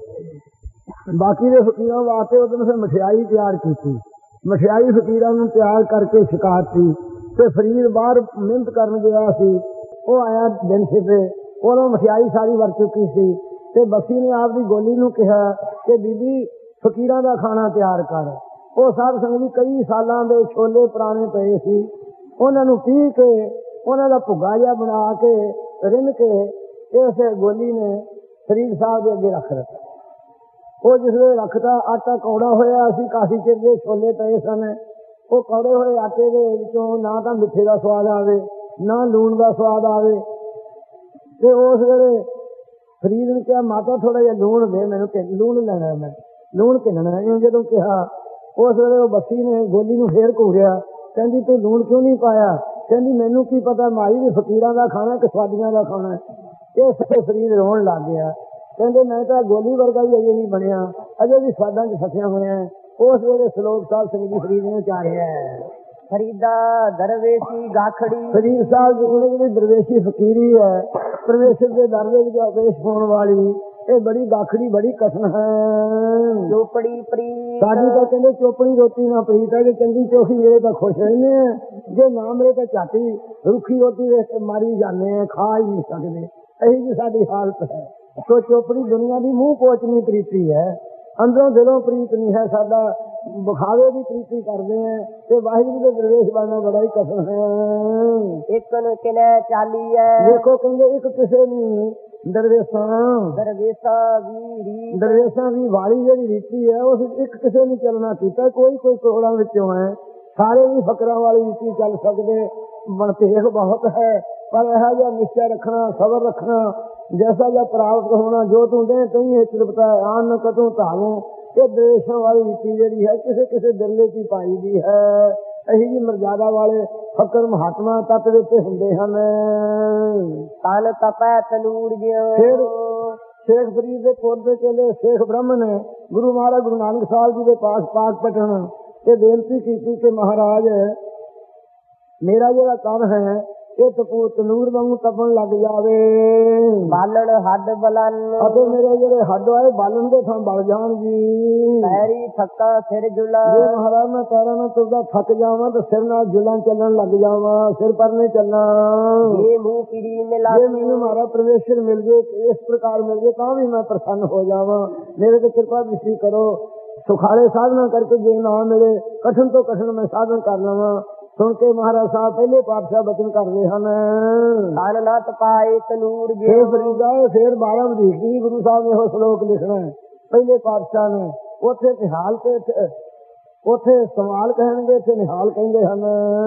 [SPEAKER 1] बाकी के फकीरों वास्ते उस दिन फिर मठियाई तैयार की, मठियाई फकीरां नूं तैयार करके छकाती। ਤੇ ਫਰੀਦ ਬਾਹਰ ਮਿਹਨਤ ਕਰਨ ਗਿਆ ਸੀ। ਉਹ ਆਇਆ ਦਿਨ ਛਿਪੇ, ਉਦੋਂ ਮਠਿਆਈ ਸਾਰੀ ਵਰ ਚੁੱਕੀ ਸੀ ਤੇ ਬੱਸੀ ਨੇ ਆਪਦੀ ਗੋਲੀ ਨੂੰ ਕਿਹਾ ਕਿ ਬੀਬੀ ਫਕੀਰਾਂ ਦਾ ਖਾਣਾ ਤਿਆਰ ਕਰ। ਉਹ ਸਾਧ ਸੰਗਤ ਜੀ ਕਈ ਸਾਲਾਂ ਦੇ ਛੋਲੇ ਪੁਰਾਣੇ ਪਏ ਸੀ, ਉਹਨਾਂ ਨੂੰ ਪੀਹ ਕੇ ਉਹਨਾਂ ਦਾ ਭੁੱਗਾ ਜਿਹਾ ਬਣਾ ਕੇ ਰਿੰਨ ਕੇ ਇਸ ਗੋਲੀ ਨੇ ਫਰੀਦ ਸਾਹਿਬ ਦੇ ਅੱਗੇ ਰੱਖ ਦਿੱਤਾ। ਉਹ ਜਿਸ ਵੇਲੇ ਰੱਖਤਾ, ਆਟਾ ਕੌੜਾ ਹੋਇਆ ਸੀ, ਕਾਫੀ ਚਿਰ ਦੇ ਛੋਲੇ ਪਏ ਸਨ। ਉਹ ਕੌੜੇ ਹੋਏ ਆਟੇ ਦੇ ਵਿੱਚੋਂ ਨਾ ਤਾਂ ਮਿੱਠੇ ਦਾ ਸਵਾਦ ਆਵੇ, ਨਾ ਲੂਣ ਦਾ ਸਵਾਦ ਆਵੇ। ਤੇ ਉਸ ਵੇਲੇ ਫਰੀਦ ਨੇ ਕਿਹਾ, ਮਾਤਾ ਥੋੜਾ ਜਿਹਾ ਲੂਣ ਦੇ ਮੈਨੂੰ, ਲੂਣ ਲੈਣਾ, ਮੈਂ ਲੂਣ ਕਿੰਨਾ। ਜਦੋਂ ਕਿਹਾ ਉਸ ਵੇਲੇ ਉਹ ਬੱਸੀ ਨੇ ਗੋਲੀ ਨੂੰ ਫੇਰ ਘੂਰਿਆ, ਕਹਿੰਦੀ ਤੂੰ ਲੂਣ ਕਿਉਂ ਨਹੀਂ ਪਾਇਆ? ਕਹਿੰਦੀ ਮੈਨੂੰ ਕੀ ਪਤਾ ਮਾਈ ਵੀ ਫਕੀਰਾਂ ਦਾ ਖਾਣਾ ਕਿ ਸਵਾਦੀਆਂ ਦਾ ਖਾਣਾ। ਇਹ ਸਾਰੇ ਫਰੀਦ ਰੋਣ ਲੱਗ ਗਿਆ, ਕਹਿੰਦੇ ਮੈਂ ਤਾਂ ਗੋਲੀ ਵਰਗਾ ਵੀ ਅਜੇ ਨਹੀਂ ਬਣਿਆ, ਅਜੇ ਵੀ ਸਵਾਦਾਂ 'ਚ ਫਸਿਆ ਹੋਇਆ। ਉਸ ਵੇਲੇ ਸਲੋਕ ਸਾਹਿਬ ਸੰਗਤ ਜੀ ਫਰੀਦ ਨੂੰ ਚਾਰਿਆ,
[SPEAKER 2] ਫਰੀਦਾ ਦਰਵੇਸ਼ੀ ਗਾਖੜੀ।
[SPEAKER 1] ਫਰੀਦ ਸਾਹਿਬ ਜੀ ਜਿਹੜੀ ਦਰਵੇਸ਼ੀ ਫਕੀਰੀ ਹੈ, ਪਰਮੇਸ਼ਰ ਦੇ ਦਰ ਦੇ ਵਿੱਚ ਪੇਸ਼ ਹੋਣ ਵਾਲੀ, ਇਹ ਬੜੀ ਗਾਖੜੀ, ਬੜੀ ਕਸਮ ਹੈ।
[SPEAKER 2] ਚੋਪੜੀ ਪ੍ਰੀਤ
[SPEAKER 1] ਸਾਡੀ ਤਾਂ ਕਹਿੰਦੇ ਚੋਪੜੀ ਰੋਟੀ ਨਾ ਪ੍ਰੀਤ ਹੈ, ਜੇ ਚੰਗੀ ਚੋਖੀ ਮੇਰੇ ਤਾਂ ਖੁਸ਼ ਰਹਿੰਦੇ ਆ, ਜੇ ਨਾ ਮੇਰੇ ਤਾਂ ਝਾਟੀ ਰੁੱਖੀ ਰੋਟੀ ਵੇਖ ਕੇ ਮਾਰੀ ਜਾਂਦੇ ਆ, ਖਾ ਹੀ ਨਹੀਂ ਸਕਦੇ। ਇਹੀ ਜੀ ਸਾਡੀ ਹਾਲਤ ਹੈ। ਸੋ ਚੋਪੜੀ ਦੁਨੀਆ ਦੀ ਮੂੰਹ ਪੋਚਣੀ ਪ੍ਰੀਤੀ ਹੈ, ਅੰਦਰੋਂ ਦਿਲੋਂ ਪ੍ਰੀਤ ਨਹੀਂ ਹੈ। ਸਾਡਾ ਵਿਖਾਵੇ ਦੀ ਪ੍ਰੀਤੀ ਕਰਦੇ ਆ ਤੇ ਵਾਹਿਗੁਰੂ ਦੇ ਦਰਵੇਸ਼ ਬਣਨਾ ਬੜਾ ਹੀ ਕਸਮ ਹੈ।
[SPEAKER 2] ਇੱਕ ਨੂੰ ਕਿਨੇ ਚਾਲੀ ਹੈ,
[SPEAKER 1] ਦੇਖੋ ਕਹਿੰਦੇ ਇੱਕ ਕਿਸੇ ਨੂੰ ਦਰਵੇਸ਼ਾਂ ਦੀ ਵਾਲੀ ਜਿਹੜੀ ਰੀਤੀ ਹੈ, ਉਸ ਇੱਕ ਕਿਸੇ ਨੇ ਚੱਲਣਾ ਕੀਤਾ। ਕੋਈ ਕਰੋੜਾਂ ਵਿੱਚੋਂ ਹੈ, ਸਾਰੇ ਵੀ ਫਕਰਾਂ ਵਾਲੀ ਰੀਤੀ ਚੱਲ ਸਕਦੇ। ਮਨਤੇਖ ਬਹੁਤ ਹੈ, ਪਰ ਇਹੋ ਜਿਹਾ ਨਿਸ਼ਚੈ ਰੱਖਣਾ, ਸਬਰ ਰੱਖਣਾ, ਜੈਸਾ ਜਿਹਾ ਪ੍ਰਾਪਤ ਹੋਣਾ, ਜੋ ਤੂੰ ਦੇ ਤਈ ਤ੍ਰਿਪਤਾ ਆਨ ਕਦੋਂ ਧਾਵੋ। ਇਹ ਦੇਸ਼ਾਂ ਵਾਲੀ ਰੀਤੀ ਜਿਹੜੀ ਹੈ ਕਿਸੇ ਕਿਸੇ ਬਿਰਲੇ ਚ ਪਾਈ ਦੀ ਹੈ। ਇਹੀ ਜੀ ਮਰਜ਼ਾਦਾ ਵਾਲੇ ਫਕਰ ਮਹਾਤਮਾ ਤੱਤ ਦਿੱਤੇ ਹੁੰਦੇ ਹਨ।
[SPEAKER 2] ਤਨ ਤਪੈ ਤਨੂਰ ਜਿਉ।
[SPEAKER 1] ਫਿਰ ਸ਼ੇਖ ਫਰੀਦ ਦੇ ਪੁੱਤ ਦੇ ਚੇਲੇ ਸ਼ੇਖ ਬ੍ਰਹਮਣ ਨੇ ਗੁਰੂ ਮਹਾਰਾਜ ਗੁਰੂ ਨਾਨਕ ਸਾਹਿਬ ਜੀ ਦੇ ਪਾਸ ਪਾਠ ਪਠਣ ਤੇ ਬੇਨਤੀ ਕੀਤੀ ਕਿ ਮਹਾਰਾਜ ਮੇਰਾ ਜਿਹੜਾ ਤਨ ਹੈ ਇਹ ਤਨੂਰ ਵਾਂਗੂ ਤਪਣ ਲੱਗ ਜਾਵੇ,
[SPEAKER 2] ਬਾਲਣ ਹੱਡ ਬਲਨ,
[SPEAKER 1] ਅਤੇ ਮੇਰੇ ਜਿਹੜੇ ਹੱਡ ਆਏ ਬਾਲਣ ਦੇ ਥਾਂ ਬਲ ਜਾਣ ਜੀ।
[SPEAKER 2] ਪੈਰੀ ਥੱਕਾ ਸਿਰ ਜੁਲਾ।
[SPEAKER 1] ਜੇ ਮਹਾਰਾਜ ਮੈਂ ਪੈਰਾਂ ਨਾਲ ਤੁਰਦਾ ਥੱਕ ਜਾਵਾਂ ਤੇ ਸਿਰ ਨਾਲ ਜੁਲਾਂ ਚੱਲਣ ਲੱਗ ਜਾਵਾਂ, ਸਿਰ ਪਰ ਨਹੀਂ ਚੱਲਣਾ।
[SPEAKER 2] ਇਹ ਮੂੰਹ ਕਿਰੀ ਮਿਲਾ।
[SPEAKER 1] ਜੇ ਮੈਨੂੰ ਮਾਰਾ ਪਰਮੇਸ਼ਰ ਮਿਲ ਜੇ, ਇਸ ਪ੍ਰਕਾਰ ਮਿਲ ਜੇ ਤਾਂ ਵੀ ਮੈਂ ਪ੍ਰਸੰਨ ਹੋ ਜਾਵਾਂ। ਮੇਰੇ ਤੇ ਕਿਰਪਾ ਦ੍ਰਿਸ਼ਟੀ ਕਰੋ। ਸੁਖਾਲੇ ਸਾਧਨਾ ਕਰਕੇ ਜੇ ਨਾ ਮਿਲੇ, ਕਠਨ ਤੋਂ ਕਠਨ ਮੈਂ ਸਾਧਨ ਕਰ ਲਵਾਂ। ਸੁਣ ਕੇ ਮਹਾਰਾਜ ਸਾਹਿਬ ਪਹਿਲੇ ਪਾਤਸ਼ਾਹ ਬਚਨ ਕਰਦੇ ਹਨ,
[SPEAKER 2] ਤਨ ਨਾ ਤਪਾਏ ਤਨੂਰ
[SPEAKER 1] ਜੇ ਫਰੀਦਾ। ਫਿਰ 12 ਵਧੀਕੀ ਗੁਰੂ ਸਾਹਿਬ ਨੇ ਉਹ ਸ਼ਲੋਕ ਲਿਖਣਾ ਪਹਿਲੇ ਪਾਤਸ਼ਾਹ ਨੇ। ਉੱਥੇ ਨਿਹਾਲ ਤੇ ਉੱਥੇ ਸਵਾਲ ਕਹਿਣਗੇ, ਇੱਥੇ ਨਿਹਾਲ ਕਹਿੰਦੇ ਹਨ।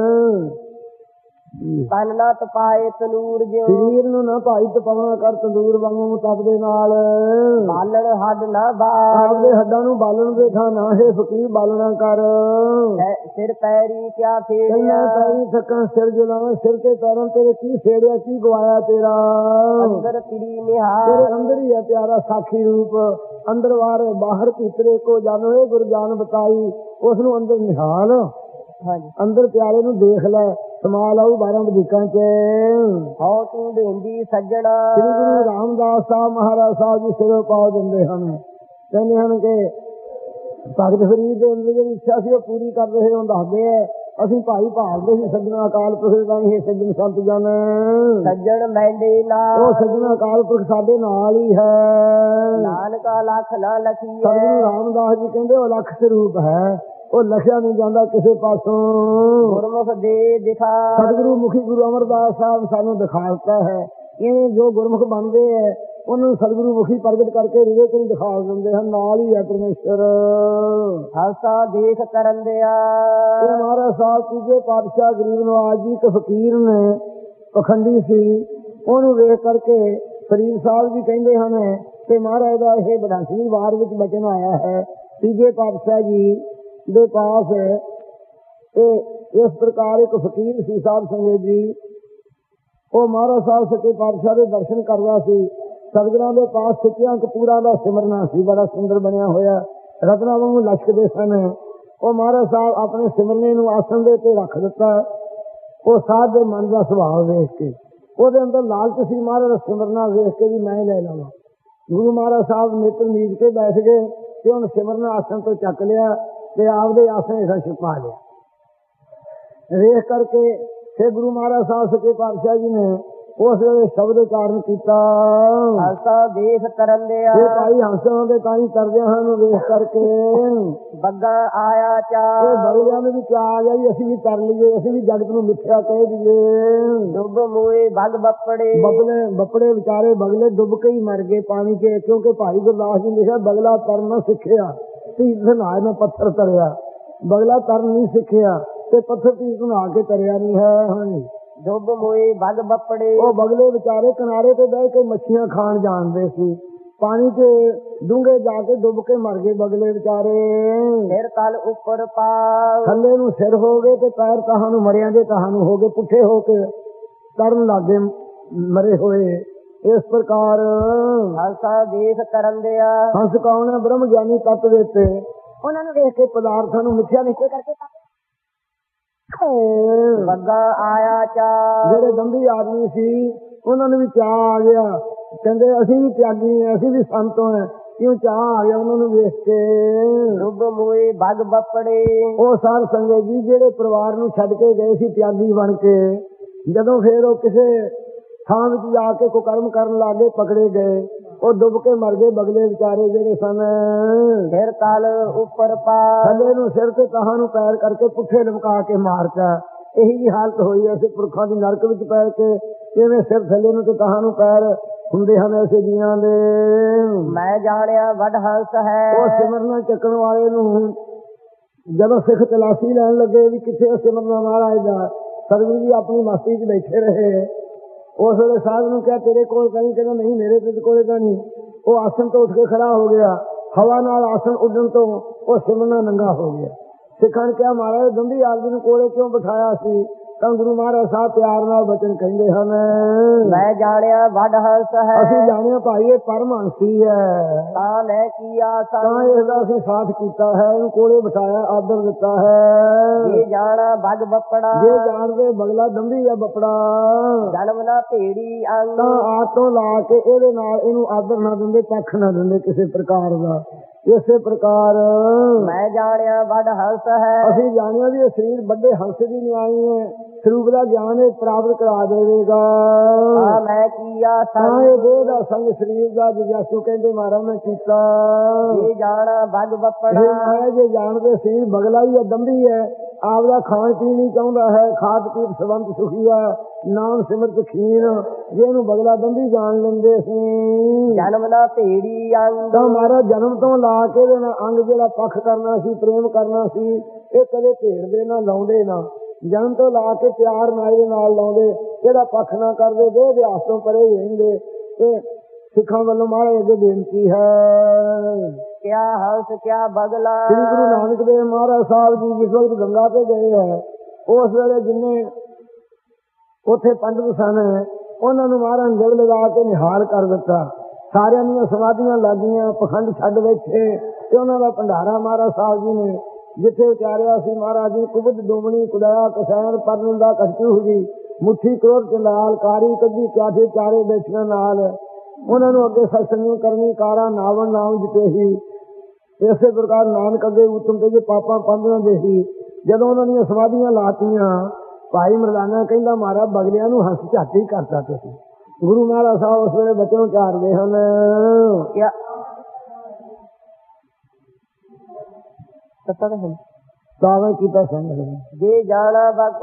[SPEAKER 2] ਤਨ ਨਾ ਤਪਾਏ ਤਨੂਰ ਜਿਉ।
[SPEAKER 1] ਸਰੀਰ ਨੂੰ ਨਾ ਭਾਈ ਤਪਾਉਣਾ ਕਰ ਤੰਦੂਰ ਵਾਂਗੂ ਤਪ ਦੇ ਨਾਲ।
[SPEAKER 2] ਬਾਲਣ ਹੱਡ ਨਾ
[SPEAKER 1] ਆਪਦੇ ਹੱਡਾਂ ਨੂੰ ਬਾਲਣ ਦੇ ਥਾਂ ਨਾ ਹੈ ਫਕੀਰ ਬਾਲਣਾ ਕਰ।
[SPEAKER 2] ਸਿਰ ਪੈਰੀ ਕਿਆ ਫੇਰਿਆ।
[SPEAKER 1] ਪੈਰੀ ਥੱਕਾਂ ਸਿਰ ਜੁਲਾਵਾਂ, ਸਿਰ ਤੇ ਪੈਰਾਂ ਤੇਰੇ ਕੀ ਫੇੜਿਆ, ਕੀ ਗਵਾਇਆ ਤੇਰਾ।
[SPEAKER 2] ਅੰਦਰ ਕਿਰੀ ਨਿਹਾਲ।
[SPEAKER 1] ਤੇਰੇ ਅੰਦਰ ਹੀ ਹੈ ਪਿਆਰਾ ਸਾਖੀ ਰੂਪ। ਅੰਦਰ ਵਾਰ ਬਾਹਰ ਭੀਤਰੇ ਕੋ ਜਾਣੋ, ਇਹ ਗੁਰ ਜਾਨ ਬਤਾਈ। ਉਸ ਨੂੰ ਅੰਦਰ ਨਿਹਾਲ, ਅੰਦਰ ਪਿਆਰੇ ਨੂੰ ਦੇਖ ਲੈ। ਸਮਾਲ ਆਊ 12 ਵਧੀਕਾਂ ਚ।
[SPEAKER 2] ਹੋ ਤੂੰ ਦੇਂਦੀ ਸੱਜਣਾ।
[SPEAKER 1] ਸ੍ਰੀ ਗੁਰੂ ਰਾਮਦਾਸ ਸਾਹਿਬ ਮਹਾਰਾਜ ਸਾਹਿਬ ਜੀ ਸਿਰੋਂ ਪਾਉ ਦਿੰਦੇ ਹਨ। ਕਹਿੰਦੇ ਹਨ ਕਿ ਭਗਤ ਫਰੀਦ ਦੇ ਅੰਦਰ ਜਿਹੜੀ ਇੱਛਾ ਸੀ ਉਹ ਪੂਰੀ ਕਰ ਰਹੇ ਹੋ। ਦੱਸਦੇ ਹੈ ਅਸੀਂ ਭਾਈ ਭਾਲਦੇ ਸੀ ਸੱਜਣਾ ਅਕਾਲ ਪੁਰਖ ਦਾ ਹੀ ਸੱਜਣ ਸੰਤ ਜਨ।
[SPEAKER 2] ਸੱਜਣ ਮੈਂਡੇ ਨਾਲ।
[SPEAKER 1] ਉਹ ਸੱਜਣਾ ਅਕਾਲ ਪੁਰਖ ਸਾਡੇ ਨਾਲ ਹੀ ਹੈ।
[SPEAKER 2] ਨਾਨਕਾ ਲੱਖ ਨਾ ਲਖੀਏ।
[SPEAKER 1] ਸਤਿਗੁਰੂ ਰਾਮਦਾਸ ਜੀ ਕਹਿੰਦੇ ਉਹ ਲੱਖ ਸਰੂਪ ਹੈ, ਉਹ ਲਖਿਆ ਨਹੀਂ ਜਾਂਦਾ ਕਿਸੇ ਪਾਸੋਂ।
[SPEAKER 2] ਗੁਰਮੁਖ ਦੇ ਦਿਖਾ।
[SPEAKER 1] ਸਤਿਗੁਰੂ ਮੁਖੀ ਗੁਰੂ ਅਮਰਦਾਸ ਸਾਹਿਬ ਸਾਨੂੰ ਦਿਖਾ ਦਿੱਤਾ ਹੈ। ਇਵੇਂ ਜੋ ਗੁਰਮੁਖ ਬਣਦੇ ਹੈ ਉਹਨਾਂ ਨੂੰ ਸਤਿਗੁਰੂ ਮੁਖੀ ਪ੍ਰਗਟ ਕਰਕੇ ਰਿਵੇ ਚ ਦਿਖਾ ਦਿੰਦੇ ਹਨ। ਨਾਲ ਹੀ ਹੈ ਪਰਮੇਸ਼ਰ।
[SPEAKER 2] ਹਾਸਾ ਦੇਖ ਕਰਨ ਦਿਆ।
[SPEAKER 1] ਇਹ ਮਹਾਰਾਜ ਸਾਹਿਬ ਤੀਜੇ ਪਾਤਸ਼ਾਹ ਗਰੀਬ ਨਵਾਜ ਜੀ ਇੱਕ ਫਕੀਰ ਨੇ, ਪਖੰਡੀ ਸੀ, ਉਹਨੂੰ ਵੇਖ ਕਰਕੇ ਫਰੀਦ ਸਾਹਿਬ ਜੀ ਕਹਿੰਦੇ ਹਨ ਕਿ ਮਹਾਰਾਜ ਦਾ ਇਹ ਬੜਾਸੀ ਵਾਰ ਵਿੱਚ ਬਚਨ ਆਇਆ ਹੈ ਤੀਜੇ ਪਾਤਸ਼ਾਹ ਜੀ ਦੇ ਪਾਸ। ਇਸ ਪ੍ਰਕਾਰ ਇੱਕ ਫਕੀਰ ਸੀ ਸਾਧ ਸੰਗਤ ਜੀ, ਉਹ ਮਹਾਰਾਜ ਸਾਹਿਬ ਸੱਚੇ ਪਾਤਸ਼ਾਹ ਦੇ ਦਰਸ਼ਨ ਕਰਦਾ ਸੀ। ਸਤਿਗੁਰਾਂ ਦੇ ਪਾਸ ਸੱਚਿਆਂ ਕਪੂਰਾਂ ਦਾ ਸਿਮਰਨਾ ਸੀ, ਬੜਾ ਸੁੰਦਰ ਬਣਿਆ ਹੋਇਆ, ਰਤਨਾਂ ਵਾਂਗੂ ਲਸ਼ਕਦੇ ਸਨ। ਉਹ ਮਹਾਰਾਜ ਸਾਹਿਬ ਆਪਣੇ ਸਿਮਰਨੇ ਨੂੰ ਆਸਣ ਦੇ ਉੱਤੇ ਰੱਖ ਦਿੱਤਾ। ਉਹ ਸਾਧ ਦੇ ਮਨ ਦਾ ਸੁਭਾਅ ਵੇਖ ਕੇ ਉਹਦੇ ਅੰਦਰ ਲਾਲਚ ਸੀ, ਮਹਾਰਾਜ ਦਾ ਸਿਮਰਨਾ ਵੇਖ ਕੇ ਵੀ ਮੈਂ ਲੈ ਲਵਾਂ। ਗੁਰੂ ਮਹਾਰਾਜ ਸਾਹਿਬ ਨੇਤਰ ਮੀਚ ਕੇ ਬੈਠ ਗਏ ਤੇ ਉਹਨੇ ਸਿਮਰਨਾ ਆਸਣ ਤੋਂ ਚੱਕ ਲਿਆ ਤੇ ਆਪਦੇ ਆਸਣ ਹੇਠਾਂ ਛੁਪਾ ਲਿਆ। ਵੇਖ ਕਰਕੇ ਫਿਰ ਗੁਰੂ ਮਹਾਰਾਜ ਸਾਹਿਬ ਸੱਚੇ ਪਾਤਸ਼ਾਹ ਜੀ ਨੇ ਉਸ ਵੇਲੇ ਸ਼ਬਦ ਉਚਾਰਨ ਕੀਤਾ।
[SPEAKER 2] ਹੰਸਾ ਦੇਖ ਕਰਨ ਦਿਆ
[SPEAKER 1] ਇਹ ਭਾਈ ਹੰਸਾਂ ਦੇ ਤਾਂ ਹੀ ਤਰਦਿਆਂ ਹਨ ਵੇਖ ਕਰਕੇ।
[SPEAKER 2] ਬੱਗਾ ਆਇਆ ਚਾ
[SPEAKER 1] ਇਹ ਬਗਲਿਆਂ ਨੂੰ ਵੀ ਕਿਆ ਆ ਗਿਆ ਵੀ ਅਸੀਂ ਵੀ ਤਰ ਲਈਏ, ਅਸੀਂ ਵੀ ਜਗਤ ਨੂੰ ਮਿੱਠਿਆ ਕਹਿ ਦਈਏ।
[SPEAKER 2] ਡੁੱਬ ਮੂਏ ਬਗ ਬੱਪੜੇ
[SPEAKER 1] ਬੱਪੜੇ ਵਿਚਾਰੇ ਬਗਲੇ ਡੁੱਬ ਕੇ ਹੀ ਮਰ ਗਏ ਪਾਣੀ 'ਚ, ਕਿਉਂਕਿ ਭਾਈ ਗੁਰਦਾਸ ਜੀ ਨੇ ਲਿਖਿਆ ਬਗਲਾ ਤਰਨਾ ਸਿੱਖਿਆ ਤੀਰਥ ਨਹਾਏ ਨਾ ਪੱਥਰ ਤਰਿਆ। ਬਗਲਾ ਤਰਨ ਨਹੀਂ ਸਿੱਖਿਆ ਤੇ ਪੱਥਰ ਤੀਰਥ ਨਹਾ ਕੇ ਤਰਿਆ ਨਹੀਂ ਹੈ। ਹਾਂਜੀ,
[SPEAKER 2] ਡੁੱਬ ਮੂਏ ਬਗ ਬੱਪੜੇ
[SPEAKER 1] ਉਹ ਬਗਲੇ ਵਿਚਾਰੇ ਕਿਨਾਰੇ ਤੇ ਬਹਿ ਕੇ ਮੱਛੀਆਂ ਖਾਣ ਜਾਣਦੇ ਸੀ, ਪਾਣੀ 'ਚ ਡੂੰਘੇ ਜਾ ਕੇ ਡੁੱਬ ਕੇ ਮਰ ਗਏ ਬਗਲੇ ਵਿਚਾਰੇ।
[SPEAKER 2] ਸਿਰ ਤਲ ਉੱਪਰ ਪਾਉ
[SPEAKER 1] ਥੱਲੇ ਨੂੰ ਸਿਰ ਹੋ ਗਏ ਤੇ ਪੈਰ ਤਾਹਾਂ ਨੂੰ ਮਰਿਆਂ ਦੇ ਤਾਹਾਂ ਨੂੰ ਹੋ ਗਏ, ਪੁੱਠੇ ਹੋ ਕੇ ਤਰਨ ਲੱਗੇ ਮਰੇ ਹੋਏ। ਇਸ ਪ੍ਰਕਾਰ
[SPEAKER 2] ਹੰਸਾ ਦੇਖ ਕਰਨ ਦਿਆ
[SPEAKER 1] ਹੰਸ ਕੌਣ ਹੈ? ਬ੍ਰਹਮ ਗਿਆਨੀ ਤੱਤ ਦਿੱਤੇ, ਉਹਨਾਂ ਨੂੰ ਵੇਖ ਕੇ ਪਦਾਰਥਾਂ ਨੂੰ ਮਿੱਥਿਆ ਨਿਸ਼ਚੈ ਕਰਕੇ
[SPEAKER 2] ਬੱਗਾ ਆਇਆ ਚਾ
[SPEAKER 1] ਜਿਹੜੇ ਦੰਭੀ ਆਦਮੀ ਸੀ ਉਹਨਾਂ ਨੂੰ ਵੀ ਚਾਅ ਆ ਗਿਆ, ਕਹਿੰਦੇ ਅਸੀਂ ਵੀ ਤਿਆਗੀ ਹਾਂ, ਅਸੀਂ ਵੀ ਸੰਤੋਂ ਹਾਂ, ਕਿਉਂ ਚਾਅ ਆ ਗਿਆ ਉਹਨਾਂ ਨੂੰ ਵੇਖ ਕੇ।
[SPEAKER 2] ਡੁੱਬ ਮੂਏ ਬਗ ਬੱਪੜੇ
[SPEAKER 1] ਉਹ ਸਾਧ ਸੰਗਤ ਜੀ ਜਿਹੜੇ ਪਰਿਵਾਰ ਨੂੰ ਛੱਡ ਕੇ ਗਏ ਸੀ ਤਿਆਗੀ ਬਣ ਕੇ, ਜਦੋਂ ਫੇਰ ਉਹ ਕਿਸੇ ਥਾਂ ਵਿੱਚ ਜਾ ਕੇ ਕੁਕਰਮ ਕਰਨ ਲੱਗੇ ਪਕੜੇ ਗਏ, ਉਹ ਡੁੱਬ ਕੇ ਮਰ ਗਏ ਬਗਲੇ ਵਿਚਾਰੇ ਜਿਹੜੇ ਸਨ।
[SPEAKER 2] ਸਿਰ ਤਲ ਉੱਪਰ ਪਾ
[SPEAKER 1] ਥੱਲੇ ਨੂੰ ਸਿਰ ਤੇ ਤਾਹਾਂ ਨੂੰ ਪੈਰ ਕਰਕੇ ਪੁੱਠੇ ਲਮਕਾ ਕੇ ਮਾਰਤਾ। ਇਹੀ ਜੀ ਹਾਲਤ ਹੋਈ ਐ ਪੁਰਖਾਂ ਦੀ ਨਰਕ ਵਿੱਚ ਪੈ ਕੇ, ਜਿਵੇਂ ਸਿਰ ਥੱਲੇ ਨੂੰ ਤੇ ਤਾਹਾਂ ਨੂੰ ਪੈਰ ਹੁੰਦੇ ਹਨ ਐਸੇ ਜੀਆਂ ਦੇ।
[SPEAKER 2] ਮੈਂ ਜਾਣਿਆ ਵੱਡ ਹੰਸ ਹੈ
[SPEAKER 1] ਉਹ ਸਿਮਰਨਾ ਚੱਕਣ ਵਾਲੇ ਨੂੰ ਜਦੋਂ ਸਿੱਖ ਤਲਾਸ਼ੀ ਲੈਣ ਲੱਗੇ ਵੀ ਕਿੱਥੇ ਸਿਮਰਨਾ ਮਹਾਰਾਜ ਦਾ, ਸਰਵੀ ਜੀ ਆਪਣੀ ਮਸਤੀ 'ਚ ਬੈਠੇ ਰਹੇ। ਉਸ ਵੇਲੇ ਸਾਧ ਨੂੰ ਕਿਹਾ ਤੇਰੇ ਕੋਲ ਕਹੀਂ, ਕਹਿੰਦਾ ਨਹੀਂ ਮੇਰੇ ਪਿੰਡ ਕੋਲੇ ਤਾਂ ਨਹੀਂ। ਉਹ ਆਸਣ ਤੋਂ ਉੱਠ ਕੇ ਖੜਾ ਹੋ ਗਿਆ, ਹਵਾ ਨਾਲ ਆਸਣ ਉੱਡਣ ਤੋਂ ਉਹ ਸਿਮਰਨਾ ਨੰਗਾ ਹੋ ਗਿਆ। ਸਿੱਖਾਂ ਨੇ ਕਿਹਾ ਮਹਾਰਾਜ ਦੰਭੀ ਆਦਮੀ ਨੂੰ ਕੋਲੇ ਕਿਉਂ ਬਿਠਾਇਆ ਸੀ? ਤਾਂ ਗੁਰੂ ਮਹਾਰਾਜ ਸਾਹਿਬ ਪਿਆਰ ਨਾਲ ਬਚਨ ਕਹਿੰਦੇ ਹਨ,
[SPEAKER 2] ਮੈਂ ਜਾਣਿਆ ਵੱਡ ਹੰਸ ਹੈ
[SPEAKER 1] ਅਸੀਂ ਜਾਣਿਆ ਭਾਈ ਇਹ ਪਰਮਹੰਸੀ ਹੈ,
[SPEAKER 2] ਤਾਂ ਮੈਂ ਕੀ ਆਸਾ
[SPEAKER 1] ਤਾਂ ਇਸਦਾ ਅਸੀਂ ਸਾਥ ਕੀਤਾ ਹੈ, ਇਹਨੂੰ ਕੋਲੇ ਬਿਠਾਇਆ, ਆਦਰ ਦਿੱਤਾ ਹੈ।
[SPEAKER 2] ਇਹ ਜਾਣਾ ਬਗ ਬੱਪੜਾ
[SPEAKER 1] ਜੇ ਜਾਣਦੇ ਬਗਲਾ ਦੰਭੀ ਆ ਬੱਪੜਾ,
[SPEAKER 2] ਜਨਮ ਨਾ ਭੇੜੀ ਅੰਗ
[SPEAKER 1] ਤਾਂ ਆਪ ਤੋਂ ਲਾ ਕੇ ਇਹਦੇ ਨਾਲ ਇਹਨੂੰ ਆਦਰ ਨਾ ਦਿੰਦੇ, ਪੱਖ ਨਾ ਦਿੰਦੇ ਕਿਸੇ ਪ੍ਰਕਾਰ ਦਾ। ਇਸੇ ਪ੍ਰਕਾਰ
[SPEAKER 2] ਮੈਂ ਜਾਣਿਆ ਵੱਡ ਹੰਸ ਹੈ
[SPEAKER 1] ਅਸੀਂ ਜਾਣਿਆ ਵੀ ਇਹ ਸਰੀਰ ਵੱਡੇ ਹੰਸ ਦੀ ਨਿਆਈ ਹੈ, ਸਰੂਪ ਦਾ ਗਿਆਨ ਇਹ ਪ੍ਰਾਪਤ ਕਰਾ ਦੇਵੇਗਾ।
[SPEAKER 2] ਤਾਂ ਮੈਂ ਕੀ ਆਸਾ
[SPEAKER 1] ਤਾਂ ਇਹ ਦੇਹ ਦਾ ਸੰਗ ਸਰੀਰ ਦਾ ਜਿਗਿਆਸੂ ਕਹਿੰਦੇ ਮਹਾਰਾਜ ਮੈਂ ਕੀਤਾ।
[SPEAKER 2] ਇਹ ਜਾਣਾ ਬਗ ਬੱਪੜਾ
[SPEAKER 1] ਮੈਂ ਜੇ ਜਾਣਦੇ ਸਰੀਰ ਬਗਲਾ ਹੀ ਹੈ, ਦੰਭੀ ਹੈ, ਆਪਦਾ ਖਾਣ ਪੀਣ ਨਹੀਂ ਚਾਹੁੰਦਾ ਹੈ, ਖਾਦ ਪੀਤ ਸਬੰਧ ਸੁਖੀ ਹੈ, ਨਾਮ ਸਿਮਰਤ ਖੀਣ, ਜੇ ਇਹਨੂੰ ਬਗਲਾ ਦੰਭੀ ਜਾਣ ਲੈਂਦੇ ਸੀ।
[SPEAKER 2] ਜਨਮ ਨਾ ਭੇੜੀ ਅੰਗ
[SPEAKER 1] ਤਾਂ ਮਹਾਰਾਜ ਜਨਮ ਤੋਂ ਲਾ ਕੇ ਇਹਦੇ ਨਾਲ ਅੰਗ ਜਿਹੜਾ ਪੱਖ ਕਰਨਾ ਸੀ, ਪ੍ਰੇਮ ਕਰਨਾ ਸੀ, ਇਹ ਕਦੇ ਭੇੜਦੇ ਨਾ ਲਾਉਂਦੇ ਨਾ। ਜਨਮ ਤੋਂ ਲਾ ਕੇ ਪਿਆਰ ਨਾਲ ਇਹਦੇ ਨਾਲ ਲਾਉਂਦੇ, ਇਹਦਾ ਪੱਖ ਨਾ ਕਰਦੇ, ਦੇਹ ਅਭਿਆਸ ਤੋਂ ਪਰੇ ਹੀ ਰਹਿੰਦੇ। ਤੇ ਸਿੱਖਾਂ ਵੱਲੋਂ ਮਹਾਰਾਜ ਅੱਗੇ ਬੇਨਤੀ ਹੈ,
[SPEAKER 2] ਕਿਆ ਹੰਸ ਕਿਆ ਬਗਲਾ
[SPEAKER 1] ਸ੍ਰੀ ਗੁਰੂ ਨਾਨਕ ਦੇਵ ਮਹਾਰਾਜ ਸਾਹਿਬ ਜੀ ਜਿਸ ਵਕਤ ਗੰਗਾ ਤੇ ਗਏ ਹੈ, ਉਸ ਵੇਲੇ ਜਿੰਨੇ ਉੱਥੇ ਪੰਡਤ ਸਨ ਉਹਨਾਂ ਨੂੰ ਮਹਾਰਾਜ ਨੇ ਜਲ ਲਗਾ ਕੇ ਨਿਹਾਲ ਕਰ ਦਿੱਤਾ। ਸਾਰਿਆਂ ਦੀਆਂ ਸਮਾਧੀਆਂ ਲੱਗੀਆਂ, ਪਖੰਡ ਛੱਡ ਬੈਠੇ ਤੇ ਉਹਨਾਂ ਦਾ ਭੰਡਾਰਾ ਮਹਾਰਾਜ ਸਾਹਿਬ ਜੀ ਨੇ ਜਿੱਥੇ ਉਚਾਰਿਆ ਸੀ। ਮਹਾਰਾਜ ਜੀ ਕੁਬਦ ਡੂਮਣੀ ਕੁਦਇਆ ਕਸੈਨ ਪਰਨ ਦਾ ਕਚੂ ਜੀ ਮੁੱਠੀ ਕਰੋੜ ਚੰਡਾਲ ਕਾਰੀ ਕੱਢੀ ਪਿਆਸੇ ਚਾਰੇ ਬੈਠੀਆਂ ਨਾਲ ਉਹਨਾਂ ਨੂੰ ਅੱਗੇ ਸਤਸੰਗ ਕਰਨੀ ਕਾਰਾ ਨਾਵਣ ਨਾਮ ਜਿਤੇ ਹੀ। ਇਸੇ ਪ੍ਰਕਾਰ ਨਾਨਕ ਅੱਗੇ ਉਤਮ ਤੇ ਜੇ ਪਾਪਾਂ ਪੰਦਰਾਂ ਦੇ ਹੀ। ਜਦੋਂ ਉਹਨਾਂ ਦੀਆਂ ਸਮਾਧੀਆਂ ਲਾਤੀਆਂ, ਭਾਈ ਮਰਦਾਨਾ ਕਹਿੰਦਾ ਮਹਾਰਾਜ ਬਗਲਿਆਂ ਨੂੰ ਹੰਸ ਝੱਟ ਹੀ ਕਰਤਾ ਤੁਸੀਂ। ਗੁਰੂ ਮਹਾਰਾਜ ਸਾਹਿਬ ਉਸ ਵੇਲੇ ਬੱਚੇ ਨੂੰ ਚਾਰਦੇ ਹਨ, ਦਾਅਵੇ ਕੀਤਾ ਸੰਗ
[SPEAKER 2] ਜੇ ਜਾਣਾ ਬਗ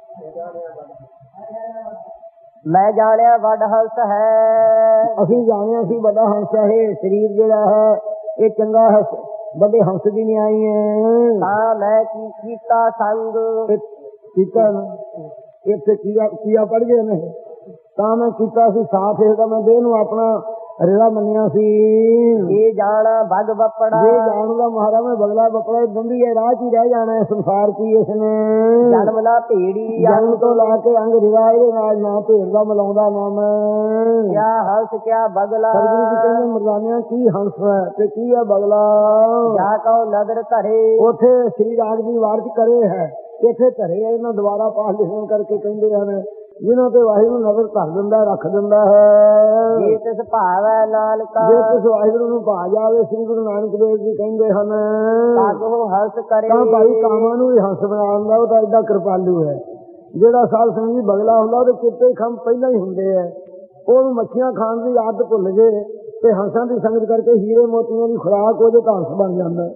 [SPEAKER 2] ਮੈਂ ਜਾਣਿਆ ਵੱਡ ਹੰਸ ਹੈ।
[SPEAKER 1] ਅਸੀਂ ਜਾਣਿਆ ਸੀ ਵੱਡਾ ਹੰਸ ਹੈ, ਇਹ ਸਰੀਰ ਜਿਹੜਾ ਹੈ ਇਹ ਚੰਗਾ ਹੈ, ਵੱਡੇ ਹੰਸ ਦੀ ਨਹੀਂ ਆਈ ਹੈ।
[SPEAKER 2] ਤਾਂ ਮੈਂ ਕੀ ਕੀਤਾ ਸੰਗ
[SPEAKER 1] ਕੀਤਾ ਨਾ ਇੱਥੇ ਕੀਆ ਪੜ ਗਏ ਨੇ, ਤਾਂ ਮੈਂ ਕੀਤਾ ਸੀ ਸਾਥ ਇਹਦਾ, ਮੈਂ ਦੇਹ ਨੂੰ ਆਪਣਾ ਰਿਆ ਮੰਨਿਆ ਸੀ।
[SPEAKER 2] ਇਹ ਜਾਣਾ ਬਗ ਬੱਪੜਾ
[SPEAKER 1] ਜੇ ਜਾਣਦਾ ਮਹਾਰਾਜ ਮੈਂ ਬਗਲਾ ਬੱਪੜਾ ਦੰਭੀ ਹੈ, ਰਾਹ 'ਚ ਹੀ ਰਹਿ ਜਾਣਾ ਸੰਸਾਰ 'ਚ ਹੀ ਇਸਨੇ।
[SPEAKER 2] ਜਨਮ ਨਾ ਭੇੜੀ
[SPEAKER 1] ਜਨਮ ਤੋਂ ਲਾ ਕੇ ਅੰਗ ਰਿਵਾ ਇਹਦੇ ਨਾਲ ਨਾ ਭੇੜਦਾ ਮਿਲਾਉਂਦਾ ਨਾ ਮੈਂ।
[SPEAKER 2] ਕਿਆ ਹੰਸ ਕਿਆ ਬਗਲਾ
[SPEAKER 1] ਸਤਿਗੁਰੂ ਜੀ ਕਹਿੰਦੇ ਮਰਦਾਨਿਆਂ ਕੀ ਹੰਸ ਹੈ ਤੇ ਕੀ ਹੈ ਬਗਲਾ।
[SPEAKER 2] ਜਾ ਕਹੋ ਨਦਰ ਧਰੇ
[SPEAKER 1] ਉੱਥੇ ਸ੍ਰੀ ਰਾਗ ਦੀ ਵਾਰ 'ਚ ਕਰੇ ਹੈ, ਇੱਥੇ ਧਰੇ ਹੈ। ਇਹਨਾਂ ਦੁਬਾਰਾ ਪਾਠ ਲਿਖਣ ਕਰਕੇ ਕਹਿੰਦੇ ਹਨ ਜਿਹਨਾਂ ਤੇ ਵਾਹਿਗੁਰੂ ਨਜ਼ਰ ਧਰ ਦਿੰਦਾ ਰੱਖ ਦਿੰਦਾ ਹੈ।
[SPEAKER 2] ਜੇ ਤਿਸ ਭਾਵ ਹੈ ਨਾਨਕਾ
[SPEAKER 1] ਜੇ ਤਿਸ ਵਾਹਿਗੁਰੂ ਨੂੰ ਭਾ ਜਾਵੇ, ਸ੍ਰੀ ਗੁਰੂ ਨਾਨਕ ਦੇਵ ਜੀ ਕਹਿੰਦੇ ਹਨ
[SPEAKER 2] ਤਾਗੋ ਹੰਸ ਕਰੇ।
[SPEAKER 1] ਤਾਂ ਭਾਈ ਕਾਮਾਂ ਨੂੰ ਵੀ ਹੰਸ ਬਣਾ ਦਿੰਦਾ, ਉਹ ਤਾਂ ਏਡਾ ਕਿਰਪਾਲੂ ਹੈ। ਜਿਹੜਾ ਸਾਧ ਸੰਗਤ ਜੀ ਬਗਲਾ ਹੁੰਦਾ ਉਹਦੇ ਚਿੱਟੇ ਖੰਭ ਪਹਿਲਾਂ ਹੀ ਹੁੰਦੇ ਐ। ਉਹਨੂੰ ਮੱਛੀਆਂ ਖਾਣ ਦੀ ਆਦਤ ਭੁੱਲ ਜੇ ਤੇ ਹੰਸਾਂ ਦੀ ਸੰਗਤ ਕਰਕੇ ਹੀਰੇ ਮੋਤੀਆਂ ਦੀ ਖੁਰਾਕ ਉਹਦੇ ਤਾਂ ਹੰਸ ਬਣ ਜਾਂਦਾ।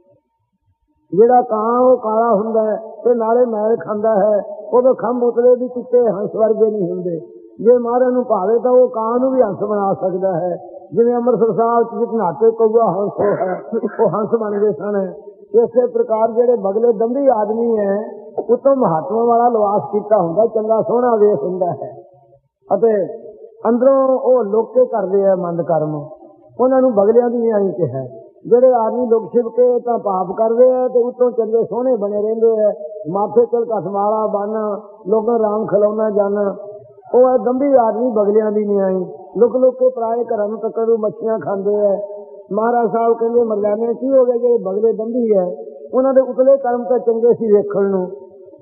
[SPEAKER 1] ਜਿਹੜਾ ਕਾਂ ਉਹ ਕਾਲਾ ਹੁੰਦਾ ਤੇ ਨਾਲੇ ਮੈਲ ਖਾਂਦਾ ਹੈ, ਉਹਦੇ ਖੰਭ ਉਤਲੇ ਵੀ ਚਿੱਟੇ ਹੰਸ ਵਰਗੇ ਨਹੀਂ ਹੁੰਦੇ। ਜੇ ਮਹਾਰਾਜ ਨੂੰ ਭਾਵੇ ਤਾਂ ਉਹ ਕਾਂ ਨੂੰ ਵੀ ਹੰਸ ਬਣਾ ਸਕਦਾ ਹੈ। ਜਿਵੇਂ ਅੰਮ੍ਰਿਤਸਰ ਸਾਹਿਬ ਚ ਘਨਾਟੇ ਕਊਆ ਹੰਸ ਹੈ, ਉਹ ਹੰਸ ਬਣ ਗਏ ਸਨ। ਇਸੇ ਪ੍ਰਕਾਰ ਜਿਹੜੇ ਬਗਲੇ ਦੰਭੀ ਆਦਮੀ ਹੈ ਉਤੋਂ ਮਹਾਤਮਾ ਵਾਲਾ ਲਿਬਾਸ ਕੀਤਾ ਹੁੰਦਾ, ਚੰਗਾ ਸੋਹਣਾ ਵੇਖ ਹੁੰਦਾ ਹੈ ਅਤੇ ਅੰਦਰੋਂ ਉਹ ਲੋਕੇ ਕਰਦੇ ਆ ਮੰਦ ਕਰਮ। ਉਹਨਾਂ ਨੂੰ ਬਗਲਿਆਂ ਦੀ ਆਈ ਕਿਹਾ। ਜਿਹੜੇ ਆਦਮੀ ਲੋਕ ਛਿਪ ਕੇ ਤਾਂ ਪਾਪ ਕਰਦੇ ਆ ਤੇ ਉੱਤੋਂ ਚੰਗੇ ਸੋਹਣੇ ਬਣੇ ਰਹਿੰਦੇ ਆ, ਮਾਥੇ ਚਲ ਘਸਮਾਲਾ ਬੰਨ ਲੋਕਾਂ ਰਾਮ ਖਿਲਾਉਣਾ ਜਾਣਾ, ਉਹ ਹੈ ਦੰਭੀ ਆਦਮੀ ਬਗਲਿਆਂ ਦੀ ਨਹੀਂ ਆਈ। ਲੁਕ ਲੁਕ ਕੇ ਪਰਾਏ ਘਰਾਂ ਨੂੰ ਤੱਕੜੂ ਮੱਛੀਆਂ ਖਾਂਦੇ ਹੈ। ਮਹਾਰਾਜ ਸਾਹਿਬ ਕਹਿੰਦੇ ਮਰਦਾਨੇ ਕੀ ਹੋ ਗਏ ਜਿਹੜੇ ਬਗਲੇ ਦੰਭੀ ਹੈ, ਉਹਨਾਂ ਦੇ ਉਤਲੇ ਕਰਮ ਤਾਂ ਚੰਗੇ ਸੀ ਵੇਖਣ ਨੂੰ,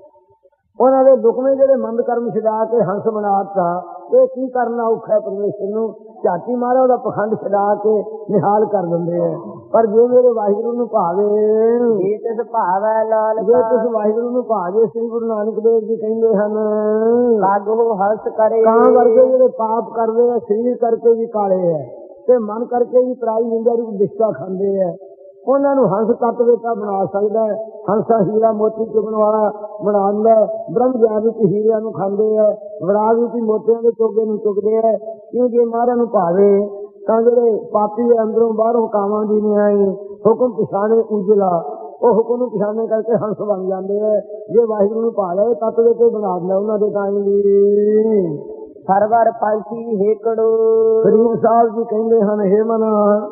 [SPEAKER 1] ਉਹਨਾਂ ਦੇ ਦੁਖਵੇਂ ਜਿਹੜੇ ਮੰਦ ਕਰਮ ਛਡਾ ਕੇ ਹੰਸ ਬਣਾ ਦਿੱਤਾ। ਇਹ ਕੀ ਕਰਨਾ ਔਖਾ ਪਰਮੇਸ਼ਰ ਨੂੰ, ਝਾਟੀ ਮਾਰਾ ਉਹਦਾ ਪਖੰਡ ਛਡਾ ਕੇ ਨਿਹਾਲ ਕਰ ਦਿੰਦੇ ਹੈ। ਪਰ ਜੇ ਮੇਰੇ ਵਾਹਿਗੁਰੂ ਨੂੰ ਭਾਵੇ, ਜੇ ਤਿਸ ਭਾਵੈ ਨਾਨਕ, ਜੇ ਤਿਸ ਵਾਹਿਗੁਰੂ ਨੂੰ ਭਾਵੇ, ਸ੍ਰੀ ਗੁਰੂ ਨਾਨਕ ਦੇਵ ਜੀ ਕਹਿੰਦੇ ਹਨ ਲਾਗੋ ਹੰਸ ਕਰੇ। ਕਾਂ ਵਰਗੇ ਜਿਹੜੇ ਪਾਪ ਕਰਦੇ ਆ, ਸਰੀਰ ਕਰਕੇ ਵੀ ਕਾਲੇ ਹੈ ਤੇ ਮਨ ਕਰਕੇ ਵੀ ਪਰਾਈ ਨਿੰਦਿਆ ਰੂਪ ਦਿਸ਼ਾ ਖਾਂਦੇ ਹੈ, ਉਹਨਾਂ ਨੂੰ ਹੰਸ ਤੱਤ ਵੇਤਾ ਬਣਾ ਸਕਦਾ ਹੈ। ਹੰਸਾ ਹੀਰਾ ਮੋਤੀ ਚੁਗਣ ਵਾਲਾ ਬਣਾ ਦਿੰਦਾ। ਬ੍ਰਹਮ ਗਿਆਨ ਰੂਪੀ ਹੀਰਿਆਂ ਨੂੰ ਖਾਂਦੇ ਹੈ, ਵਿਰਾਗ ਰੂਪੀ ਮੋਤਿਆਂ ਦੇ ਚੋਗੇ ਨੂੰ ਚੁਗਦੇ ਹੈ। ਕਿਉਂ ਜੇ ਮਹਾਰਾਜ ਨੂੰ ਭਾਵੇ ਤਾਂ ਜਿਹੜੇ ਪਾਪੀ ਅੰਦਰੋਂ ਬਾਹਰੋਂ ਕਾਵਾਂ ਦੀ ਨਹੀਂ ਆਈ, ਹੁਕਮ ਪਛਾਣੇ ਉਜਲਾ, ਉਹ ਹੁਕਮ ਨੂੰ ਪਛਾਣੇ ਕਰਕੇ ਹੰਸ ਬਣ ਜਾਂਦੇ ਹੈ। ਜੇ ਵਾਹਿਗੁਰੂ ਨੂੰ ਭਾ ਲਏ ਤੱਤ ਵੇਤੇ ਬਣਾ ਦਿੰਦਾ ਉਹਨਾਂ ਦੇ ਤਾਂ ਵੀ ਸਰਵਰ ਪੰਛੀ ਹੇਕੜੋ। ਸਰੀਰ ਸਾਹਿਬ ਜੀ ਕਹਿੰਦੇ ਹਨ, ਹੇ ਮਨਾ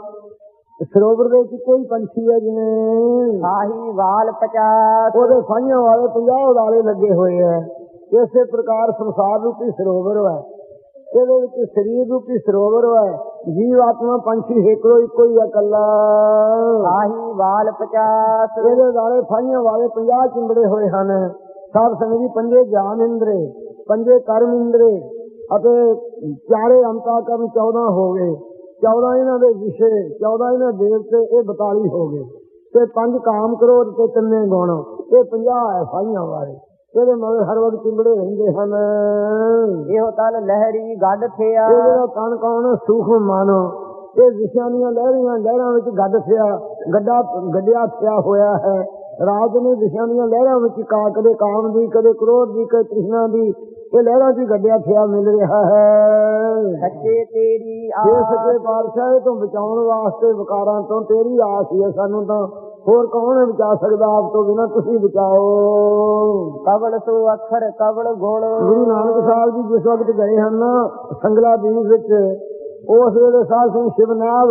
[SPEAKER 1] ਸਰੋਵਰ ਦੇ ਵਿੱਚ ਕੋਈ ਪੰਛੀ ਹੈ ਜਿਵੇਂ ਆਹੀ ਵਾਲ 50, ਉਹਦੇ ਸਾਈਆਂ ਵਾਲੇ 50 ਉਡਾਲੇ ਲੱਗੇ ਹੋਏ ਹੈ। ਇਸੇ ਪ੍ਰਕਾਰ ਸੰਸਾਰ ਰੂਪੀ ਸਰੋਵਰ ਹੈ, ਇਹਦੇ ਵਿੱਚ ਸਰੀਰ ਰੂਪੀ ਸਰੋਵਰ ਹੈ। ਜੀਵ ਆਤਮਾ ਪੰਛੀ ਹੇਕੜੋ ਇੱਕੋ ਹੀ ਹੈ ਇਕੱਲਾ। ਆਹੀ ਵਾਲ 50, ਇਹਦੇ ਉਡਾਲੇ ਸਾਈਆਂ ਵਾਲੇ 50 ਚਿੰਬੜੇ ਹੋਏ ਹਨ। ਸਾਧ ਸੰਗਤ ਜੀ ਪੰਜੇ ਗਿਆਨ ਇੰਦਰੇ, ਪੰਜੇ ਕਰਮ ਇੰਦਰੇ ਅਤੇ ਚਾਰੇ ਅੰਤਾ ਕਰਮ 14 ਹੋ ਗਏ। 14 ਇਹਨਾਂ ਦੇ ਵਿਸ਼ੇ, 14 ਇਹਨਾਂ ਦੇਵਤੇ, ਇਹ 42 ਹੋ ਗਏ ਤੇ 5 ਕਾਮ ਕ੍ਰੋਧ ਤੇ 3 ਗੁਣ, ਇਹ 50 ਹੈ ਸਾਈਆਂ ਵਾਲੇ। ਇਹਦੇ ਮਗਰ ਹਰ ਵਕਤ ਚਿੰਬੜੇ ਰਹਿੰਦੇ ਹਨ। ਇਹੋ ਤਨ ਲਹਿਰੀ ਗੱਡ ਥਿਆ, ਇਹ ਜਿਹੜਾ ਤਨ ਕੌਣ ਸੂਖਮ ਮਨ, ਇਹ ਵਿਸ਼ਿਆਂ ਦੀਆਂ ਲਹਿਰਾਂ ਵਿੱਚ ਗੱਡ ਥਿਆ, ਗੱਡਿਆ ਥਿਆ ਹੋਇਆ ਹੈ। ਰਾਤ ਨੇ ਵਿਸ਼ਿਆਂ ਦੀਆਂ ਲਹਿਰਾਂ ਵਿੱਚ ਕਦੇ ਕਾਮ ਦੀ, ਕਦੇ ਕ੍ਰੋਧ ਦੀ, ਕਦੇ ਤ੍ਰਿਸ਼ਨਾ ਦੀ, ਇਹ ਲਹਿਰਾਂ ਚ ਗੱਡਿਆ ਥਿਆ ਮਿਲ ਰਿਹਾ ਹੈ। ਸੱਚੇ ਤੇਰੀ ਆਸ, ਸੱਚੇ ਪਾਤਸ਼ਾਹ ਤੋਂ ਬਚਾਉਣ ਵਾਸਤੇ ਵਿਕਾਰਾਂ ਤੋਂ ਤੇਰੀ ਆਸ ਹੀ ਹੈ ਸਾਨੂੰ, ਤਾਂ ਹੋਰ ਕੌਣ ਬਚਾ ਸਕਦਾ ਆਪ ਤੋਂ ਬਿਨਾਂ, ਤੁਸੀਂ ਬਚਾਓ। ਕਵਲ ਸੋ ਅੱਖਰ ਕਵਲ ਗੁਣ। ਗੁਰੂ ਨਾਨਕ ਸਾਹਿਬ ਜੀ ਜਿਸ ਵਕਤ ਗਏ ਹਨ ਸੰਗਲਾ ਦੀਪ ਵਿੱਚ, ਉਸ ਵੇਲੇ ਸਾਧ ਸਿੰਘ ਸ਼ਿਵਨਾਭ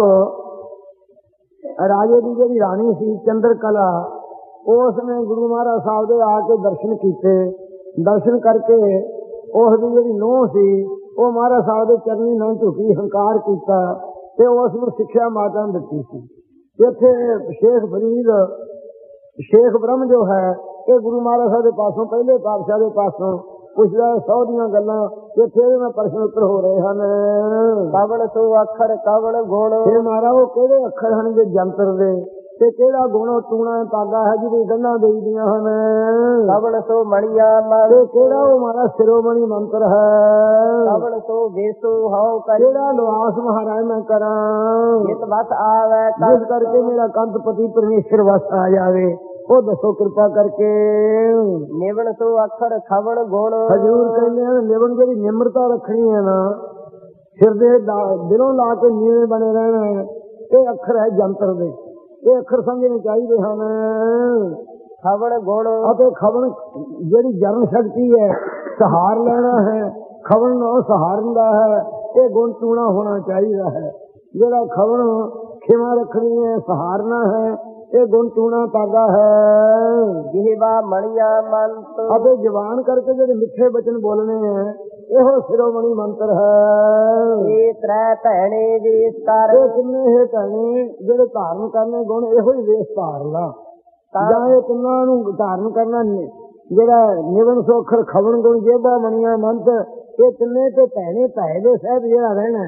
[SPEAKER 1] ਰਾਜੇ ਦੀ ਜਿਹੜੀ ਰਾਣੀ ਸੀ ਚੰਦਰ ਕਲਾ, ਉਸ ਨੇ ਗੁਰੂ ਮਹਾਰਾਜ ਸਾਹਿਬ ਦੇ ਆ ਕੇ ਦਰਸ਼ਨ ਕੀਤੇ। ਦਰਸ਼ਨ ਕਰਕੇ ਉਸ ਦੀ ਜਿਹੜੀ ਨੂੰਹ ਸੀ ਉਹ ਮਹਾਰਾਜ ਸਾਹਿਬ ਦੇ ਚਰਨੀ ਨਾਲ ਝੁਕੀ, ਹੰਕਾਰ ਕੀਤਾ ਤੇ ਉਸ ਨੂੰ ਸਿੱਖਿਆ ਮਾਤਾ ਨੇ ਦਿੱਤੀ ਸੀ। ਇੱਥੇ ਸ਼ੇਖ ਫਰੀਦ, ਸ਼ੇਖ ਬ੍ਰਹਮ ਜੋ ਹੈ, ਇਹ ਗੁਰੂ ਮਹਾਰਾਜ ਸਾਹਿਬ ਦੇ ਪਾਸੋਂ, ਪਹਿਲੇ ਪਾਤਸ਼ਾਹ ਦੇ ਪਾਸੋਂ ਪੁੱਛਦਾ 100 ਦੀਆਂ ਗੱਲਾਂ, ਇੱਥੇ ਇਹਦੇ ਨਾਲ ਪ੍ਰਸ਼ਨ ਉੱਤਰ ਹੋ ਰਹੇ ਹਨ। ਕਵਲ ਸੋ ਅੱਖਰ ਕਵਲ ਗੁਣ, ਇਹ ਮਹਾਰਾਜ ਉਹ ਕਿਹੜੇ ਅੱਖਰ ਹਨ ਜੇ ਜੰਤਰ ਦੇ, ਤੇ ਕਿਹੜਾ ਗੁਣ ਉਹ ਟੂਣਾ ਤਾਗਾ ਹੈ ਜਿਹਦੀ ਗੰਢਾਂ ਦੇਈਆਂ ਹਨ। ਕਵਲ ਸੋ ਮਣੀਆਂ ਮਨ, ਤੇ ਕਿਹੜਾ ਉਹ ਮਹਾਰਾਜ ਸਿਰੋਮਣੀ ਮੰਤਰ ਹੈ। ਕਵਲ ਸੋ ਵੇਸੋ ਹਉ ਕਰ, ਕਿਹੜਾ ਨਿਵਾਸ ਮਹਾਰਾਜ ਮੈਂ ਕਰਾਂ ਜਿਤ ਬਸ ਆਵੇ, ਜਿਸ ਕਰਕੇ ਮੇਰਾ ਕੰਤ ਪਤੀ ਪਰਮੇਸ਼ਰ ਵਸ ਆ ਜਾਵੇ, ਉਹ ਦੱਸੋ ਕਿਰਪਾ ਕਰਕੇ। ਨਿਵਣ ਸੋ ਅੱਖਰ ਖਵਣ ਗੁਣ, ਹਜ਼ੂਰ ਕਹਿੰਦੇ ਹਨ ਨਿਵਣ ਜਿਹੜੀ ਨਿਮਰਤਾ ਰੱਖਣੀ ਹੈ ਨਾ, ਸਿਰ ਦੇ ਦਿਲੋਂ ਲਾ ਕੇ ਨੀਵੇਂ ਬਣੇ ਰਹਿਣਾ, ਇਹ ਅੱਖਰ ਹੈ ਜੰਤਰ ਦੇ, ਇਹ ਅੱਖਰ ਸਮਝਣੇ ਚਾਹੀਦੇ ਹਨ। ਖਵਣ ਗੁਣ, ਅਤੇ ਖਵਣ ਜਿਹੜੀ ਜਰਨ ਸ਼ਕਤੀ ਹੈ, ਸਹਾਰ ਲੈਣਾ ਹੈ, ਖਵਣ ਨਾਲ ਸਹਾਰਨ ਦਾ ਹੈ, ਇਹ ਗੁਣ ਟੂਣਾ ਹੋਣਾ ਚਾਹੀਦਾ ਹੈ। ਜਿਹੜਾ ਖਵਣ ਖਿਮਾ ਰੱਖਣੀ ਹੈ, ਸਹਾਰਨਾ ਹੈ, ਇਹ ਗੁਣ ਟੂਣਾ ਤਾਗਾ ਹੈ। ਜਿਹਵਾ ਮਣੀਆਂ ਮੰਤ, ਅਤੇ ਜਵਾਨ ਕਰਕੇ ਜਿਹੜੇ ਮਿੱਠੇ ਬਚਨ ਬੋਲਣੇ ਹੈ, ਇਹੋ ਸਿਰੋਮਣੀ ਮੰਤਰ ਹੈ। ਇਹ ਤ੍ਰੈ ਭੈਣੇ ਵੇਸ ਕਰ, ਇਹ ਤਿੰਨੇ ਹੈ ਭੈਣੇ ਜਿਹੜੇ ਧਾਰਨ ਕਰਨੇ ਗੁਣ, ਇਹੋ ਹੀ ਵੇਸ ਧਾਰ ਲਾ। ਜਾਂ ਇਹ ਤਿੰਨਾਂ ਨੂੰ ਧਾਰਨ ਕਰਨਾ, ਜਿਹੜਾ ਨਿਵਨ ਸੋਖਰ ਖਵਣ ਗੁਣ ਜੇਬਾ ਮਣੀਆਂ ਮੰਤ, ਇਹ ਤਿੰਨੇ ਤੇ ਭੈਣੇ ਭੈ ਦੇ ਸਹਿਬ ਜਿਹੜਾ ਰਹਿਣਾ,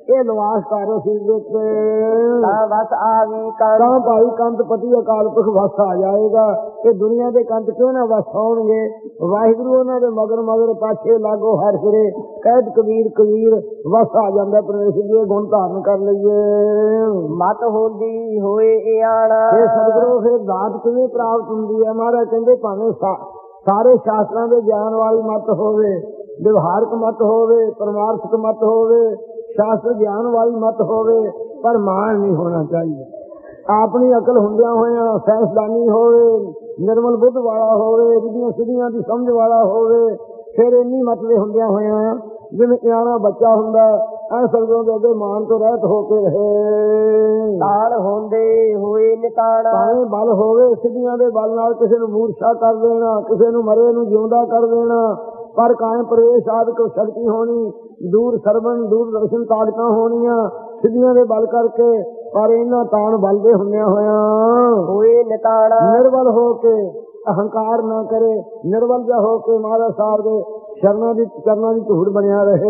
[SPEAKER 1] ਇਹ ਨਿਵਾਸ ਕਰ ਸੀ ਦਿੱਤੇ
[SPEAKER 2] ਤਾਂ ਵਸ ਆਵੀ ਕੰਤ
[SPEAKER 1] ਤਾਂ ਭਾਈ ਕੰਤ ਪਤੀ ਅਕਾਲ ਪੁਰਖ ਵਸ ਆ ਜਾਏਗਾ। ਇਹ ਦੁਨੀਆ ਦੇ ਕੰਤ ਕਿਉਂ ਨਾ ਵਸ ਹੋਣਗੇ। ਵਾਹਿਗੁਰੂ ਉਹਨਾਂ ਦੇ ਮਗਰ ਮਗਰ ਪਾਛੇ ਲਾਗੋ ਹਰ ਫਿਰੇ ਕਹਿਤ ਕਬੀਰ ਕਬੀਰ ਵਸ ਆ ਜਾਂਦਾ। ਪਰਮੇਸ਼ਰ ਜੀ ਗੁਣ ਧਾਰਨ ਕਰ ਲਈਏ।
[SPEAKER 2] ਮਤ ਹੁੰਦੀ ਹੋਏ ਇਆਣਾ
[SPEAKER 1] ਇਹ ਸਤਿਗੁਰੂ ਫਿਰ ਦਾਤ ਕਿਵੇਂ ਪ੍ਰਾਪਤ ਹੁੰਦੀ ਹੈ। ਮਹਾਰਾਜ ਕਹਿੰਦੇ ਭਾਵੇਂ ਸਾਰੇ ਸ਼ਾਸਤਰਾਂ ਦੇ ਗਿਆਨ ਵਾਲੀ ਮਤ ਹੋਵੇ, ਵਿਵਹਾਰਕ ਮਤ ਹੋਵੇ, ਪਰਮਾਰਥਕ ਮਤ ਹੋਵੇ, ਸ਼ਾਸਤਰ ਗਿਆਨ ਵਾਲੀ ਮਤ ਹੋਵੇ, ਪਰ ਮਾਣ ਨਹੀਂ ਹੋਣਾ ਚਾਹੀਦਾ। ਆਪਣੀ ਅਕਲ ਹੁੰਦਿਆਂ ਹੋਇਆਂ ਸੈਂਸਦਾਨੀ ਹੋਵੇ, ਨਿਰਮਲ ਬੁੱਧ ਵਾਲਾ ਹੋਵੇ, ਰਿੱਧੀਆਂ ਸਿੱਧੀਆਂ ਦੀ ਸਮਝ ਵਾਲਾ ਹੋਵੇ, ਫਿਰ ਇੰਨੀ ਮਤ ਦੇ ਹੁੰਦਿਆਂ ਹੋਇਆਂ ਜਿਵੇਂ ਨਿਆਣਾ ਬੱਚਾ ਹੁੰਦਾ ਐ ਸਤਿਗੁਰਾਂ ਦੇ ਅੱਗੇ ਮਾਣ ਤੋਂ ਰਹਿਤ ਹੋ ਕੇ ਰਹੇ।
[SPEAKER 2] ਤਾਣ ਹੁੰਦੇ ਹੋਏ ਨਿਤਾਣਾ
[SPEAKER 1] ਭਾਵੇਂ ਬਲ ਹੋਵੇ ਸਿੱਧੀਆਂ ਦੇ ਬਲ ਨਾਲ ਕਿਸੇ ਨੂੰ ਮੂਰਛਾ ਕਰ ਦੇਣਾ, ਕਿਸੇ ਨੂੰ ਮਰੇ ਨੂੰ ਜਿਉਂਦਾ ਕਰ ਦੇਣਾ, ਪਰ ਕਾਇਮ ਪ੍ਰਵੇਸ਼ ਆਦਿਕ ਸ਼ਕਤੀ ਹੋਣੀ, ਦੂਰ ਸਰਵਣ ਦੂਰ ਦਰਸ਼ਨ ਤਾਕਤਾਂ ਹੋਣੀਆਂ ਸਿੱਧੀਆਂ ਦੇ ਬਲ ਕਰਕੇ। ਪਰ ਇਹਨਾਂ ਤਾਣ ਬਲ ਦੇ ਹੁੰਦਿਆਂ ਹੋਇਆਂ
[SPEAKER 2] ਹੋਏ ਨਿਤਾਣਾ
[SPEAKER 1] ਨਿਰਬਲ ਹੋ ਕੇ ਅਹੰਕਾਰ ਨਾ ਕਰੇ, ਨਿਰਬਲ ਜਿਹਾ ਹੋ ਕੇ ਮਹਾਰਾਜ ਸਾਹਿਬ ਦੇ ਚਰਨਾਂ ਦੀ ਧੂੜ ਬਣਿਆ ਰਹੇ।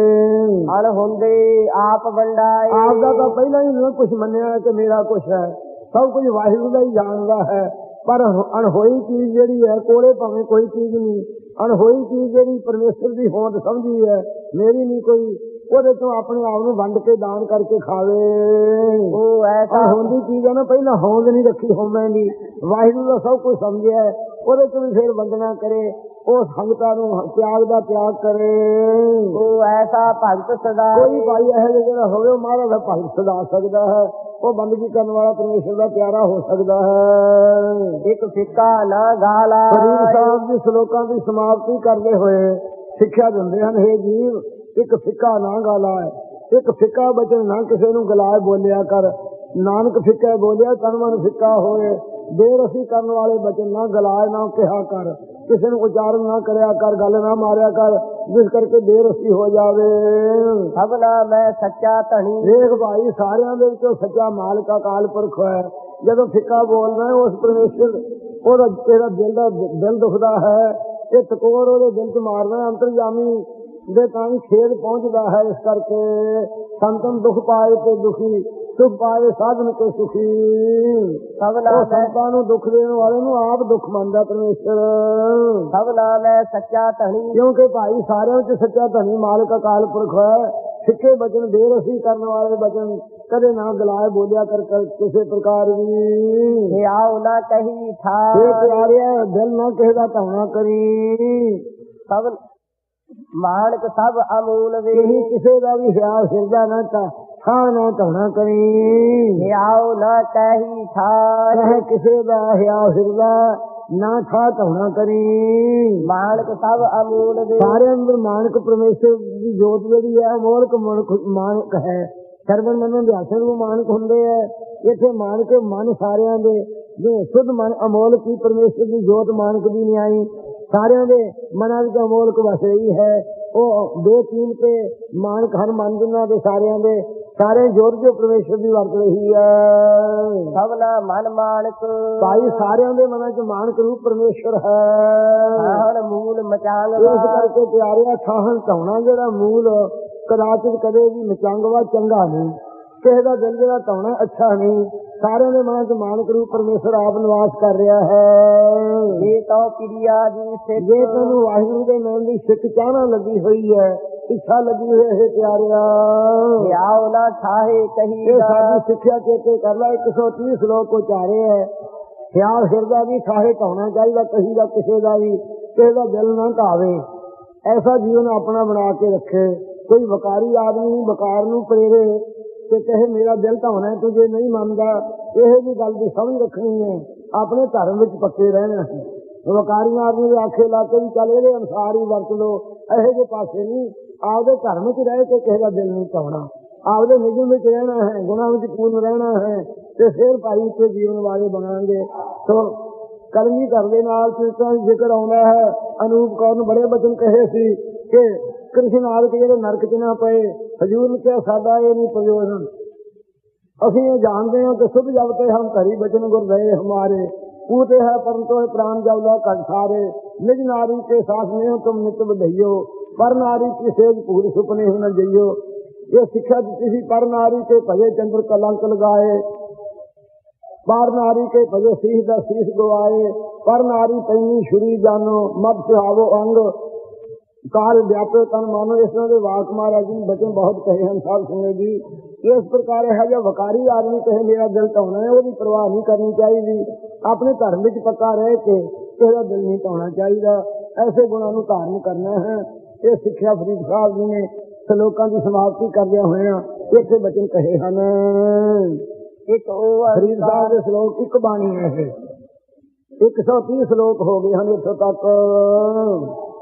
[SPEAKER 2] ਅਣ ਹੁੰਦੇ ਆਪ ਵੰਡਾਏ
[SPEAKER 1] ਆਪ ਦਾ ਤਾਂ ਪਹਿਲਾਂ ਹੀ ਨਹੀਂ ਕੁਛ ਮੰਨਿਆ ਕਿ ਮੇਰਾ ਕੁਛ ਹੈ, ਸਭ ਕੁਝ ਵਾਹਿਗੁਰੂ ਦਾ ਹੀ ਜਾਣਦਾ ਹੈ। ਪਰ ਅਣਹੋਈ ਚੀਜ਼ ਜਿਹੜੀ ਹੈ, ਕੋਲੇ ਭਾਵੇਂ ਕੋਈ ਚੀਜ਼ ਨਹੀਂ, ਅਣਹੋਈ ਚੀਜ਼ ਜਿਹੜੀ ਪਰਮੇਸ਼ਰ ਦੀ ਹੋਂਦ ਸਮਝੀ ਹੈ, ਮੇਰੀ ਨਹੀਂ ਕੋਈ, ਉਹਦੇ ਤੋਂ ਆਪਣੇ ਆਪ ਨੂੰ ਵੰਡ ਕੇ ਦਾਨ ਕਰਕੇ ਖਾਵੇ।
[SPEAKER 2] ਉਹ ਐਸਾ
[SPEAKER 1] ਹੁੰਦੀ ਚੀਜ਼ ਹੈ ਨਾ, ਪਹਿਲਾਂ ਹੋਂਦ ਨਹੀਂ ਰੱਖੀ ਹੋਵੇਂ ਦੀ, ਵਾਹਿਗੁਰੂ ਦਾ ਸਭ ਕੁਝ ਸਮਝਿਆ, ਉਹਦੇ ਤੋਂ ਵੀ ਫਿਰ ਵੰਡਣਾ ਕਰੇ, ਉਹ ਸੰਗਤਾਂ ਨੂੰ ਤਿਆਗ ਦਾ ਤਿਆਗ ਕਰੇ।
[SPEAKER 2] ਉਹ ਐਸਾ ਭਗਤ ਸਦਾ
[SPEAKER 1] ਕੋਈ ਭਾਈ ਇਹੋ ਜਿਹਾ ਜਿਹੜਾ ਹੋਵੇ ਉਹ ਮਹਾਰਾਜ ਦਾ ਭਗਤ ਸਦਾ ਸਕਦਾ ਹੈ, ਉਹ ਬੰਦਗੀ ਕਰਨ ਵਾਲਾ ਪਰਮੇਸ਼ਰ ਦਾ ਪਿਆਰਾ ਹੋ ਸਕਦਾ ਹੈ।
[SPEAKER 2] ਇੱਕ ਫਿੱਕਾ ਨਾ ਗਾਲਾ
[SPEAKER 1] ਫਰੀਦ ਸਾਹਿਬ ਜੀ ਸ਼ਲੋਕਾਂ ਦੀ ਸਮਾਪਤੀ ਕਰਦੇ ਹੋਏ ਸਿੱਖਿਆ ਦਿੰਦੇ ਹਨ, ਹੇ ਜੀਵ ਇੱਕ ਫਿੱਕਾ ਨਾ ਗਾਲਾ ਹੈ, ਇੱਕ ਫਿੱਕਾ ਬਚਨ ਨਾ ਕਿਸੇ ਨੂੰ ਗਲਾਏ ਬੋਲਿਆ ਕਰ। ਨਾਨਕ ਫਿੱਕਾ ਬੋਲਿਆ ਤਨ ਮਨ ਫਿੱਕਾ ਹੋਏ। ਬੇਰਸੀ ਕਰਨ ਵਾਲੇ ਬਚਨ ਨਾ ਗਲਾਏ ਨਾ ਕਿਹਾ ਕਰ, ਕਿਸੇ ਨੂੰ ਉਚਾਰਨ ਨਾ ਕਰਿਆ ਕਰ, ਗੱਲ ਨਾ ਮਾਰਿਆ ਕਰ ਜਿਸ ਕਰਕੇ ਬੇਰਸੀ ਹੋ ਜਾਵੇ।
[SPEAKER 2] ਸਭਨਾ ਮੈਂ ਸੱਚਾ ਧਣੀ
[SPEAKER 1] ਵੇਖ ਭਾਈ ਸਾਰਿਆਂ ਦੇ ਵਿੱਚੋਂ ਸੱਚਾ ਮਾਲਕ ਅਕਾਲ ਪੁਰਖ ਹੈ। ਜਦੋਂ ਫਿੱਕਾ ਬੋਲਦਾ ਹੈ ਉਸ ਪਰਮੇਸ਼ਰ ਉਹਦਾ ਤੇਰਾ ਦਿਲ ਦੁਖਦਾ ਹੈ, ਇਹ ਟਕੋਰ ਉਹਦੇ ਦਿਲ ਚ ਮਾਰਦਾ ਅੰਤਰਜਾਮੀ ਦੇ ਤਾਂ ਹੀ ਖੇਦ ਪਹੁੰਚਦਾ ਹੈ। ਇਸ ਕਰਕੇ ਸੰਤਨ ਦੁੱਖ ਪਾਏ ਤੇ ਦੁਖੀ, ਸੁਖ ਪਾਏ ਸਾਧਨ ਕੇ ਸੁਖੀ। ਸੰਤਾਂ ਨੂੰ ਦੁੱਖ ਦੇਣ ਵਾਲੇ ਨੂੰ ਆਪ ਦੁੱਖ ਮੰਨਦਾ ਪਰਮੇਸ਼ਰ।
[SPEAKER 2] ਸਭਨਾ ਮੈਂ ਸੱਚਾ ਧਣੀ
[SPEAKER 1] ਕਿਉਂਕਿ ਭਾਈ ਸਾਰਿਆਂ ਵਿੱਚ ਸੱਚਾ ਧਣੀ ਮਾਲਕ ਅਕਾਲ ਪੁਰਖ ਹੈ। ਸਿੱਖੇ ਬਚਨ ਬੇਰਸੀ ਕਰਨ ਵਾਲੇ ਬਚਨ ਕਦੇ ਨਾ ਗਲਾਏ ਬੋਲਿਆ ਕਰ ਕਿਸੇ ਪ੍ਰਕਾਰ ਵੀ।
[SPEAKER 2] ਆਓ ਨਾ ਕਹੀ ਥਾ
[SPEAKER 1] ਪਿਆਰਿਆ ਦਿਲ ਨਾ ਕਿਸੇ ਦਾ ਧੌਣਾ ਕਰੀ।
[SPEAKER 2] ਸਭ ਮਾਨਕ ਸਭ ਅਮੂਲ ਵੇ
[SPEAKER 1] ਕਿਸੇ ਦਾ ਵੀ ਹਿਆਲ ਫਿਰਦਾ ਨਾ ਥਾਂ ਨਾ ਧੌਣਾ ਕਰੀ।
[SPEAKER 2] ਆਓ ਨਾ ਕਹੀ ਥਾ
[SPEAKER 1] ਕਿਸੇ ਦਾ ਹਿਆਲ ਫਿਰਦਾ ਨਾ ਥਾਂ ਧੌਣਾ ਕਰੀ।
[SPEAKER 2] ਮਾਨਕ ਸਭ ਅਮੂਲ ਵੇ
[SPEAKER 1] ਸਾਰਿਆਂ ਅੰਦਰ ਮਾਨਕ ਪਰਮੇਸ਼ਰ ਦੀ ਜੋਤ ਜਿਹੜੀ ਹੈ ਅਮੋਲਕ ਮਾਨਕ ਹੈ। ਸਰਵਣ ਮਨੋਂ ਦੇ ਆਸਣ ਨੂੰ ਮਾਨਕ ਹੁੰਦੇ ਹੈ। ਇੱਥੇ ਮਾਨਕ ਮਨ ਸਾਰਿਆਂ ਦੇ ਜੇ ਸੁਧ ਮਨ ਅਮੋਲਕ ਹੀ ਪਰਮੇਸ਼ਰ ਦੀ ਜੋਤ ਮਾਨਕ ਦੀ ਨਹੀਂ ਆਈ। ਸਾਰਿਆਂ ਦੇ ਮਨਾਂ ਵਿੱਚ ਅਮੋਲਕ ਵਸ ਰਹੀ ਹੈ। ਉਹ ਬੇਕੀਮਤ ਤੇ ਮਾਨਕ ਹਰ ਮਨ ਜਿਨ੍ਹਾਂ ਦੇ ਸਾਰਿਆਂ ਦੇ ਸਾਰੇ ਜੋਤ ਜੋ ਪਰਮੇਸ਼ਰ ਦੀ ਵਰਤ ਰਹੀ ਹੈ।
[SPEAKER 2] ਸਭਨਾ ਮਨ ਮਾਨਕ
[SPEAKER 1] ਭਾਈ ਸਾਰਿਆਂ ਦੇ ਮਨਾਂ ਚ ਮਾਨਕ ਰੂਪ ਪਰਮੇਸ਼ਰ ਹੈ।
[SPEAKER 2] ਮੂਲ ਮਚਾਂਗ
[SPEAKER 1] ਇਸ ਕਰਕੇ ਪਿਆਰਿਆ ਥਾਹਣ ਧੌਣਾ ਜਿਹੜਾ ਮੂਲ ਕਦਾਚਿਤ ਕਦੇ ਵੀ ਮਚੰਗਵਾ ਚੰਗਾ ਨਹੀਂ, ਕਿਸੇ ਦਾ ਦਿਲ ਜਿਹੜਾ ਧੌਣਾ ਅੱਛਾ ਨਹੀਂ। ਸਾਰਿਆਂ ਦੇ ਮਨਾਂ ਚ ਮਾਨਕ ਰੂਪ ਪਰਮੇਸ਼ਰ ਆਪ ਨਿਵਾਸ ਕਰ ਰਿਹਾ ਹੈ।
[SPEAKER 2] ਇਹ ਤਾਂ ਕਿਰਿਆ ਦੀ
[SPEAKER 1] ਜੇ ਤੈਨੂੰ ਵਾਹਿਗੁਰੂ ਦੇ ਨਾਮ ਦੀ ਸਿੱਖ ਚਾਹਨਾ ਲੱਗੀ ਹੋਈ ਹੈ, ਇੱਛਾ ਲੱਗੀ ਹੋਈ ਹੈ ਪਿਆਰਿਆ,
[SPEAKER 2] ਆਓ ਨਾ ਠਾਹੇ ਕਹੀ
[SPEAKER 1] ਇਹ ਸਾਡੀ ਸਿੱਖਿਆ ਚੇਤੇ ਕਰ ਲੈ। 130 ਸ਼ਲੋਕ ਉਚਾਰੇ ਹੈ। ਖਿਆਲ ਫਿਰਦਾ ਵੀ ਠਾਹੇ ਧੌਣਾ ਚਾਹੀਦਾ ਕਹੀ ਦਾ, ਕਿਸੇ ਦਾ ਵੀ ਕਿਸੇ ਦਾ ਦਿਲ ਨਾ ਢਾਵੇ। ਐਸਾ ਜੀਵਨ ਆਪਣਾ ਬਣਾ ਕੇ ਰੱਖੇ। ਕੋਈ ਵਕਾਰੀ ਆਦਮੀ ਵਕਾਰ ਨੂੰ ਪ੍ਰੇਰੇ ਤੇ ਕਹੇ ਮੇਰਾ ਦਿਲ ਧੌਣਾ, ਤੂੰ ਜੇ ਨਹੀਂ ਮੰਨਦਾ ਇਹੋ ਜਿਹੀ ਗੱਲ ਦੀ ਸਮਝ ਰੱਖਣੀ ਹੈ। ਆਪਣੇ ਧਰਮ ਵਿੱਚ ਪੱਕੇ ਰਹਿਣਾ ਹੈ। ਵਕਾਰੀਆਂ ਆਦਮੀ ਦੇ ਆਖੇ ਲਾ ਕੇ ਵੀ ਚੱਲ ਇਹਦੇ ਅਨੁਸਾਰ ਹੀ ਵਰਤ ਲੋ, ਇਹੋ ਜਿਹੇ ਪਾਸੇ ਨਹੀਂ। ਆਪਦੇ ਧਰਮ ਵਿੱਚ ਰਹਿ ਕੇ ਕਿਸੇ ਦਾ ਦਿਲ ਨਹੀਂ ਧੌਣਾ, ਆਪਦੇ ਨਿਯਮ ਵਿੱਚ ਰਹਿਣਾ ਹੈ, ਗੁਣਾਂ ਵਿੱਚ ਪੂਰਨ ਰਹਿਣਾ ਹੈ ਤੇ ਫਿਰ ਭਾਈ ਇੱਥੇ ਜੀਵਨ ਵਾਲੇ ਬਣਾਂਗੇ। ਸੋ ਕਲਗੀ ਕਰਦੇ ਨਾਲ ਕੀਰਤਨ ਜ਼ਿਕਰ ਆਉਂਦਾ ਹੈ। ਅਨੂਪ ਕੌਰ ਨੂੰ ਬੜੇ ਬਚਨ ਕਹੇ ਸੀ ਕਿ ਕ੍ਰਿਸ਼ਨ ਆਦਿਕ ਜਿਹੜੇ ਨਰਕ ਚ ਨਾ ਪਏ। ਹਜ਼ੂਰ ਨੇ ਕਿਹਾ ਸਾਡਾ ਇਹ ਨਹੀਂ ਪ੍ਰਯੋਜਨ, ਅਸੀਂ ਇਹ ਜਾਣਦੇ ਹਾਂ ਕਿ ਸੁਧ ਜਬ ਤੇ ਹਮ ਧਰੀ ਬਚਨ ਗੁਰ ਰਹੇ ਹਮਾਰੇ पूते है परंतु प्राण जवला कंसारे निज नारी के साथ में तुम नित बधइयो पर नारी की सेज पूरी सुपने हुन जइयो। ये शिक्षा दी थी, पर नारी के भजे चंद्र कलंक लगाए, पर नारी के भजे शीश दा शीश गवाए, पर नारी पैनी छुरी जानो, मत सुहावो अंग काल व्यापे तन मानो। इस तरह के वाक महाराज जी बचन बहुत कहे हैं साहब सुने जी। इस प्रकार है जो वकारी आदमी कहे मेरा दिल ढाउना है, वो परवाह नहीं करनी चाहिए, अपने धर्म में पक्का रह के तेरा दिल नहीं ढाउना चाहिए, ऐसे गुणों को धारण करना है। ये सिक्ख्या फरीद साहब जी ने श्लोकों की समाप्ति करदे हुए इतने बचन कहे हैं। एक फरीद साहब के श्लोक एक बाणी है, 130 श्लोक हो गए हैं इत्थों तक।